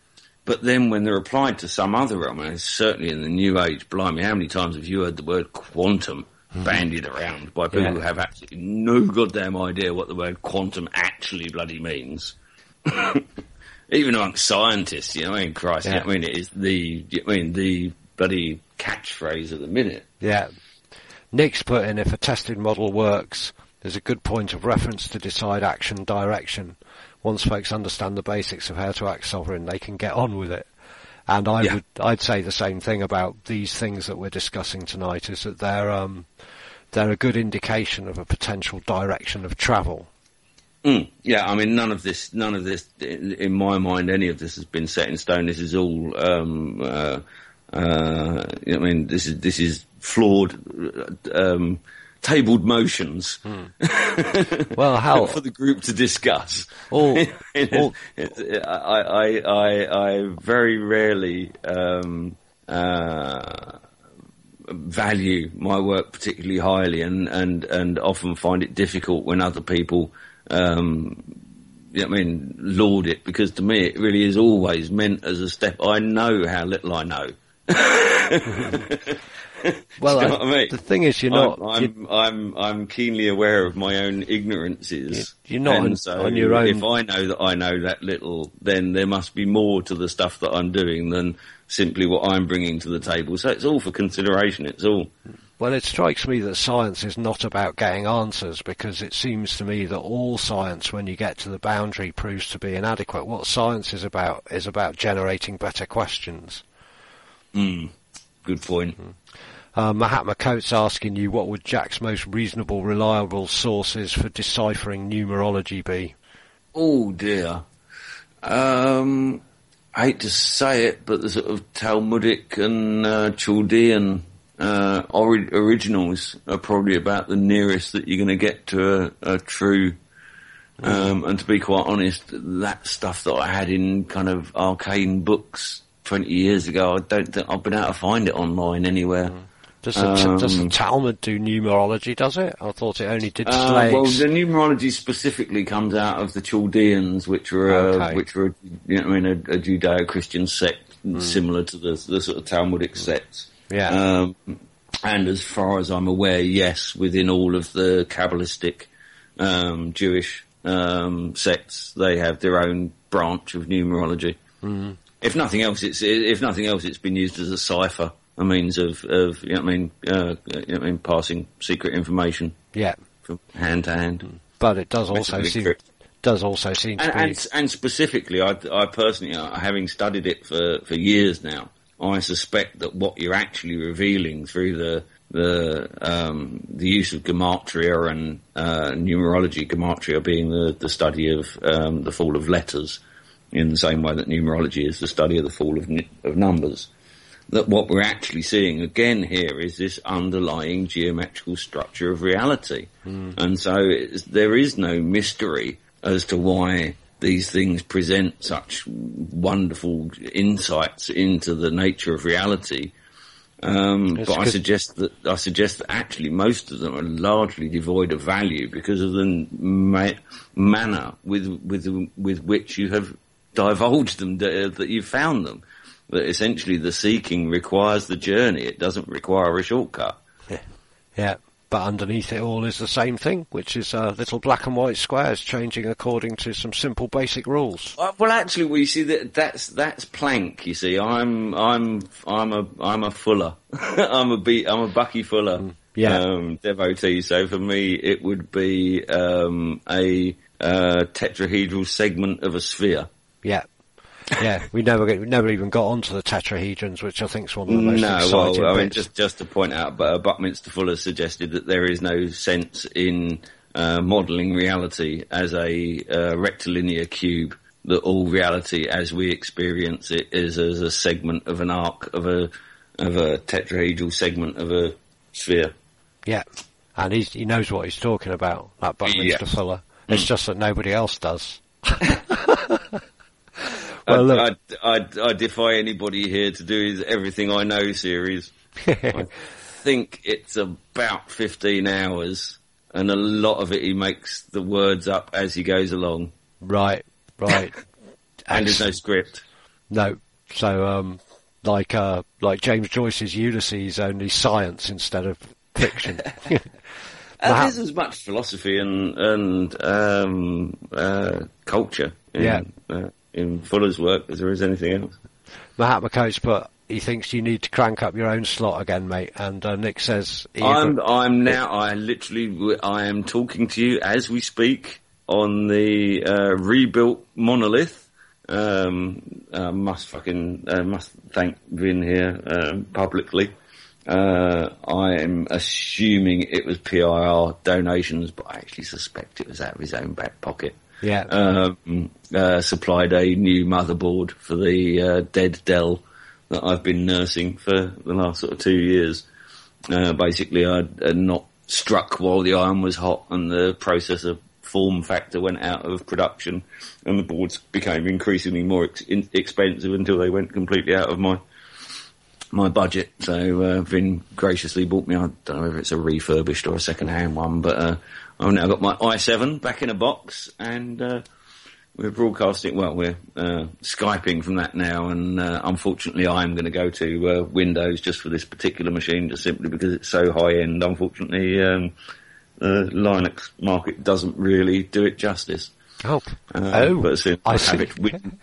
But then when they're applied to some other, I mean, certainly in the new age, blimey, how many times have you heard the word quantum mm-hmm. bandied around by people yeah. who have absolutely no goddamn idea what the word quantum actually bloody means? Even amongst scientists, you know, I mean, Christ, yeah. I mean, it is the, I mean, the bloody catchphrase of the minute. Yeah. Nick's put in, if a tested model works, there's a good point of reference to decide action direction. Once folks understand the basics of how to act sovereign, they can get on with it. And I yeah. would, I'd say the same thing about these things that we're discussing tonight, is that they're, um, they're a good indication of a potential direction of travel. Mm, yeah, I mean, none of this, none of this, in, in my mind, any of this has been set in stone. This is all, um, uh, uh, I mean, this is, this is flawed, um, tabled motions. Hmm. Well, how for the group to discuss? All, all, I, I, I, I very rarely um, uh, value my work particularly highly, and, and, and often find it difficult when other people, um, I mean, laud it, because to me it really is always meant as a step. I know how little I know. Well, you know I, what I mean? The thing is, you're not. I'm, I'm, you're, I'm, I'm keenly aware of my own ignorances. You're not and on, so on your own. If I know that I know that little, then there must be more to the stuff that I'm doing than simply what I'm bringing to the table. So it's all for consideration. It's all. Well, it strikes me that science is not about getting answers, because it seems to me that all science, when you get to the boundary, proves to be inadequate. What science is about is about generating better questions. Mm, good point. Mm. Uh, Mahatma Coates asking you, what would Jack's most reasonable, reliable sources for deciphering numerology be? Oh dear. Um, I hate to say it, but the sort of Talmudic and uh, Chaldean uh, ori- originals are probably about the nearest that you're going to get to a, a true. Um, and to be quite honest, that stuff that I had in kind of arcane books twenty years ago, I don't think I've been able to find it online anywhere. Mm. Does the, um, does the Talmud do numerology, does it? I thght it only did uh, slaves. Well, the numerology specifically comes out of the Chaldeans, which were, uh, okay. which were, you know, I mean, a, a Judeo-Christian sect mm. similar to the, the sort of Talmudic sects. Yeah. Um, and as far as I'm aware, yes, within all of the Kabbalistic, um, Jewish, um, sects, they have their own branch of numerology. Mm. If nothing else, it's, if nothing else, it's been used as a cipher. A means of, of, you know what I mean, uh, you know what I mean, passing secret information. Yeah. From hand to hand. But it does also seem, does also seem to and, be... And, and specifically, I, I personally, uh, having studied it for, for years now, I suspect that what you're actually revealing through the, the, um, the use of gematria and, uh, numerology, gematria being the, the study of, um, the fall of letters, in the same way that numerology is the study of the fall of, of numbers. That what we're actually seeing again here is this underlying geometrical structure of reality. Mm. And so it's, there is no mystery as to why these things present such wonderful insights into the nature of reality. Um, but I suggest that, I suggest that actually most of them are largely devoid of value because of the ma- manner with, with, with which you have divulged them, that, that you've found them. That essentially the seeking requires the journey. It doesn't require a shortcut. Yeah, yeah. But underneath it all is the same thing, which is uh, little black and white squares changing according to some simple basic rules. Uh, well, actually, well, you see that that's that's Planck. You see, I'm I'm I'm a I'm a Fuller. I'm a be I'm a Bucky Fuller mm, yeah. um, devotee. So for me, it would be um, a uh, tetrahedral segment of a sphere. Yeah. Yeah, we never get, we never even got onto the tetrahedrons, which I think is one of the most no, exciting well, I mean, bits. just just to point out, but uh, Buckminster Fuller suggested that there is no sense in uh, modelling reality as a uh, rectilinear cube. That all reality, as we experience it, is as a segment of an arc of a of a tetrahedral segment of a sphere. Yeah, and he's, he knows what he's talking about. That Buckminster yes. Fuller. It's mm. just that nobody else does. Well, I, I, I, I defy anybody here to do his Everything I Know series. I think it's about fifteen hours, and a lot of it he makes the words up as he goes along. Right, right. And there's no script. No, So, um, like uh, like James Joyce's Ulysses, only science instead of fiction. uh, there's as much philosophy and and um, uh, culture in, yeah. uh, in Fuller's work as there is anything else. Mahatma Coates put, he thinks you need to crank up your own slot again, mate. And uh, Nick says, I'm I'm now I literally I am talking to you as we speak on the uh, rebuilt monolith. Um, uh, must fucking uh, must thank Vin here um, publicly. Uh, I am assuming it was P I R donations, but I actually suspect it was out of his own back pocket. Yeah. Um, uh, supplied a new motherboard for the uh, dead Dell that I've been nursing for the last sort of two years. Uh, basically, I'd uh, not struck while the iron was hot, and the processor form factor went out of production, and the boards became increasingly more ex- in- expensive until they went completely out of my my budget. So uh, Vin graciously bought me, I don't know if it's a refurbished or a second-hand one, but uh, I've now got my i seven back in a box, and uh, we're broadcasting, well, we're uh, Skyping from that now, and uh, unfortunately I'm going to go to uh, Windows just for this particular machine, just simply because it's so high-end. Unfortunately, um, the Linux market doesn't really do it justice. Oh, uh, oh but soon I I see. have it win-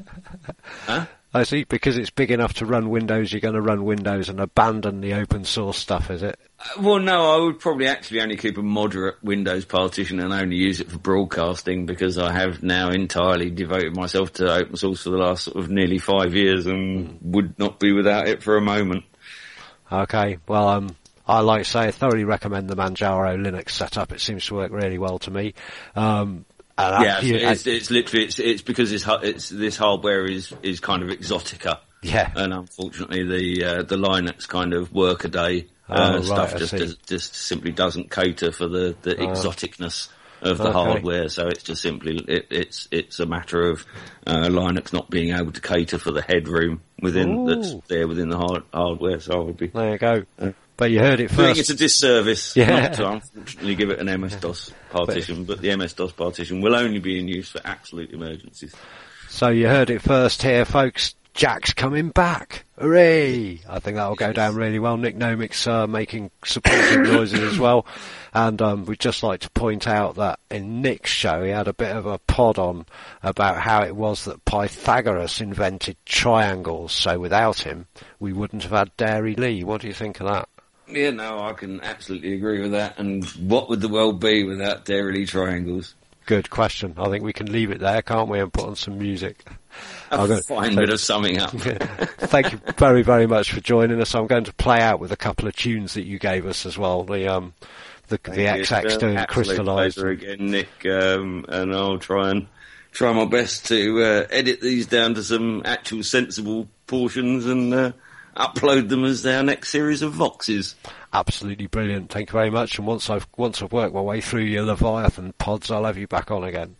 huh? I see, because it's big enough to run Windows, you're going to run Windows and abandon the open source stuff, is it? Uh, well, no, I would probably actually only keep a moderate Windows partition and only use it for broadcasting, because I have now entirely devoted myself to open source for the last sort of nearly five years and mm. would not be without it for a moment. Okay, well, um, I like to say I thoroughly recommend the Manjaro Linux setup. It seems to work really well to me. Um, And yeah, you, it's, it's literally it's it's because it's, it's this hardware is is kind of exotica. Yeah, and unfortunately the uh, the Linux kind of workaday uh, oh, right, stuff just does, just simply doesn't cater for the the oh. exoticness of the okay. hardware. So it's just simply it, it's it's a matter of uh, Linux not being able to cater for the headroom within Ooh. that's there within the hard, hardware. So I would be there. You go. Uh, But you heard it first. I think it's a disservice yeah. not to unfortunately give it an M S DOS partition, but the M S DOS partition will only be in use for absolute emergencies. So you heard it first here, folks. Jack's coming back. Hooray! I think that'll go down really well. Nick Nomick's uh, making supportive noises as well. And um, we'd just like to point out that in Nick's show he had a bit of a pod on about how it was that Pythagoras invented triangles. So without him, we wouldn't have had Dairy Lee. What do you think of that? Yeah, no, I can absolutely agree with that. And what would the world be without Dairy Lee triangles? Good question. I think we can leave it there, can't we, and put on some music. A I'm fine bit of summing up. Thank you very, very much for joining us. I'm going to play out with a couple of tunes that you gave us as well. The um, the, the X X doing Crystallised. Again, Nick, um, and I'll try and try my best to uh, edit these down to some actual sensible portions and uh, upload them as our next series of Voxes. Absolutely brilliant. Thank you very much. And once I've once I've worked my way through your Leviathan pods, I'll have you back on again.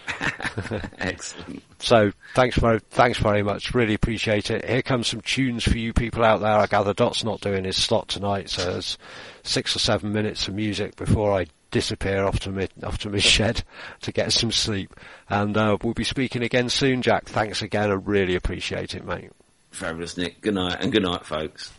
Excellent. So thanks very thanks very much. Really appreciate it. Here comes some tunes for you people out there. I gather Dot's not doing his slot tonight, so there's six or seven minutes of music before I disappear off to my off to my shed to get some sleep. And uh, we'll be speaking again soon, Jack. Thanks again. I really appreciate it, mate. Fabulous, Nick. Good night, and good night, folks.